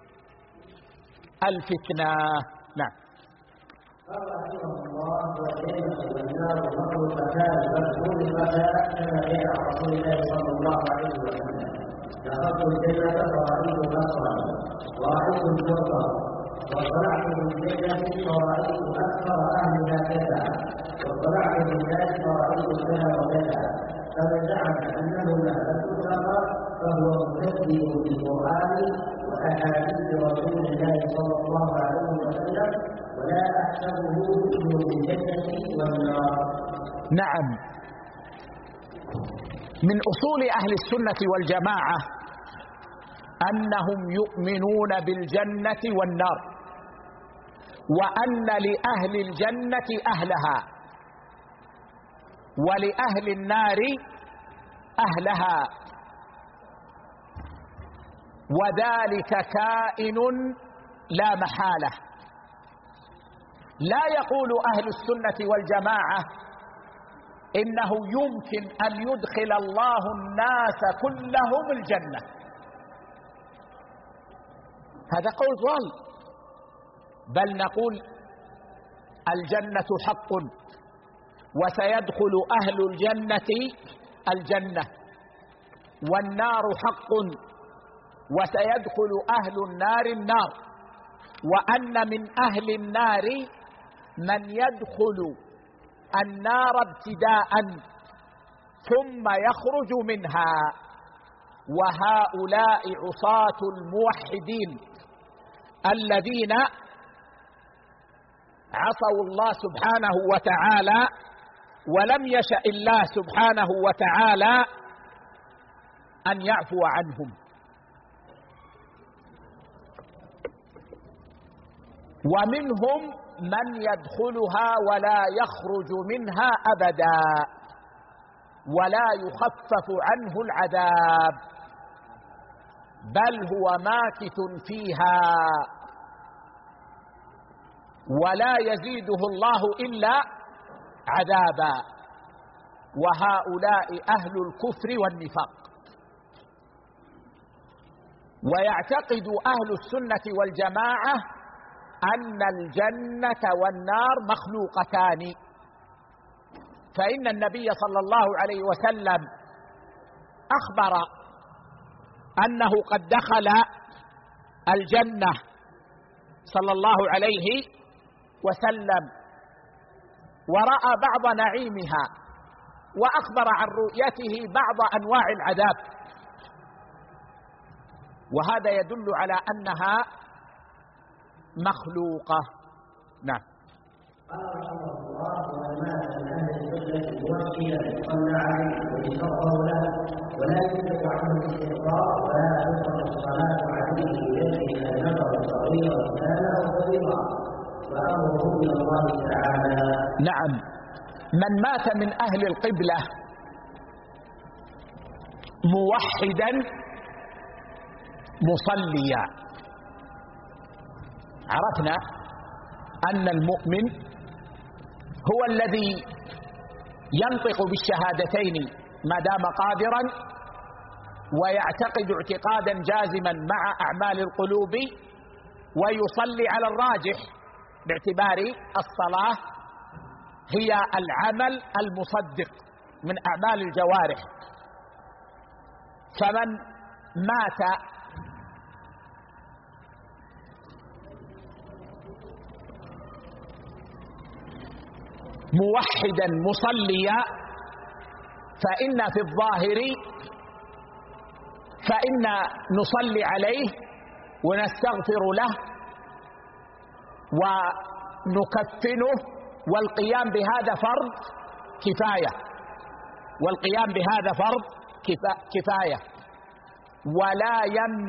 الفتنة. نعم. قال رحمه الله: والجنة والنار مخلوقتان مذكورتان كما بين رسول الله صلى الله عليه وسلم: دخلت الجنة فرأيت نصرا ورأيت الفرقة، واطلعت من الجنة فرأيت أكثر أهلها كذا، واطلعت من الناس فرأيت كذا وكذا. فمن زعم أنهما لم تخلقا فهو مكذب بالقرآن وأحاديث رسول الله صلى الله عليه وسلم، ولا أحسبه يؤمن بالجنة والنار. نعم، من أصول أهل السنة والجماعة أنهم يؤمنون بالجنة والنار، وأن لأهل الجنة أهلها ولأهل النار أهلها، وذلك كائن لا محالة. لا يقول أهل السنة والجماعة إنه يمكن أن يدخل الله الناس كلهم الجنة، هذا قول ضال، بل نقول الجنة حق وسيدخل أهل الجنة الجنة، والنار حق وسيدخل أهل النار النار، وأن من أهل النار من يدخل النار ابتداء ثم يخرج منها، وهؤلاء عصاة الموحدين الذين عصوا الله سبحانه وتعالى، ولم يشأ الله سبحانه وتعالى أن يعفو عنهم. ومنهم من يدخلها ولا يخرج منها أبدا ولا يخفف عنه العذاب، بل هو ماكث فيها ولا يزيده الله إلا عذابا، وهؤلاء أهل الكفر والنفاق. ويعتقد أهل السنة والجماعة أن الجنة والنار مخلوقتان، فإن النبي صلى الله عليه وسلم أخبر أنه قد دخل الجنة صلى الله عليه وسلم ورأى بعض نعيمها، وأخبر عن رؤيته بعض أنواع العذاب، وهذا يدل على أنها مخلوقة. نعم. قال رحمه الله: ومن مات من اهل القبله موحدا صلى عليه ويستغفر له ولا يملك عنه الاستغفار ولا تنقض الصلاه عليه بذنب النظر صغيرا كان او كبيرا وامره الى الله تعالى. نعم. من مات من اهل القبله موحدا مصليا، عرفنا أن المؤمن هو الذي ينطق بالشهادتين ما دام قادرا ويعتقد اعتقادا جازما مع أعمال القلوب ويصلي على الراجح باعتبار الصلاة هي العمل المصدق من أعمال الجوارح. فمن مات موحدا مصليا فإن في الظاهر فإن نصلي عليه ونستغفر له ونكفنه، والقيام بهذا فرض كفاية، والقيام بهذا فرض كفاية، ولا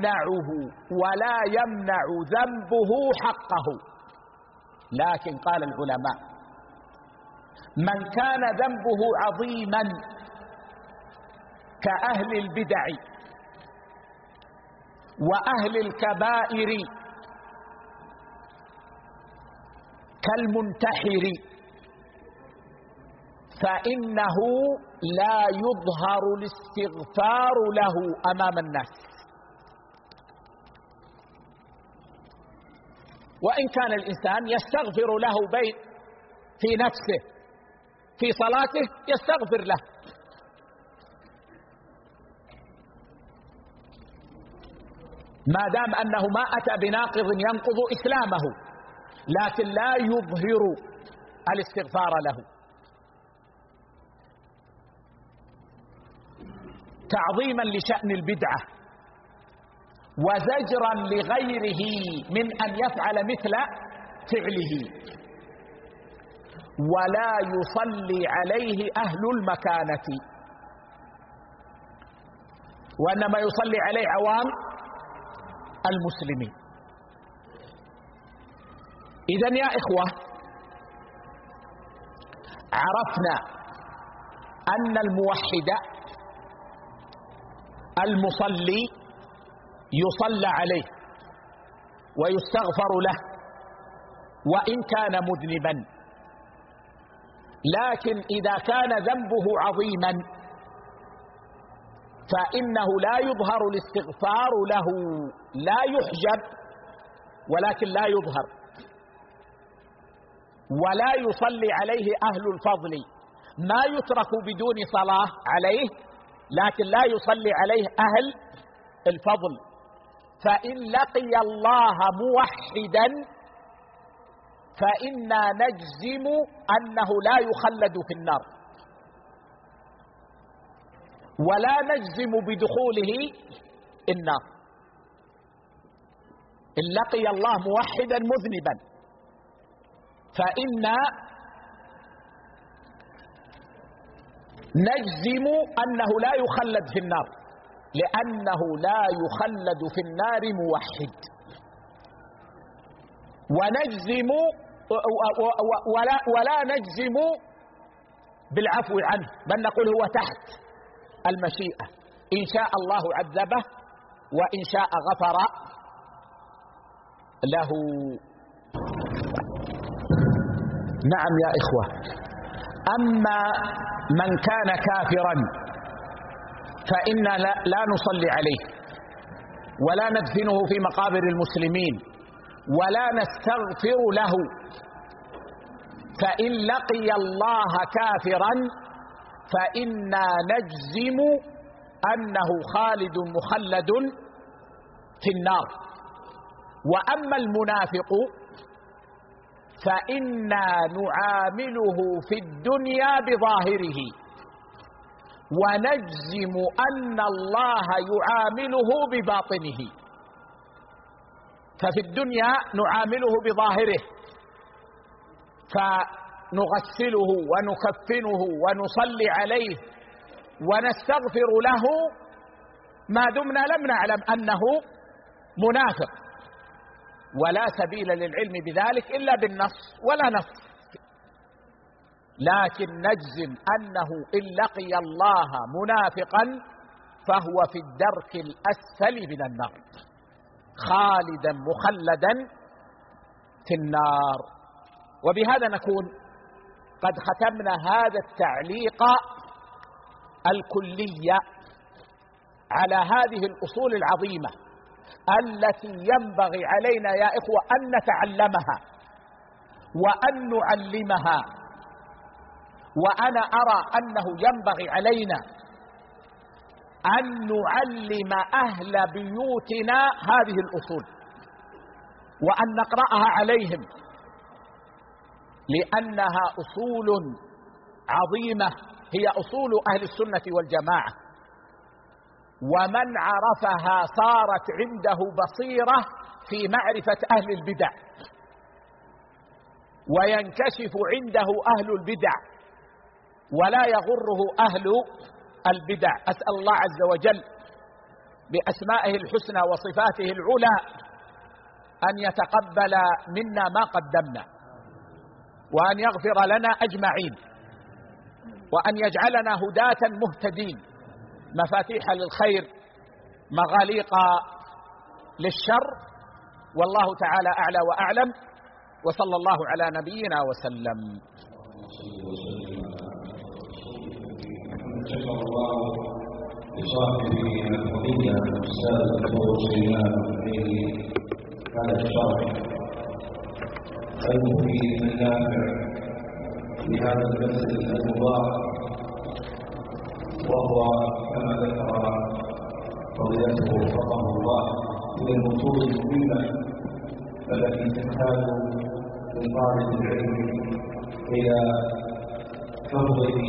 يمنع ذنبه حقه. لكن قال العلماء: من كان ذنبه عظيما كأهل البدع وأهل الكبائر كالمنتحر فإنه لا يظهر الاستغفار له أمام الناس، وإن كان الإنسان يستغفر له في نفسه في صلاته يستغفر له، ما دام أنه ما أتى بناقض ينقض إسلامه، لكن لا يظهر الاستغفار له تعظيما لشأن البدعة وزجرا لغيره من أن يفعل مثل فعله. ولا يصلي عليه أهل المكانة، وإنما يصلي عليه عوام المسلمين. إذن يا إخوة، عرفنا أن الموحد المصلي يصلى عليه ويستغفر له وإن كان مذنبا، لكن إذا كان ذنبه عظيما فإنه لا يظهر الاستغفار له، لا يحجب ولكن لا يظهر، ولا يصلي عليه أهل الفضل، ما يترك بدون صلاة عليه لكن لا يصلي عليه أهل الفضل. فإن لقي الله موحدا فإنا نجزم أنه لا يخلد في النار، ولا نجزم بدخوله النار. إن لقي الله موحدا مذنبا فإنا نجزم أنه لا يخلد في النار، لأنه لا يخلد في النار موحد. ونجزم ولا نجزم بالعفو عنه، بل نقول هو تحت المشيئة، إن شاء الله عذبه وإن شاء غفر له. نعم يا إخوة، أما من كان كافرا فإنا لا نصلي عليه ولا ندفنه في مقابر المسلمين ولا نستغفر له. فإن لقي الله كافرا فإنا نجزم أنه خالد مخلد في النار. وأما المنافق فإنا نعامله في الدنيا بظاهره ونجزم أن الله يعامله بباطنه. ففي الدنيا نعامله بظاهره، فنغسله ونكفنه ونصلي عليه ونستغفر له ما دمنا لم نعلم أنه منافق، ولا سبيل للعلم بذلك إلا بالنص ولا نص. لكن نجزم أنه إن لقي الله منافقا فهو في الدرك الأسفل من النار خالدا مخلدا في النار. وبهذا نكون قد ختمنا هذا التعليق الكلي على هذه الأصول العظيمة التي ينبغي علينا يا إخوة أن نتعلمها وأن نعلمها. وأنا أرى أنه ينبغي علينا أن نعلم أهل بيوتنا هذه الأصول وأن نقرأها عليهم، لأنها أصول عظيمة، هي أصول أهل السنة والجماعة، ومن عرفها صارت عنده بصيرة في معرفة أهل البدع، وينكشف عنده أهل البدع ولا يغره أهل البدع. أسأل الله عز وجل بأسمائه الحسنى وصفاته العلى أن يتقبل منا ما قدمنا، وأن يغفر لنا أجمعين، وأن يجعلنا هداة مهتدين، مفاتيح للخير مغاليق للشر. والله تعالى أعلى وأعلم، وصلى الله على نبينا وسلم. شكر الله لصاحبه الفضيلة الأستاذ الدكتور سليمان عليه هذا الشرح المفيد النافع لهذا المسجد المبارك، وهو كما ذكر فضيلته وفقه الله من المتون المهمة التي تحتاج من طالب العلم إلى حفظه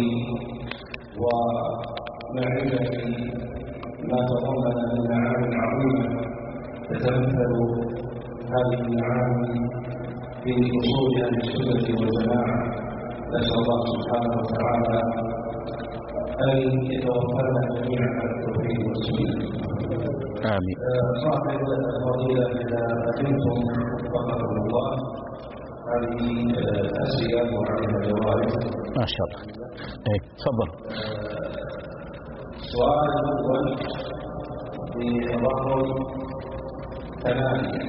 ومعرفة ما تضمن من معاني عظيمة تتمثل هذه المعاني في أصول أهل السنة والجماعة. نسأل الله سبحانه وتعالى أن يتوفانا جميعا على التوحيد والسنة. آمين. صاحب الفضيلة إذا أتمتم وفقكم الله هذه أسئلة وعليها جوائز ما شاء الله. تفضل. السؤال الأول في رقم 8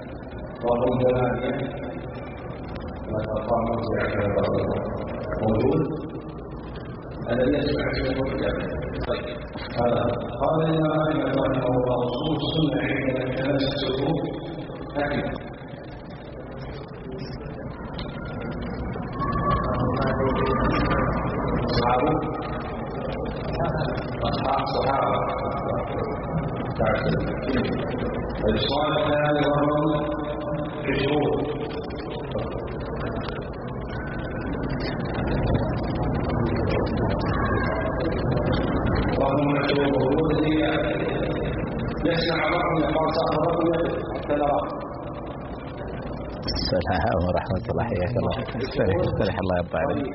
ما تقام موجود الذي يسمع طيب قال إنما أن رحمه الله أصول السنة عندنا التمسك أكيد الصحابة السؤال الثاني رقم 20 وهم مشهور يسمع بعضهم يقال صاحب السلام ورحمة الله. حياك الله. استريح الله يرضى عليك.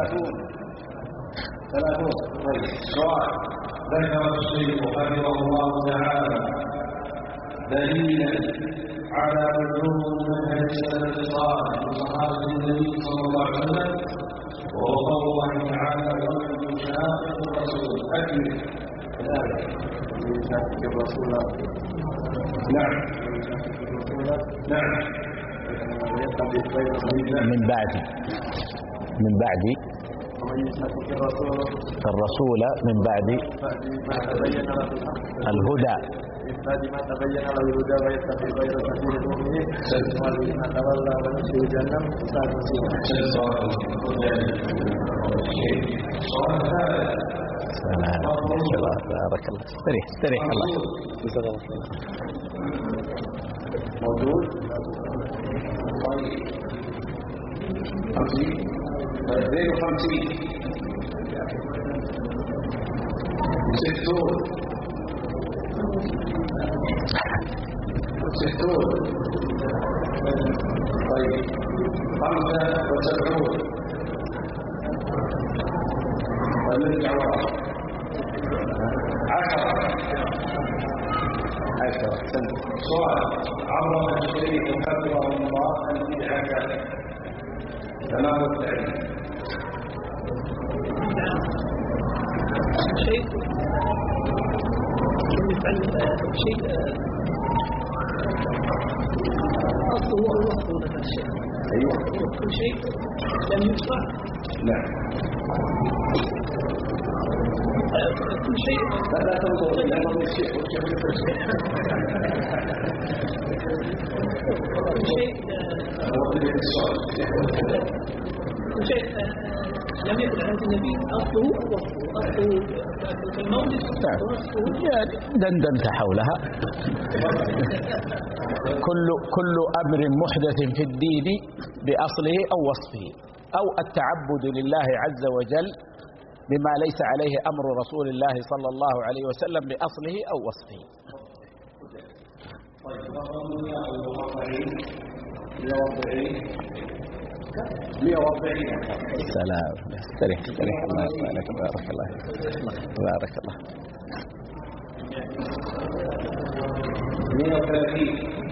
30. طيب سؤال ذكر الشيخ رحمه الله تعالى دليلا على وجوب منهج السلف الصالح من صحابة النبي صلى الله عليه وسلم، وهو قول الله تعالى ومن يشاقق الرسول أكمل يشاقق الرسول. نعم نعم من بعد الرسول من بعد الهدى بعد ما تبين له الهدى ويتبع غير سبيل المؤمنين ما تولى ونصره جهنم وساءت مصيرا. بارك الله. استريح الله. موجود. طيب 52 60 60. طيب 75. ونرجع وراء 10. سؤال: عرف الشيخ حفظه الله البدعة كما هو التعليم؟ شيء يفعل شيء أصله هو الوصف هذا الشيء. أيوة. كل شيء لم يشرع. لا. كل شيء لا تنظر إلى نظر الشيء كل شيء كل شيء لم يكن عند النبي أصله في الموجد يعني دندنت حولها. كل أمر محدث في الدين بأصله أو وصفه، أو التعبد لله عز وجل بما ليس عليه أمر رسول الله صلى الله عليه وسلم بأصله أو وصفه. السلام. استريح الله يسلمك. بارك الله بارك الله. 130.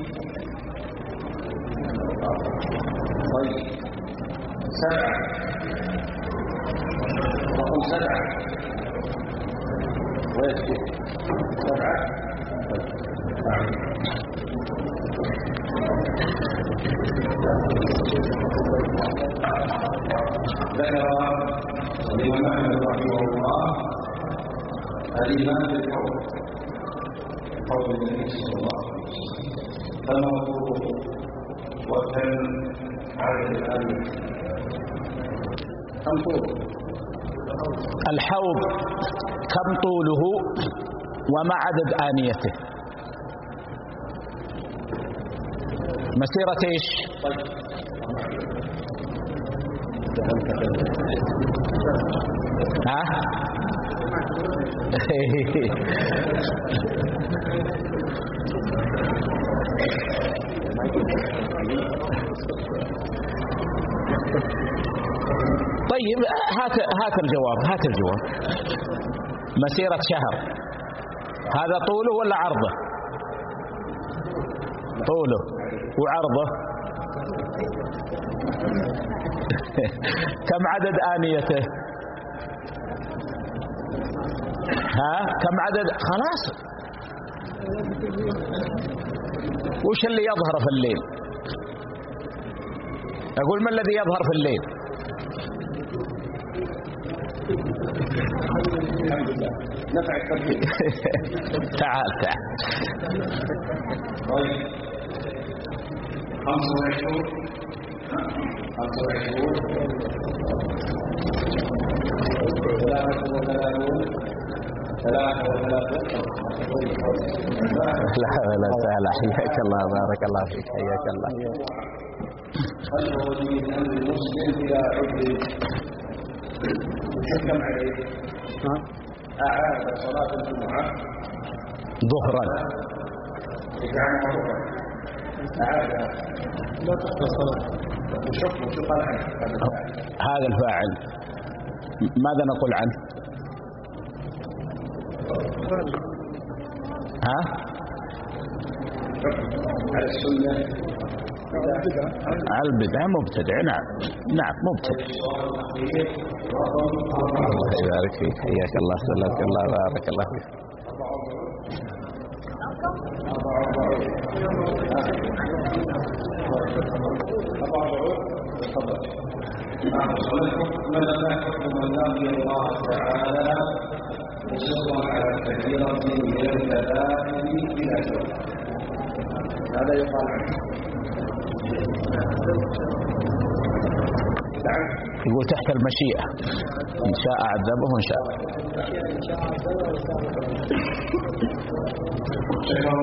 طيب 7. رقم 7 ويسكت 7. ذكر الإمام أحمد رحمه الله الإيمان بالقول، قول النبي صلى الله عليه وسلم، فالموضوع وكم عدد الأمر. كم طول الحوض؟ كم طوله وما عدد آنيته؟ مسيرة ايش؟ ها؟ طيب هات الجواب. مسيرة شهر، هذا طوله ولا عرضه؟ طوله. وعرضه؟ كم عدد آنيته؟ ها؟ كم عدد؟ خلاص. وش اللي يظهر في الليل؟ أقول ما الذي يظهر في الليل؟ الحمد لله. نفع الترتيب. تعال. طيب 25. 33. لا ولا سهل. حياك الله. بارك الله فيك. حياك الله. هل هو من أمر المسلم إلى عذر يحكم عليه؟ أعاد صلاة الجمعة ظهرا. يجعلها ظهرا. أعادها. لا تحصل صلاة. شوف قال عنه هذا الفاعل ماذا نقول عنه؟ ها؟ على السنة على البدعة مبتدع. نعم مبتدع. الله يبارك فيك. حياك الله. سلمك الله. بارك الله فيك. ماذا حكم من لقي الله تعالى مصرا على كثيرة من الكبائر بلا شرك؟ هذا يقال عنه. يقول تحت المشيئة، إن شاء عذبه وإن شاء. شكرا